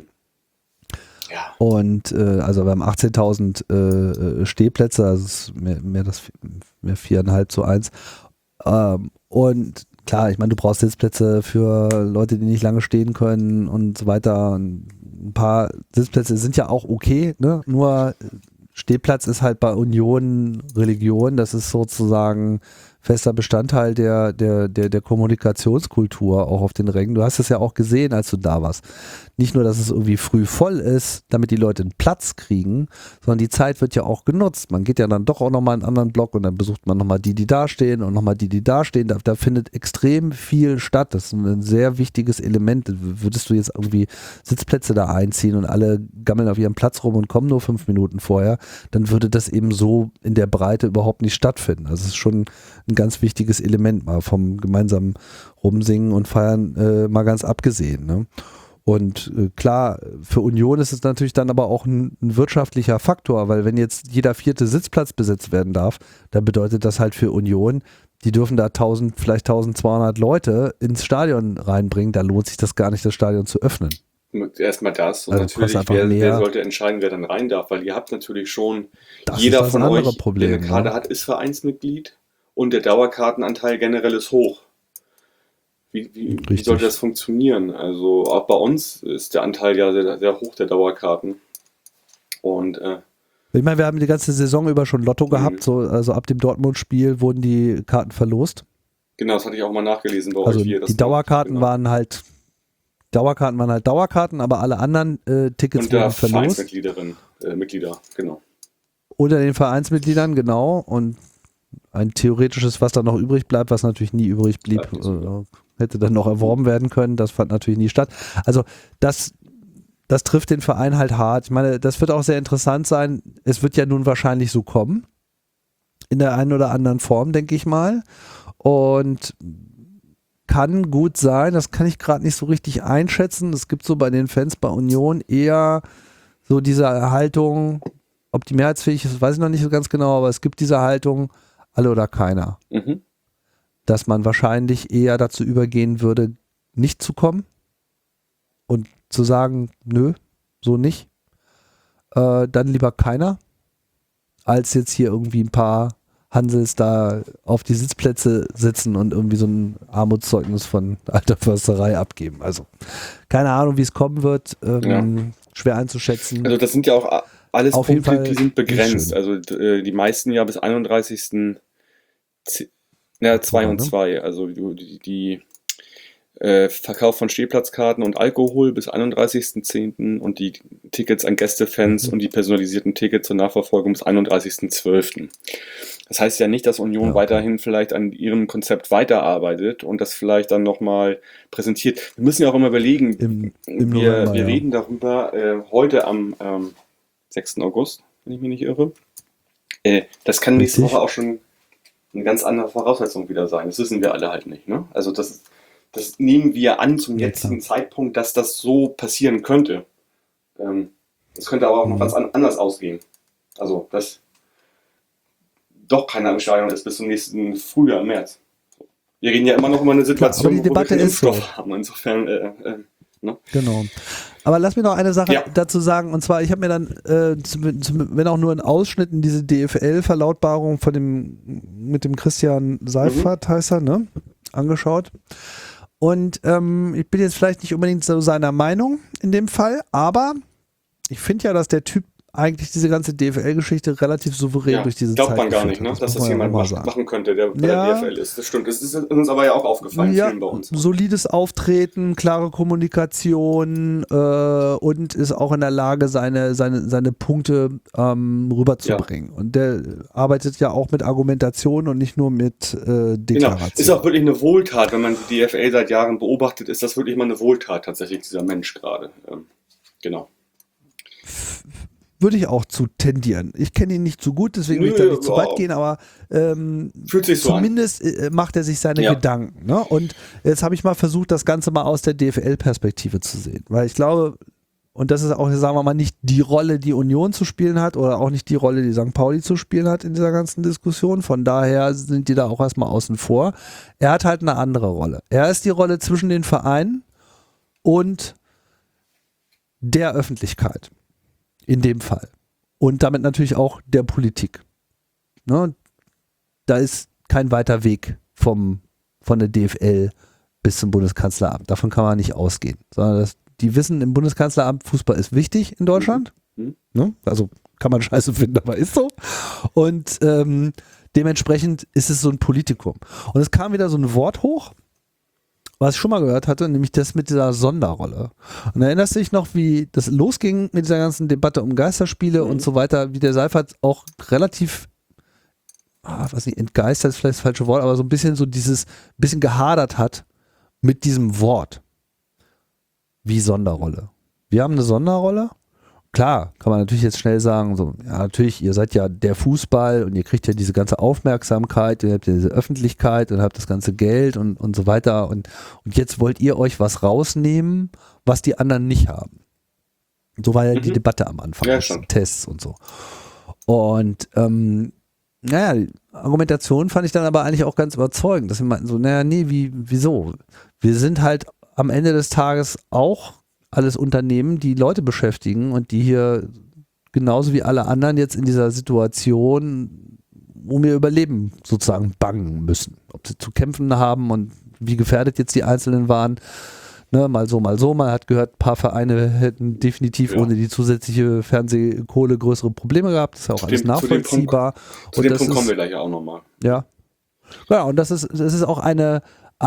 Ja. Und also wir haben 18.000 Stehplätze, also es ist mehr 4,5:1. Und klar, ich meine, du brauchst Sitzplätze für Leute, die nicht lange stehen können und so weiter. Und ein paar Sitzplätze sind ja auch okay, ne? Nur Stehplatz ist halt bei Union Religion, das ist sozusagen fester Bestandteil der Kommunikationskultur auch auf den Rängen. Du hast es ja auch gesehen, als du da warst. Nicht nur, dass es irgendwie früh voll ist, damit die Leute einen Platz kriegen, sondern die Zeit wird ja auch genutzt. Man geht ja dann doch auch nochmal in einen anderen Block und dann besucht man nochmal die da stehen und nochmal die da stehen. Da findet extrem viel statt. Das ist ein sehr wichtiges Element. Würdest du jetzt irgendwie Sitzplätze da einziehen und alle gammeln auf ihrem Platz rum und kommen nur 5 Minuten vorher, dann würde das eben so in der Breite überhaupt nicht stattfinden. Also es ist schon ein ganz wichtiges Element, mal vom gemeinsamen Rumsingen und Feiern mal ganz abgesehen. Ne? Und klar, für Union ist es natürlich dann aber auch ein wirtschaftlicher Faktor, weil wenn jetzt jeder 4. Sitzplatz besetzt werden darf, dann bedeutet das halt für Union, die dürfen da 1000, vielleicht 1200 Leute ins Stadion reinbringen, da lohnt sich das gar nicht, das Stadion zu öffnen. Erstmal das und Also natürlich, wer sollte entscheiden, wer dann rein darf, weil ihr habt natürlich schon, Das jeder ist das von andere euch, Problem, der eine Karte ne? hat, ist Vereinsmitglied und der Dauerkartenanteil generell ist hoch. Wie Richtig. sollte das funktionieren? Also auch bei uns ist der Anteil ja sehr, sehr hoch der Dauerkarten. Und Ich meine, wir haben die ganze Saison über schon Lotto gehabt, so, also ab dem Dortmund-Spiel wurden die Karten verlost. genau, das hatte ich auch mal nachgelesen bei Also euch. Wie ihr das die Dauerkarten macht. waren halt Dauerkarten, aber alle anderen Tickets Und der wurden verlost. Mitglieder, genau. Unter den Vereinsmitgliedern, genau. Und ein theoretisches, was da noch übrig bleibt, was natürlich nie übrig blieb, hätte dann noch erworben werden können. Das fand natürlich nie statt. Also das trifft den Verein halt hart. Ich meine, das wird auch sehr interessant sein. Es wird ja nun wahrscheinlich so kommen. In der einen oder anderen Form, denke ich mal. Und kann gut sein, das kann ich gerade nicht so richtig einschätzen. Es gibt so bei den Fans bei Union eher so diese Haltung, ob die mehrheitsfähig ist, weiß ich noch nicht so ganz genau, aber es gibt diese Haltung, alle oder keiner. Mhm. Dass man wahrscheinlich eher dazu übergehen würde, nicht zu kommen und zu sagen, nö, so nicht. Dann lieber keiner, als jetzt hier irgendwie ein paar Hansels da auf die Sitzplätze sitzen und irgendwie so ein Armutszeugnis von alter Försterei abgeben. Also keine Ahnung, wie es kommen wird. Schwer einzuschätzen. Also das sind ja auch alles Auf jeden Punkte, Fall die sind begrenzt. schön. Also die meisten ja bis 31. 2 und 2. Also die Verkauf von Stehplatzkarten und Alkohol bis 31.10. und die Tickets an Gästefans und die personalisierten Tickets zur Nachverfolgung bis 31.12. Das heißt ja nicht, dass Union weiterhin vielleicht an ihrem Konzept weiterarbeitet und das vielleicht dann nochmal präsentiert. Wir müssen ja auch immer überlegen, wir reden darüber heute am 6. August, wenn ich mich nicht irre. Das kann nächste Woche auch schon eine ganz andere Voraussetzung wieder sein. Das wissen wir alle halt nicht. Ne? Also das nehmen wir an zum Ja, jetzigen Zeitpunkt, dass das so passieren könnte. Das könnte aber auch noch ganz anders ausgehen. Also, dass doch keiner im Stadion ist bis zum nächsten Frühjahr, März. Wir reden ja immer noch über eine Situation, aber die Debatte wo wir keinen ist so. Impfstoff haben. Insofern, ne? Genau. Aber lass mir noch eine Sache Ja. dazu sagen, und zwar, ich habe mir dann, wenn auch nur in Ausschnitten, diese DFL-Verlautbarung mit dem Christian Seifert, heißt er, ne, angeschaut. Und ich bin jetzt vielleicht nicht unbedingt so seiner Meinung in dem Fall, aber ich finde ja, dass der Typ eigentlich diese ganze DFL-Geschichte relativ souverän durch diese glaubt Zeit man gar geführt nicht, ne? hat. Dass das muss man ja jemand auch mal sagen. machen könnte, der bei Ja. der DFL ist. Das stimmt. Das ist uns aber ja auch aufgefallen, Ja, vielen bei uns. solides Auftreten, klare Kommunikation und ist auch in der Lage, seine Punkte rüberzubringen. Und der arbeitet ja auch mit Argumentation und nicht nur mit Genau. Deklaration. Ist auch wirklich eine Wohltat, wenn man die DFL seit Jahren beobachtet, ist das wirklich mal eine Wohltat tatsächlich, dieser Mensch gerade. Genau. Würde ich auch zu tendieren. Ich kenne ihn nicht so gut, deswegen will ich da nicht zu weit gehen, aber Fühlt sich so zumindest macht er sich seine Gedanken. Ne? Und jetzt habe ich mal versucht, das Ganze mal aus der DFL-Perspektive zu sehen. Weil ich glaube, und das ist auch, sagen wir mal, nicht die Rolle, die Union zu spielen hat oder auch nicht die Rolle, die St. Pauli zu spielen hat in dieser ganzen Diskussion. Von daher sind die da auch erstmal außen vor. Er hat halt eine andere Rolle. Er ist die Rolle zwischen den Vereinen und der Öffentlichkeit. In dem Fall. Und damit natürlich auch der Politik. Ne? Da ist kein weiter Weg von der DFL bis zum Bundeskanzleramt. Davon kann man nicht ausgehen. Sondern die wissen im Bundeskanzleramt, Fußball ist wichtig in Deutschland. Ne? Also kann man scheiße finden, aber ist so. Und dementsprechend ist es so ein Politikum. Und es kam wieder so ein Wort hoch, was ich schon mal gehört hatte, nämlich das mit dieser Sonderrolle. Und erinnerst du dich noch, wie das losging mit dieser ganzen Debatte um Geisterspiele und so weiter, wie der Seifert auch relativ, weiß nicht, entgeistert ist vielleicht das falsche Wort, aber so ein bisschen bisschen gehadert hat mit diesem Wort. Wie Sonderrolle. Wir haben eine Sonderrolle. Klar, kann man natürlich jetzt schnell sagen, so, ja, natürlich, ihr seid ja der Fußball und ihr kriegt ja diese ganze Aufmerksamkeit, ihr habt ja diese Öffentlichkeit und habt das ganze Geld und so weiter und jetzt wollt ihr euch was rausnehmen, was die anderen nicht haben. So war ja die Debatte am Anfang, Ja, mit schon. Tests und so. Und naja, die Argumentation fand ich dann aber eigentlich auch ganz überzeugend, dass wir meinten so, naja, nee, wieso? Wir sind halt am Ende des Tages auch alles Unternehmen, die Leute beschäftigen und die hier genauso wie alle anderen jetzt in dieser Situation um ihr Überleben sozusagen bangen müssen. Ob sie zu kämpfen haben und wie gefährdet jetzt die Einzelnen waren, ne, mal so, mal so. Man hat gehört, ein paar Vereine hätten definitiv ohne die zusätzliche Fernsehkohle größere Probleme gehabt. Das ist ja auch alles nachvollziehbar. Zu dem Punkt kommen wir gleich auch nochmal. Ja. Ja, und das ist auch eine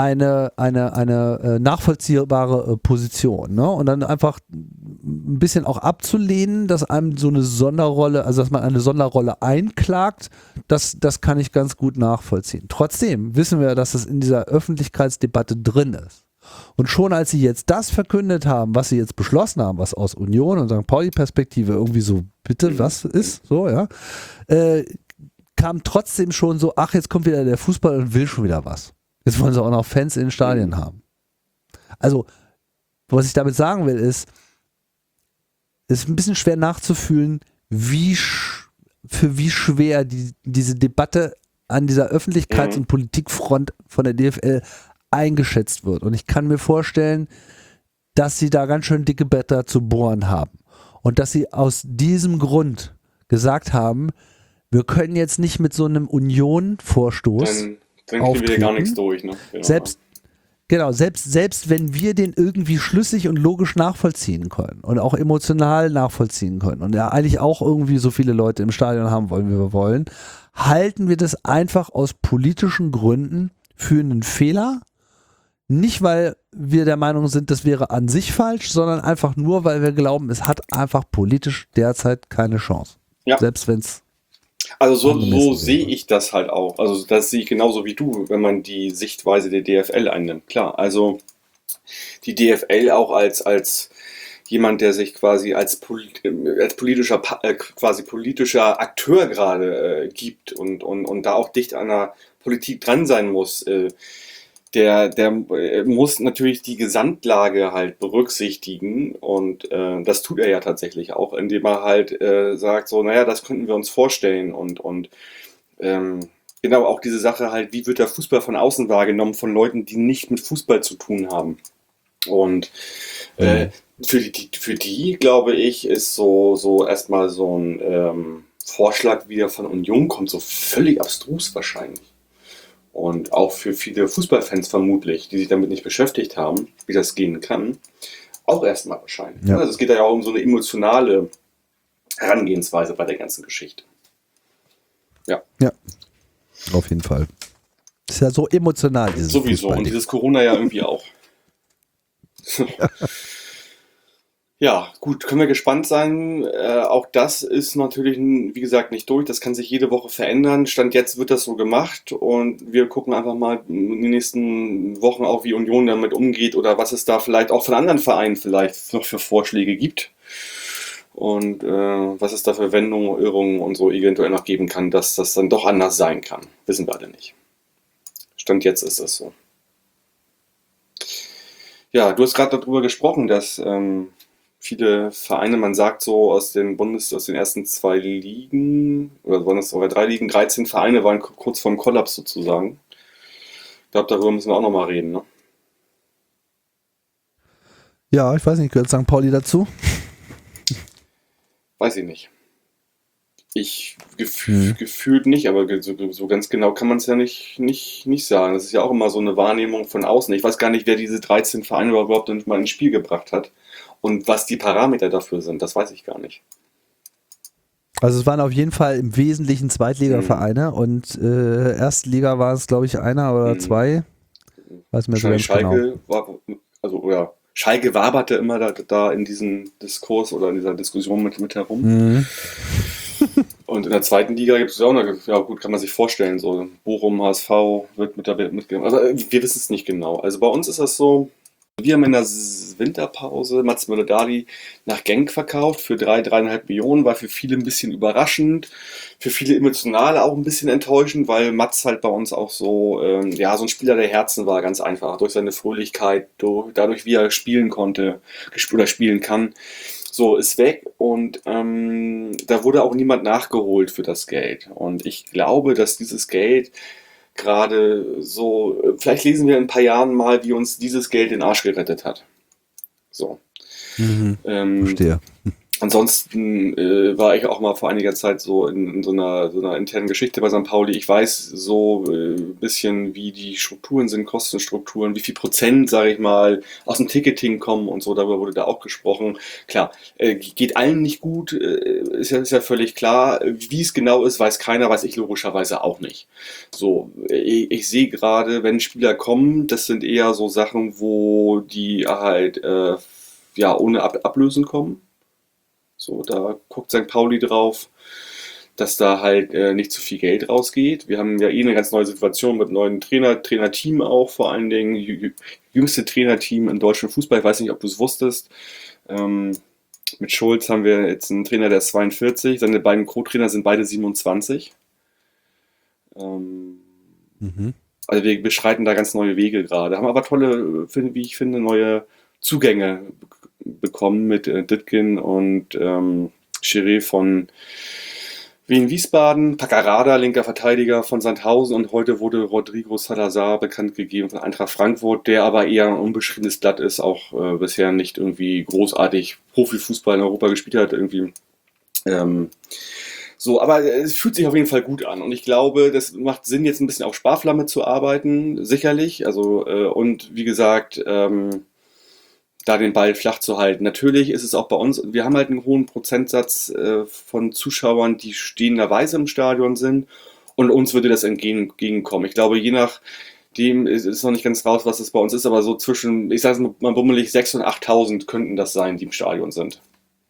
nachvollziehbare Position, ne? Und dann einfach ein bisschen auch abzulehnen, dass einem so eine Sonderrolle, also dass man eine Sonderrolle einklagt, das kann ich ganz gut nachvollziehen. Trotzdem wissen wir, dass es in dieser Öffentlichkeitsdebatte drin ist. Und schon als sie jetzt das verkündet haben, was sie jetzt beschlossen haben, was aus Union und St. Pauli-Perspektive irgendwie so, bitte, was ist, so, ja, kam trotzdem schon so, ach, jetzt kommt wieder der Fußball und will schon wieder was. Jetzt wollen sie auch noch Fans in den Stadien haben. Also, was ich damit sagen will, ist, es ist ein bisschen schwer nachzufühlen, für wie schwer diese Debatte an dieser Öffentlichkeits- und Politikfront von der DFL eingeschätzt wird. Und ich kann mir vorstellen, dass sie da ganz schön dicke Bretter zu bohren haben. Und dass sie aus diesem Grund gesagt haben, wir können jetzt nicht mit so einem Union-Vorstoß Dann kriegen wir gar nichts durch. Ne? Genau. Selbst wenn wir den irgendwie schlüssig und logisch nachvollziehen können und auch emotional nachvollziehen können und ja eigentlich auch irgendwie so viele Leute im Stadion haben wollen, wie wir wollen, halten wir das einfach aus politischen Gründen für einen Fehler. Nicht, weil wir der Meinung sind, das wäre an sich falsch, sondern einfach nur, weil wir glauben, es hat einfach politisch derzeit keine Chance. Ja. Selbst wenn es Also so sehe ich das halt auch. Also das sehe ich genauso wie du, wenn man die Sichtweise der DFL einnimmt. Klar, also die DFL auch als jemand, der sich quasi als politischer, quasi politischer Akteur gerade gibt und da auch dicht an der Politik dran sein muss. Der muss natürlich die Gesamtlage halt berücksichtigen und das tut er ja tatsächlich auch, indem er halt sagt so, naja, das könnten wir uns vorstellen und genau auch diese Sache halt, wie wird der Fußball von außen wahrgenommen von Leuten, die nicht mit Fußball zu tun haben. Und für die, glaube ich, ist so erstmal so ein Vorschlag, wie der von Union kommt, so völlig abstrus wahrscheinlich. Und auch für viele Fußballfans vermutlich, die sich damit nicht beschäftigt haben, wie das gehen kann, auch erstmal wahrscheinlich. Ja. Also es geht da ja auch um so eine emotionale Herangehensweise bei der ganzen Geschichte. Ja. Ja, auf jeden Fall. Ist ja so emotional, dieses Sowieso. Und Fußballding. dieses Corona ja irgendwie auch. Ja, gut, können wir gespannt sein. Auch das ist natürlich, wie gesagt, nicht durch. Das kann sich jede Woche verändern. Stand jetzt wird das so gemacht und wir gucken einfach mal in den nächsten Wochen auch, wie Union damit umgeht oder was es da vielleicht auch von anderen Vereinen vielleicht noch für Vorschläge gibt und was es da für Wendungen, Irrungen und so eventuell noch geben kann, dass das dann doch anders sein kann. Wissen wir alle nicht. Stand jetzt ist das so. Ja, du hast gerade darüber gesprochen, dass viele Vereine, man sagt so aus den ersten 2 Ligen, oder waren das sogar 3 Ligen, 13 Vereine waren kurz vorm Kollaps sozusagen. Ich glaube, darüber müssen wir auch nochmal reden, ne? Ja, ich weiß nicht, gehört St. Pauli dazu? Weiß ich nicht. Gefühlt nicht, aber so ganz genau kann man es ja nicht sagen. Das ist ja auch immer so eine Wahrnehmung von außen. Ich weiß gar nicht, wer diese 13 Vereine überhaupt mal ins Spiel gebracht hat. Und was die Parameter dafür sind, das weiß ich gar nicht. Also es waren auf jeden Fall im Wesentlichen Zweitliga-Vereine und Erstliga war es, glaube ich, einer oder zwei. Weiß mir so ganz Wahrscheinlich genau. Schalke waberte immer da in diesem Diskurs oder in dieser Diskussion mit herum. Mhm. Und in der zweiten Liga gibt es auch noch, ja gut, kann man sich vorstellen, so Bochum, HSV wird mitgenommen. Also wir wissen es nicht genau. Also bei uns ist das so, wir haben in der Winterpause Mats Möller-Dali nach Genk verkauft für 3,5 Millionen, war für viele ein bisschen überraschend, für viele Emotionale auch ein bisschen enttäuschend, weil Mats halt bei uns auch so, so ein Spieler der Herzen war, ganz einfach, durch seine Fröhlichkeit, dadurch wie er spielen konnte oder spielen kann. So, ist weg und da wurde auch niemand nachgeholt für das Geld. Und ich glaube, dass dieses Geld gerade so, vielleicht lesen wir in ein paar Jahren mal, wie uns dieses Geld den Arsch gerettet hat. So. Verstehe. Ansonsten war ich auch mal vor einiger Zeit so in so einer internen Geschichte bei St. Pauli. Ich weiß so ein bisschen, wie die Strukturen sind, Kostenstrukturen, wie viel Prozent, sage ich mal, aus dem Ticketing kommen und so. Darüber wurde da auch gesprochen. Klar, geht allen nicht gut, ist ja völlig klar. Wie es genau ist, weiß keiner, weiß ich logischerweise auch nicht. So, ich sehe gerade, wenn Spieler kommen, das sind eher so Sachen, wo die halt ohne Ablösen kommen. So, da guckt St. Pauli drauf, dass da halt nicht zu viel Geld rausgeht. Wir haben ja eine ganz neue Situation mit neuen Trainerteam auch, vor allen Dingen jüngste Trainerteam im deutschen Fußball. Ich weiß nicht, ob du es wusstest. Mit Schulz haben wir jetzt einen Trainer, der ist 42. Seine beiden Co-Trainer sind beide 27. Also wir beschreiten da ganz neue Wege gerade. Haben aber tolle, wie ich finde, neue Zugänge bekommen mit Ditkin und Chiré von Wien-Wiesbaden, Paccarada, linker Verteidiger von Sandhausen und heute wurde Rodrigo Salazar bekannt gegeben von Eintracht Frankfurt, der aber eher ein unbeschriebenes Blatt ist, auch bisher nicht irgendwie großartig Profifußball in Europa gespielt hat, irgendwie. Aber es fühlt sich auf jeden Fall gut an und ich glaube, das macht Sinn, jetzt ein bisschen auf Sparflamme zu arbeiten, sicherlich, und wie gesagt, da den Ball flach zu halten. Natürlich ist es auch bei uns, wir haben halt einen hohen Prozentsatz von Zuschauern, die stehenderweise im Stadion sind und uns würde das entgegenkommen. Ich glaube, je nachdem ist noch nicht ganz raus, was es bei uns ist, aber so zwischen, ich sage mal bummelig, 6.000 und 8.000 könnten das sein, die im Stadion sind.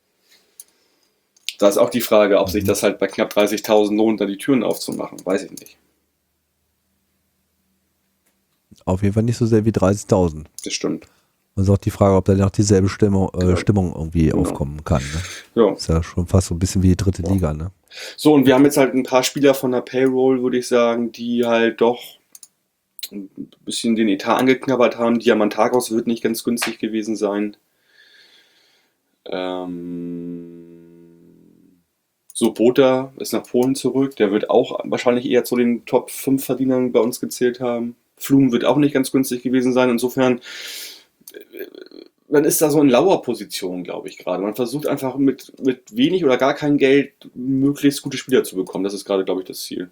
Da ist auch die Frage, ob sich das halt bei knapp 30.000 lohnt, da die Türen aufzumachen. Weiß ich nicht. Auf jeden Fall nicht so sehr wie 30.000. Das stimmt. Und ist auch die Frage, ob da noch dieselbe Stimmung irgendwie Genau. aufkommen kann. Ne? Ja. Ist ja schon fast so ein bisschen wie die dritte Liga, ne? So, und wir haben jetzt halt ein paar Spieler von der Payroll, würde ich sagen, die halt doch ein bisschen den Etat angeknabbert haben. Diamantakos wird nicht ganz günstig gewesen sein. Sobota ist nach Polen zurück. Der wird auch wahrscheinlich eher zu den Top 5 Verdienern bei uns gezählt haben. Flum wird auch nicht ganz günstig gewesen sein. Insofern, man ist da so in Lauerposition, glaube ich, gerade. Man versucht einfach mit wenig oder gar kein Geld möglichst gute Spieler zu bekommen. Das ist gerade, glaube ich, das Ziel.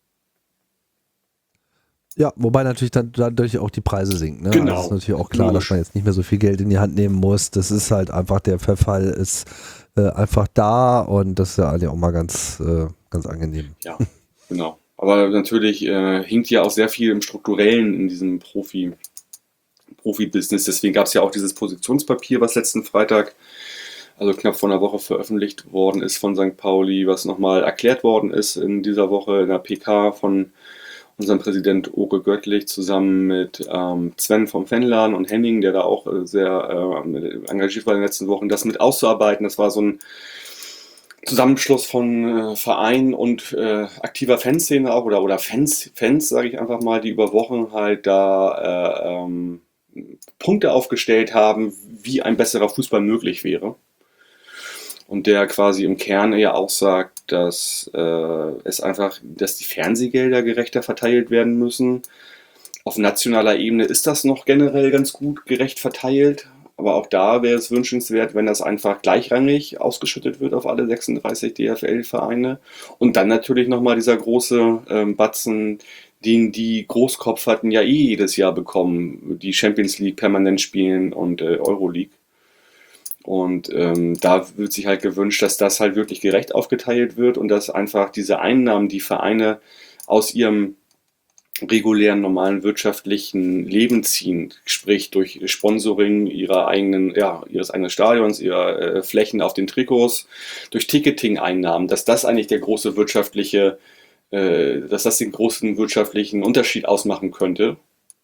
Ja, wobei natürlich dann dadurch auch die Preise sinken. Ne? Genau. Das ist natürlich auch klar, Logisch. dass man jetzt nicht mehr so viel Geld in die Hand nehmen muss. Das ist halt einfach, der Verfall ist einfach da und das ist ja eigentlich auch mal ganz angenehm. Ja, genau. Aber natürlich hinkt ja auch sehr viel im Strukturellen in diesem Profi-Business. Deswegen gab es ja auch dieses Positionspapier, was letzten Freitag, also knapp vor einer Woche, veröffentlicht worden ist von St. Pauli, was nochmal erklärt worden ist in dieser Woche in der PK von unserem Präsident Oke Göttlich zusammen mit Sven vom Fanladen und Henning, der da auch sehr engagiert war in den letzten Wochen, das mit auszuarbeiten. Das war so ein Zusammenschluss von Verein und aktiver Fanszene auch oder Fans sage ich einfach mal, die über Wochen halt da Punkte aufgestellt haben, wie ein besserer Fußball möglich wäre. Und der quasi im Kern ja auch sagt, dass dass die Fernsehgelder gerechter verteilt werden müssen. Auf nationaler Ebene ist das noch generell ganz gut gerecht verteilt. Aber auch da wäre es wünschenswert, wenn das einfach gleichrangig ausgeschüttet wird auf alle 36 DFL-Vereine. Und dann natürlich nochmal dieser große Batzen, den die Großkopferten ja jedes Jahr bekommen, die Champions League permanent spielen und Euroleague. Und da wird sich halt gewünscht, dass das halt wirklich gerecht aufgeteilt wird und dass einfach diese Einnahmen, die Vereine aus ihrem regulären, normalen wirtschaftlichen Leben ziehen, sprich durch Sponsoring ihres eigenen Stadions, ihrer Flächen auf den Trikots, durch Ticketing-Einnahmen, dass das eigentlich der große dass das den großen wirtschaftlichen Unterschied ausmachen könnte,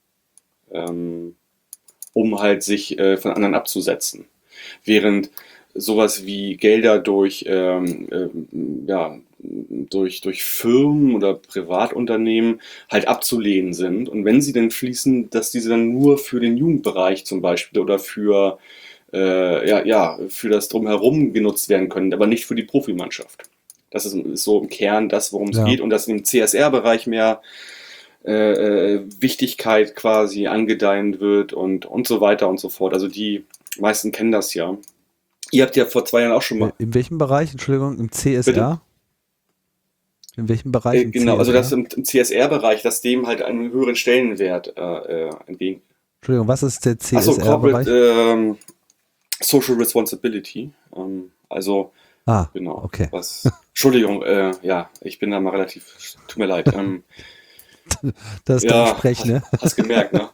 um halt sich von anderen abzusetzen. Während sowas wie Gelder durch Firmen oder Privatunternehmen halt abzulehnen sind. Und wenn sie dann fließen, dass diese dann nur für den Jugendbereich zum Beispiel oder für das Drumherum genutzt werden können, aber nicht für die Profimannschaft. Das ist so im Kern das, worum es geht. Und dass im CSR-Bereich mehr Wichtigkeit quasi angedeihen wird und so weiter und so fort. Also die meisten kennen das ja. Ihr habt ja vor 2 Jahren auch schon mal... In welchem Bereich? Entschuldigung, im CSR? Bitte? In welchem Bereich? Genau, also das im CSR-Bereich, dass dem halt einen höheren Stellenwert entgegen... Entschuldigung, was ist der Achso, CSR-Bereich? Corporate Social Responsibility. Genau. Okay. Entschuldigung, ich bin da mal relativ... Tut mir leid. Das ist dein Sprech, ne? Hast gemerkt, ne?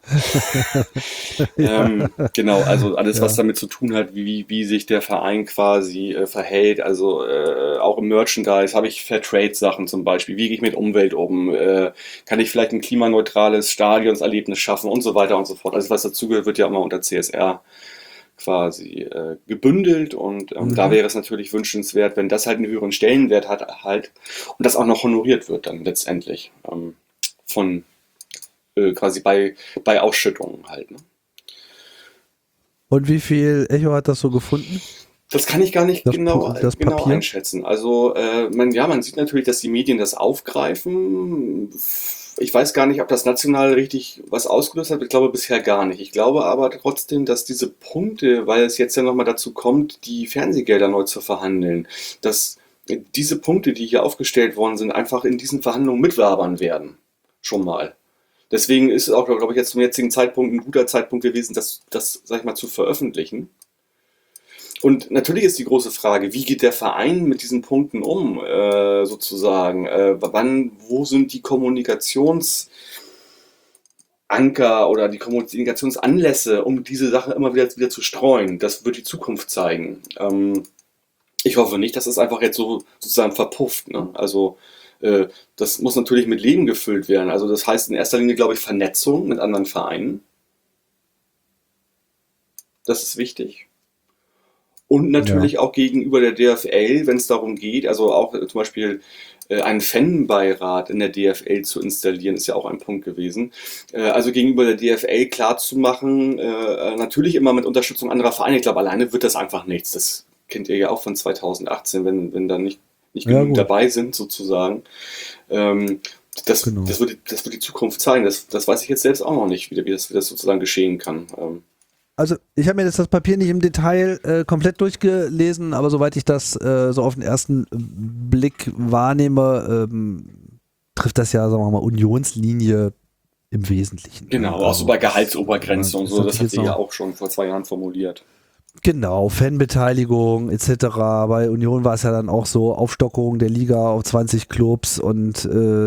Genau, also alles, was damit zu tun hat, wie sich der Verein quasi verhält. Also auch im Merchandise habe ich Fairtrade-Sachen zum Beispiel. Wie gehe ich mit Umwelt um? Kann ich vielleicht ein klimaneutrales Stadionserlebnis schaffen und so weiter und so fort. Alles, was dazugehört, wird ja immer unter CSR quasi gebündelt und da wäre es natürlich wünschenswert, wenn das halt einen höheren Stellenwert hat halt und das auch noch honoriert wird dann letztendlich. Von quasi bei Ausschüttungen halt. Ne? Und wie viel Echo hat das so gefunden? Das kann ich gar nicht genau Papier? einschätzen. Also man sieht natürlich, dass die Medien das aufgreifen. Ich weiß gar nicht, ob das national richtig was ausgelöst hat. Ich glaube bisher gar nicht. Ich glaube aber trotzdem, dass diese Punkte, weil es jetzt ja nochmal dazu kommt, die Fernsehgelder neu zu verhandeln, dass diese Punkte, die hier aufgestellt worden sind, einfach in diesen Verhandlungen mitwabern werden. Schon mal. Deswegen ist es auch, glaube ich, jetzt zum jetzigen Zeitpunkt ein guter Zeitpunkt gewesen, das sag ich mal, zu veröffentlichen. Und natürlich ist die große Frage, wie geht der Verein mit diesen Punkten um, sozusagen? Wo sind die Kommunikationsanker oder die Kommunikationsanlässe, um diese Sache immer wieder zu streuen? Das wird die Zukunft zeigen. Ich hoffe nicht, dass es einfach jetzt so sozusagen verpufft. Ne? Also das muss natürlich mit Leben gefüllt werden. Also das heißt in erster Linie, glaube ich, Vernetzung mit anderen Vereinen. Das ist wichtig. Und natürlich auch gegenüber der DFL, wenn es darum geht, also auch zum Beispiel einen Fanbeirat in der DFL zu installieren, ist ja auch ein Punkt gewesen. Also gegenüber der DFL klarzumachen, natürlich immer mit Unterstützung anderer Vereine. Ich glaube, alleine wird das einfach nichts. Das kennt ihr ja auch von 2018, wenn da nicht genug dabei sind, sozusagen. Das wird die Zukunft zeigen. Das weiß ich jetzt selbst auch noch nicht, wie das sozusagen geschehen kann. Also ich habe mir jetzt das Papier nicht im Detail komplett durchgelesen, aber soweit ich das so auf den ersten Blick wahrnehme, trifft das ja, sagen wir mal, Unionslinie im Wesentlichen. Genau, auch so bei Gehaltsobergrenzen und so, das hat sie ja auch schon vor 2 Jahren formuliert. Genau, Fanbeteiligung etc. Bei Union war es ja dann auch so, Aufstockung der Liga auf 20 Clubs und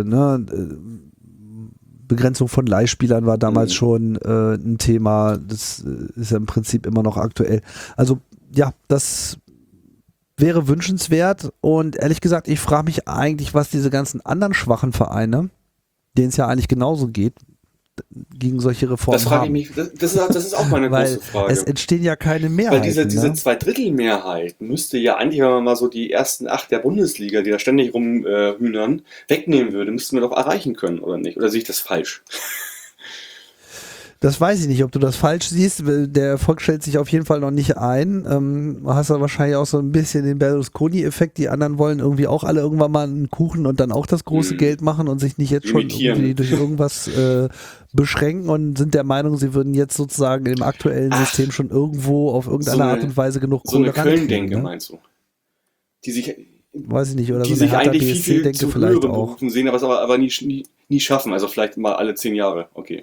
Begrenzung von Leihspielern war damals schon ein Thema. Das ist ja im Prinzip immer noch aktuell. Also ja, das wäre wünschenswert und ehrlich gesagt, ich frage mich eigentlich, was diese ganzen anderen schwachen Vereine, denen es ja eigentlich genauso geht, gegen solche Reformen das frage ich mich, das ist auch meine große Frage. Es entstehen ja keine Mehrheiten. Weil diese Zweidrittelmehrheit müsste ja eigentlich, wenn man mal so die ersten 8 der Bundesliga, die da ständig rumhühnern, wegnehmen würde, müssten wir doch erreichen können, oder nicht? Oder sehe ich das falsch? Das weiß ich nicht, ob du das falsch siehst. Der Erfolg stellt sich auf jeden Fall noch nicht ein. Hast du wahrscheinlich auch so ein bisschen den Berlusconi-Effekt. Die anderen wollen irgendwie auch alle irgendwann mal einen Kuchen und dann auch das große Geld machen und sich nicht jetzt schon irgendwie durch irgendwas beschränken und sind der Meinung, sie würden jetzt sozusagen im aktuellen System schon irgendwo auf irgendeine Art und Weise genug Kohle rankriegen. So eine Köln-Denke, meinst du? Die sich, weiß ich nicht, oder die so eine sich eigentlich viel zu vielleicht höheren auch Berufen sehen, aber nie schaffen. Also vielleicht mal alle 10 Jahre. Okay.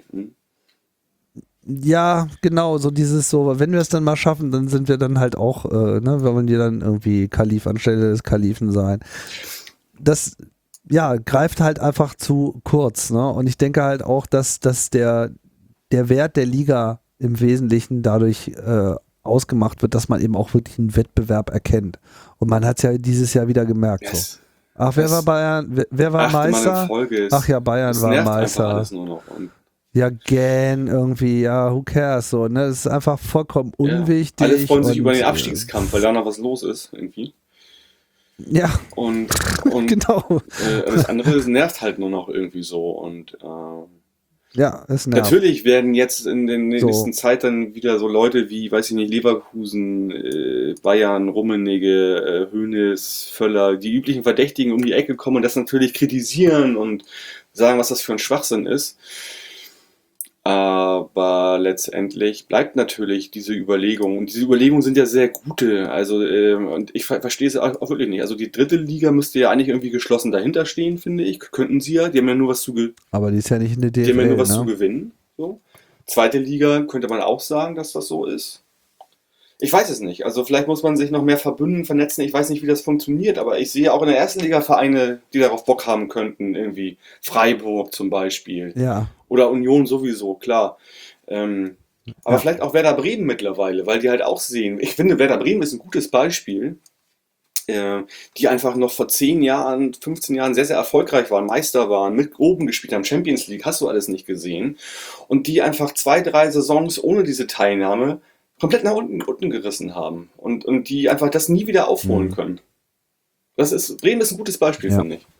Ja, genau, so dieses so, wenn wir es dann mal schaffen, dann sind wir dann halt auch, wir wollen ja dann irgendwie Kalif anstelle des Kalifen sein. Das, ja, greift halt einfach zu kurz, ne? Und ich denke halt auch, dass der Wert der Liga im Wesentlichen dadurch ausgemacht wird, dass man eben auch wirklich einen Wettbewerb erkennt. Und man hat es ja dieses Jahr wieder gemerkt. Yes. So. Ach, wer war Bayern? Wer war Meister? Ach ja, Bayern war Meister. Alles nur noch. Ja, gern irgendwie, ja, who cares, so, ne, das ist einfach vollkommen unwichtig. Alle freuen sich über den Abstiegskampf, weil da noch was los ist, irgendwie. Ja. Und genau. Das andere nervt halt nur noch irgendwie so und ja, es nervt. Natürlich werden jetzt in der nächsten Zeit dann wieder so Leute wie, weiß ich nicht, Leverkusen, Bayern, Rummenigge, Hoeneß, Völler, die üblichen Verdächtigen um die Ecke kommen und das natürlich kritisieren und sagen, was das für ein Schwachsinn ist. Aber letztendlich bleibt natürlich diese Überlegung. Und diese Überlegungen sind ja sehr gute. Also, und ich verstehe es auch wirklich nicht. Also, die dritte Liga müsste ja eigentlich irgendwie geschlossen dahinter stehen, finde ich. Könnten sie ja. Die haben ja nur was zu Aber die ist ja nicht in der DFL, die haben ja nur was zu gewinnen. So. Zweite Liga könnte man auch sagen, dass das so ist. Ich weiß es nicht. Also, vielleicht muss man sich noch mehr verbünden, vernetzen. Ich weiß nicht, wie das funktioniert. Aber ich sehe auch in der ersten Liga Vereine, die darauf Bock haben könnten. Irgendwie Freiburg zum Beispiel. Ja. Oder Union sowieso, klar. Aber vielleicht auch Werder Bremen mittlerweile, weil die halt auch sehen, ich finde, Werder Bremen ist ein gutes Beispiel, die einfach noch vor 10 Jahren, 15 Jahren sehr, sehr erfolgreich waren, Meister waren, mit oben gespielt haben, Champions League, hast du alles nicht gesehen. Und die einfach 2, 3 Saisons ohne diese Teilnahme komplett nach unten gerissen haben. Und die einfach das nie wieder aufholen können. Bremen ist ein gutes Beispiel, finde ich.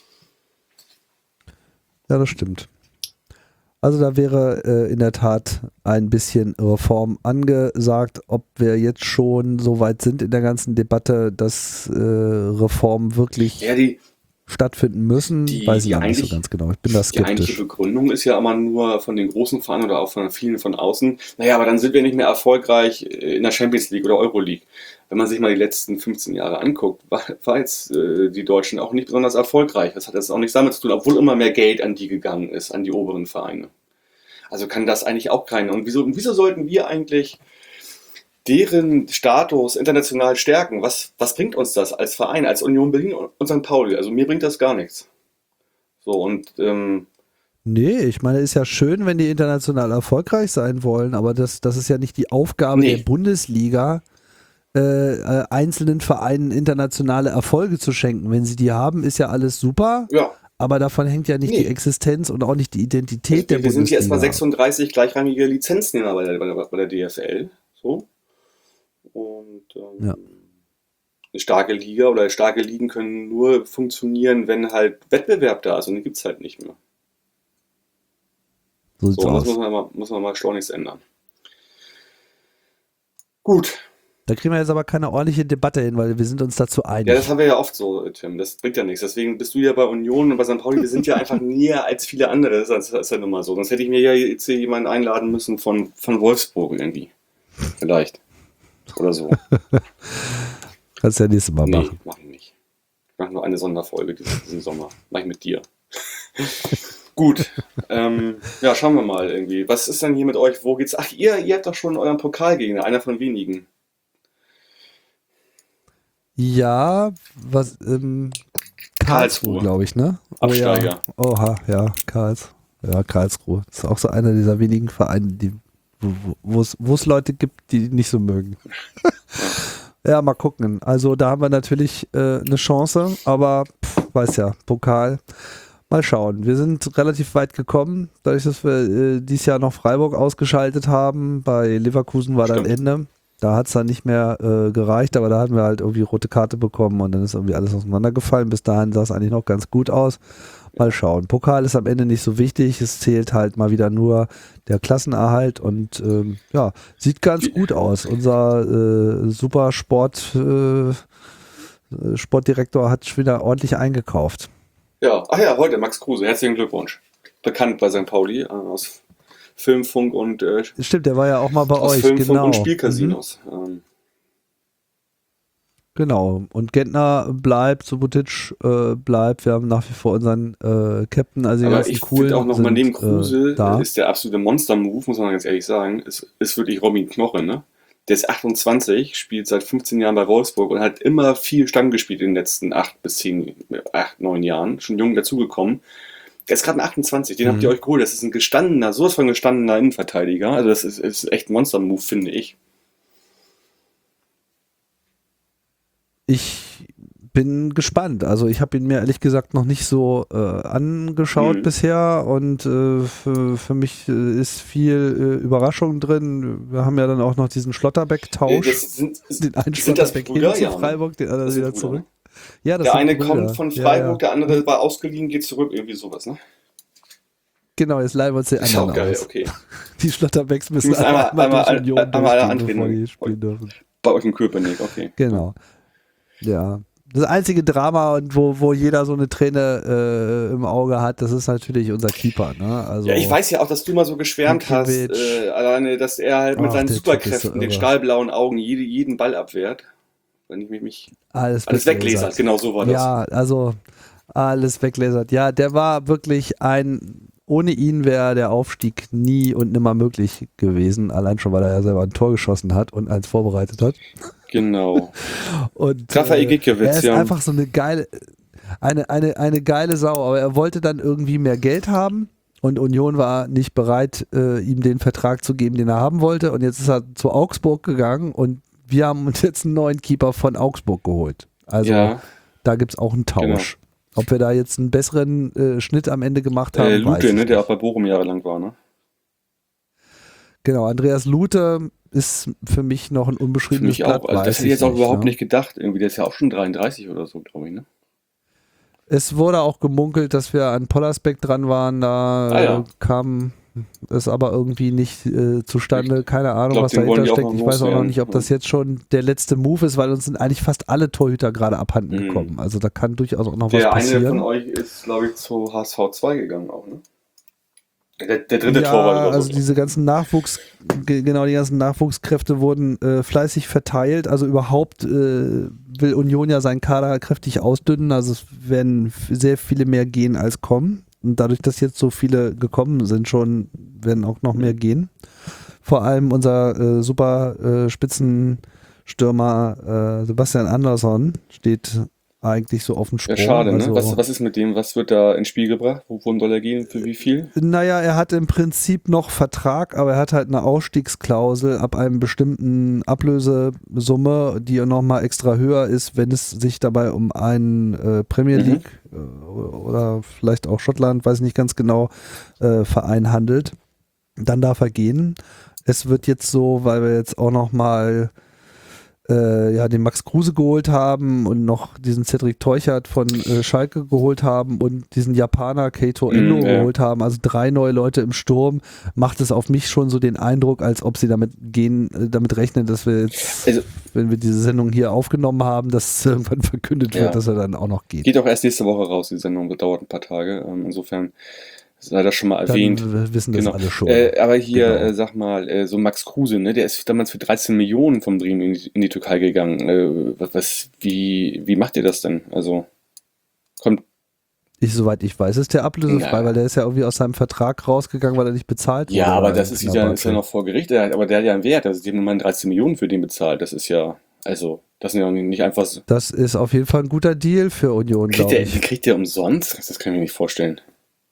Ja, das stimmt. Also da wäre in der Tat ein bisschen Reform angesagt. Ob wir jetzt schon so weit sind in der ganzen Debatte, dass Reformen wirklich stattfinden müssen, weiß ich noch nicht so ganz genau. Ich bin da skeptisch. Die eigentliche Begründung ist ja immer nur von den großen Vereinen oder auch von vielen von außen. Naja, aber dann sind wir nicht mehr erfolgreich in der Champions League oder Euroleague. Wenn man sich mal die letzten 15 Jahre anguckt, war jetzt die Deutschen auch nicht besonders erfolgreich. Das hat jetzt auch nichts damit zu tun, obwohl immer mehr Geld an die gegangen ist, an die oberen Vereine. Also kann das eigentlich auch keiner. Und wieso sollten wir eigentlich deren Status international stärken? Was bringt uns das als Verein, als Union Berlin und St. Pauli? Also mir bringt das gar nichts. So und nee, ich meine, ist ja schön, wenn die international erfolgreich sein wollen, aber das ist ja nicht die Aufgabe der Bundesliga, einzelnen Vereinen internationale Erfolge zu schenken. Wenn sie die haben, ist ja alles super. Ja. Aber davon hängt ja nicht die Existenz und auch nicht die Identität der Bundesliga. Wir sind jetzt mal 36 gleichrangige Lizenznehmer bei der DFL. So. Und Ja. eine starke Liga oder starke Ligen können nur funktionieren, wenn halt Wettbewerb da ist und den gibt es halt nicht mehr. So sieht's So, das aus. muss man mal schleunigst ändern. Gut. Da kriegen wir jetzt aber keine ordentliche Debatte hin, weil wir sind uns dazu Ja, einig. das haben wir ja oft so, Tim. Das bringt ja nichts. Deswegen bist du ja bei Union und bei St. Pauli. Wir sind ja einfach näher als viele andere. Das ist ja nun mal so. Sonst hätte ich mir ja jetzt hier jemanden einladen müssen von Wolfsburg irgendwie. Vielleicht. Oder so. Kannst du ja nächstes Mal Nee, machen. mach ich nicht. Ich mache nur eine Sonderfolge diesen Sommer. Mach ich mit dir. Gut. Ja, schauen wir mal irgendwie. Was ist denn hier mit euch? Wo geht's? Ach, ihr habt doch schon euren Pokalgegner. Einer von wenigen. Ja, was, Karlsruhe, glaube ich, ne? Absteiger. Oh, ja. Oha, ja, Karlsruhe. Das ist auch so einer dieser wenigen Vereine, wo es Leute gibt, die nicht so mögen. Ja, mal gucken. Also da haben wir natürlich eine Chance, aber weiß ja, Pokal. Mal schauen. Wir sind relativ weit gekommen, dadurch, dass wir dieses Jahr noch Freiburg ausgeschaltet haben. Bei Leverkusen war dann Stimmt. Ende. Da hat es dann nicht mehr gereicht, aber da hatten wir halt irgendwie rote Karte bekommen und dann ist irgendwie alles auseinandergefallen. Bis dahin sah es eigentlich noch ganz gut aus. Mal schauen. Pokal ist am Ende nicht so wichtig. Es zählt halt mal wieder nur der Klassenerhalt und ja, sieht ganz gut aus. Unser super Sportdirektor hat schon wieder ordentlich eingekauft. Ja, ach ja, heute Max Kruse. Herzlichen Glückwunsch. Bekannt bei St. Pauli aus Film, Funk und Stimmt, der war ja auch mal bei aus euch, Film, Funk genau. und Spielcasinos. Genau. Und Gentner bleibt, Subotic bleibt. Wir haben nach wie vor unseren Captain, also die Aber ganzen ich coolen finde auch nochmal sind, neben Kruse da. ist der absolute Monster-Move, muss man ganz ehrlich sagen, ist wirklich Robin Knoche, ne? Der ist 28, spielt seit 15 Jahren bei Wolfsburg und hat immer viel Stamm gespielt in den letzten 9 Jahren. Schon jung dazugekommen. Der ist gerade 28, den habt ihr euch geholt. Das ist ein gestandener, sowas von gestandener Innenverteidiger. Also das ist echt ein Monster-Move, finde ich. Ich bin gespannt. Also ich habe ihn mir ehrlich gesagt noch nicht so angeschaut bisher und für mich ist viel Überraschung drin. Wir haben ja dann auch noch diesen Schlotterbeck-Tausch. Den einen Schlotterbeck hin zu Freiburg, den anderen wieder zurück. Ja, das der sind eine Brüder. kommt von Freiburg, der andere war ausgeliehen, geht zurück, irgendwie sowas, ne? Genau, jetzt leihen wir uns den Ist anderen auch geil, aus. okay. Die Schlotterbecks müssen müssen einmal durch Union alle durchgehen, bevor antreten. die spielen dürfen. Bei euch im Köpenick, okay. Genau. Ja. Das einzige Drama, und wo jeder so eine Träne im Auge hat, das ist natürlich unser Keeper. Ne? Also, Ja, ich weiß ja auch, dass du mal so geschwärmt hast, Mitrovic. alleine, dass er halt mit Ach, seinen der Typ ist so Superkräften, den irre. stahlblauen Augen, jeden Ball abwehrt. Wenn ich mich alles weglasert, genau so war das. Ja, also alles weglasert. Ja, der war wirklich ohne ihn wäre der Aufstieg nie und nimmer möglich gewesen. Allein schon, weil er ja selber ein Tor geschossen hat und eins vorbereitet hat. Genau. Und Rafael er Gikiewicz, ist ja. einfach so eine geile Sau, aber er wollte dann irgendwie mehr Geld haben und Union war nicht bereit, ihm den Vertrag zu geben, den er haben wollte, und jetzt ist er zu Augsburg gegangen und wir haben uns jetzt einen neuen Keeper von Augsburg geholt. Also Ja. da gibt es auch einen Tausch. Ob wir da jetzt einen besseren Schnitt am Ende gemacht haben, weiß Lute, ich ne, der nicht. auch bei Bochum jahrelang war, ne? Genau, Andreas Lute ist für mich noch ein Für unbeschriebenes mich Blatt. auch. Also das weiß hätte ich jetzt auch überhaupt ne? nicht gedacht. Irgendwie, der ist ja auch schon 33 oder so, glaube ich, ne? Es wurde auch gemunkelt, dass wir an Pollersbeck dran waren. Da ja. kam es aber irgendwie nicht zustande. Keine Ahnung, glaub, was den wollen dahinter die auch steckt. mal Ich weiß auch noch loswerden. nicht, ob das jetzt schon der letzte Move ist, weil uns sind eigentlich fast alle Torhüter gerade abhanden Mhm. gekommen. Also da kann durchaus auch noch Der was eine von passieren. euch ist, glaube ich, zu HSV 2 gegangen auch, ne? Der dritte Torwart oder also so. diese ganzen die ganzen Nachwuchskräfte wurden fleißig verteilt. Also überhaupt will Union ja seinen Kader kräftig ausdünnen. Also es werden sehr viele mehr gehen als kommen. Und dadurch, dass jetzt so viele gekommen sind, werden auch noch mehr gehen. Vor allem unser super Spitzenstürmer Sebastian Andersson steht eigentlich so auf dem Sprung. Ja, schade, ne? Also, Was ist mit dem? Was wird da ins Spiel gebracht? Wohin soll er gehen? Für wie viel? naja, er hat im Prinzip noch Vertrag, aber er hat halt eine Ausstiegsklausel ab einem bestimmten Ablösesumme, die nochmal extra höher ist, wenn es sich dabei um einen Premier League oder vielleicht auch Schottland, weiß ich nicht ganz genau, Verein handelt. dann darf er gehen. Es wird jetzt so, weil wir jetzt auch nochmal den Max Kruse geholt haben und noch diesen Cedric Teuchert von Schalke geholt haben und diesen Japaner Keito Endo geholt haben, also 3 neue Leute im Sturm, macht es auf mich schon so den Eindruck, als ob sie damit rechnen, dass wir jetzt, wenn wir diese Sendung hier aufgenommen haben, dass irgendwann verkündet wird, dass er dann auch noch geht. Geht auch erst nächste Woche raus, die Sendung, dauert ein paar Tage, insofern sei das schon mal erwähnt. Dann wissen das alle schon. Aber hier, sag mal, so Max Kruse, ne, der ist damals für 13 Millionen vom Bremen in die Türkei gegangen. Wie macht ihr das denn? Also, kommt. Soweit ich weiß, ist der ablösefrei, weil der ist ja irgendwie aus seinem Vertrag rausgegangen, weil er nicht bezahlt wurde. Ja, aber das ist ja noch vor Gericht, aber der hat ja einen Wert. Also, die haben nur mal 13 Millionen für den bezahlt. Das ist ja, also, das sind ja nicht einfach so. Das ist auf jeden Fall ein guter Deal für Union, glaube ich. Kriegt der umsonst? Das kann ich mir nicht vorstellen.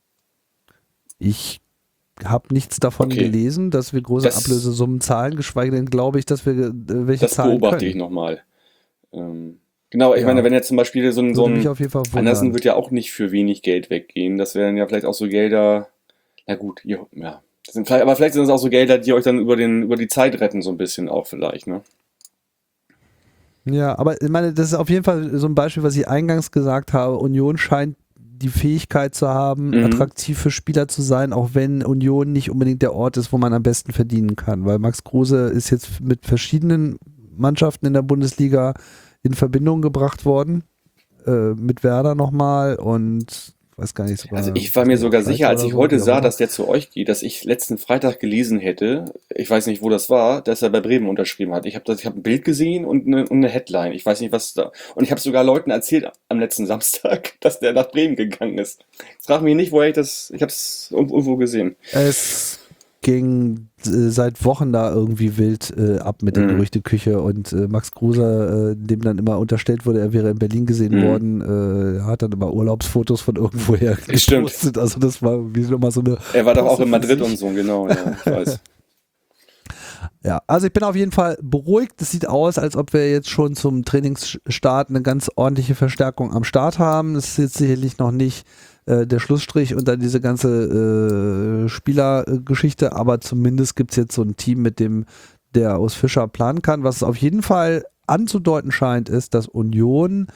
Ich habe nichts davon gelesen, dass wir große Ablösesummen zahlen, geschweige denn glaube ich, dass wir welche zahlen können. Das beobachte ich nochmal. Genau, ich meine, wenn jetzt zum Beispiel so ein Andersen wird ja auch nicht für wenig Geld weggehen. Das wären ja vielleicht auch so Gelder, na gut, aber vielleicht sind das auch so Gelder, die euch dann über die Zeit retten, so ein bisschen auch vielleicht, ne? Ja, aber ich meine, das ist auf jeden Fall so ein Beispiel, was ich eingangs gesagt habe. Union scheint die Fähigkeit zu haben, attraktiv für Spieler zu sein, auch wenn Union nicht unbedingt der Ort ist, wo man am besten verdienen kann. Weil Max Kruse ist jetzt mit verschiedenen Mannschaften in der Bundesliga in Verbindung gebracht worden. Mit Werder nochmal und weiß gar nicht sogar. Also ich war mir sogar sicher, als ich heute sah, dass der zu euch geht, dass ich letzten Freitag gelesen hätte, ich weiß nicht, wo das war, dass er bei Bremen unterschrieben hat. Ich habe ein Bild gesehen und eine Headline. Ich weiß nicht, was da. Und ich habe sogar Leuten erzählt am letzten Samstag, dass der nach Bremen gegangen ist. Frag mich nicht, woher ich habe es irgendwo gesehen. Es ging seit Wochen da irgendwie wild ab mit der Gerüchteküche und Max Kruse, dem dann immer unterstellt wurde, er wäre in Berlin gesehen worden, hat dann immer Urlaubsfotos von irgendwoher gepostet. Also das war wie immer so eine... Er war doch auch in Madrid und so, genau, ja, ich weiß. Ja, also ich bin auf jeden Fall beruhigt. Es sieht aus, als ob wir jetzt schon zum Trainingsstart eine ganz ordentliche Verstärkung am Start haben. Das ist jetzt sicherlich noch nicht der Schlussstrich und dann diese ganze Spielergeschichte, aber zumindest gibt es jetzt so ein Team, mit dem der Urs Fischer planen kann. Was es auf jeden Fall anzudeuten scheint, ist, dass Union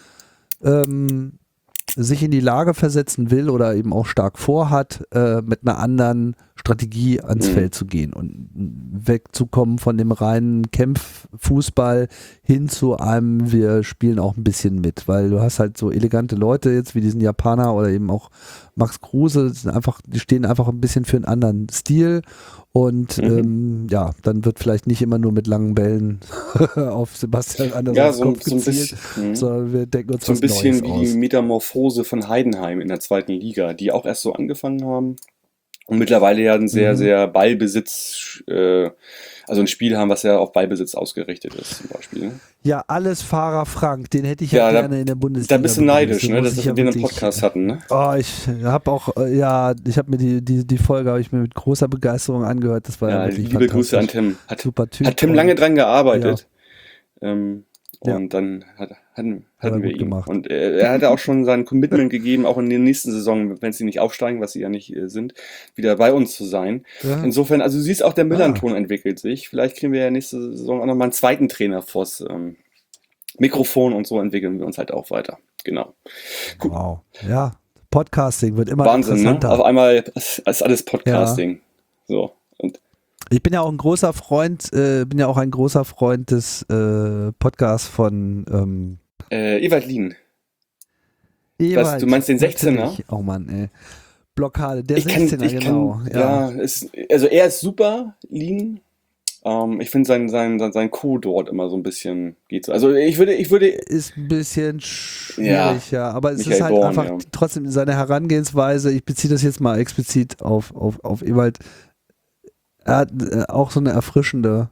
sich in die Lage versetzen will oder eben auch stark vorhat, mit einer anderen Strategie ans Feld zu gehen und wegzukommen von dem reinen Kämpffußball hin zu einem, wir spielen auch ein bisschen mit, weil du hast halt so elegante Leute jetzt wie diesen Japaner oder eben auch Max Kruse, die stehen einfach ein bisschen für einen anderen Stil und dann wird vielleicht nicht immer nur mit langen Bällen auf Sebastian Andersens Kopf gezielt, sondern wir denken uns so ein bisschen wie die Metamorphose von Heidenheim in der 2. Liga, die auch erst so angefangen haben und mittlerweile ja ein sehr, sehr Ballbesitz, also ein Spiel haben, was ja auf Ballbesitz ausgerichtet ist zum Beispiel. Ne? Ja, alles Fahrer Frank, den hätte ich ja gerne in der Bundesliga. Da bist du neidisch, ne, dass wir den im Podcast hatten, ne? Oh, ich habe auch, ich habe mir die Folge ich mir mit großer Begeisterung angehört. Das war ja wirklich liebe Grüße an Tim. Super Typ. Hat Tim lange dran gearbeitet. Ja. Und dann hatten wir ihn. Gemacht. Und er hatte auch schon sein Commitment gegeben, auch in der nächsten Saison, wenn sie nicht aufsteigen, was sie ja nicht sind, wieder bei uns zu sein. Ja. Insofern, also du siehst auch, der Millanton entwickelt sich. Vielleicht kriegen wir ja nächste Saison auch nochmal einen zweiten Trainer vors Mikrofon und so entwickeln wir uns halt auch weiter. Genau. Cool. Wow. Ja, Podcasting wird immer Wahnsinn, interessanter. Ne? Auf einmal ist alles Podcasting. Ja. So. Und ich bin ja auch ein großer Freund, des Podcasts von Ewald Lien. Du meinst den 16er? Natürlich. Oh Mann, ey. Blockade, der 16er, genau. Also er ist super, Lien. Ich finde sein Co. dort immer so ein bisschen geht so. Also ich würde ist ein bisschen schwierig, ja, aber es Michael ist halt Born, einfach trotzdem seine Herangehensweise. Ich beziehe das jetzt mal explizit auf Ewald. Er hat auch so eine erfrischende,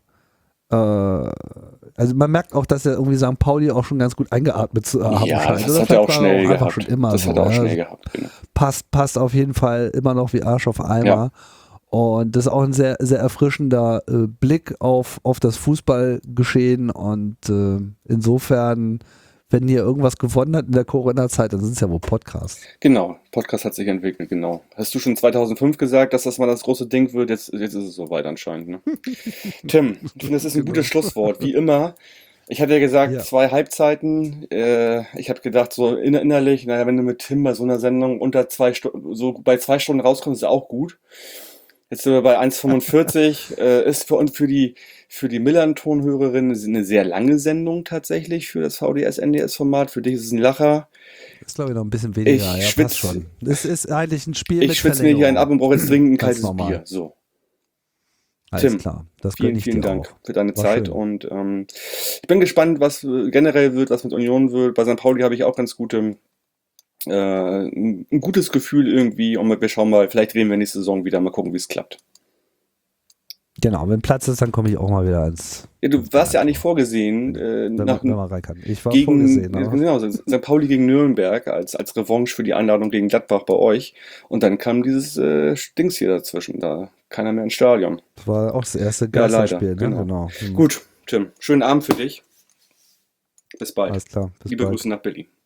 also man merkt auch, dass er irgendwie St. Pauli auch schon ganz gut eingeatmet zu haben scheint. Das hat er auch schnell gehabt. Schon immer das so, hat er auch schnell gehabt, genau. Passt auf jeden Fall immer noch wie Arsch auf Eimer. Ja. Und das ist auch ein sehr, sehr erfrischender Blick auf das Fußballgeschehen und insofern wenn ihr irgendwas gewonnen habt in der Corona-Zeit, dann sind es ja wohl Podcasts. Genau, Podcast hat sich entwickelt, genau. Hast du schon 2005 gesagt, dass das mal das große Ding wird? Jetzt ist es soweit anscheinend. Ne? Tim, ich finde, das ist ein gutes Schlusswort. Wie immer, ich hatte ja gesagt, Ja. 2 Halbzeiten. Ich habe gedacht, so innerlich, naja, wenn du mit Tim bei so einer Sendung unter 2 Stunden, so bei 2 Stunden rauskommst, ist auch gut. Jetzt sind wir bei 1,45. Ist für uns, für die Millern-Tonhörerin eine sehr lange Sendung tatsächlich für das VDS-NDS-Format. Für dich ist es ein Lacher. Ist, glaube ich, noch ein bisschen weniger. Ich Ja, passt schwitz- schon. Es ist eigentlich ein Spiel mit Ich schwitze mir hier einen ab und brauche jetzt dringend ein Ganz kaltes normal. Bier. So, Alles Tim, klar. Das gönne vielen, ich vielen dir Dank auch. für deine War Zeit schön. und ich bin gespannt, was generell wird, was mit Union wird. Bei St. Pauli habe ich auch ganz ein gutes Gefühl irgendwie und wir schauen mal, vielleicht reden wir nächste Saison wieder, mal gucken, wie es klappt. Genau, wenn Platz ist, dann komme ich auch mal wieder ins. Ja, du warst ja eigentlich vorgesehen, Wenn nach, man rein kann. Ich war gegen, vorgesehen. Aber genau, St. Pauli gegen Nürnberg als Revanche für die Einladung gegen Gladbach bei euch. Und dann kam dieses Dings hier dazwischen, da keiner mehr ins Stadion. das war auch das erste Ja, leider, Geisterspiel. Ne? genau. Hm. Gut, Tim, schönen Abend für dich. Bis bald. Alles klar. Bis Liebe bald. Grüße nach Berlin.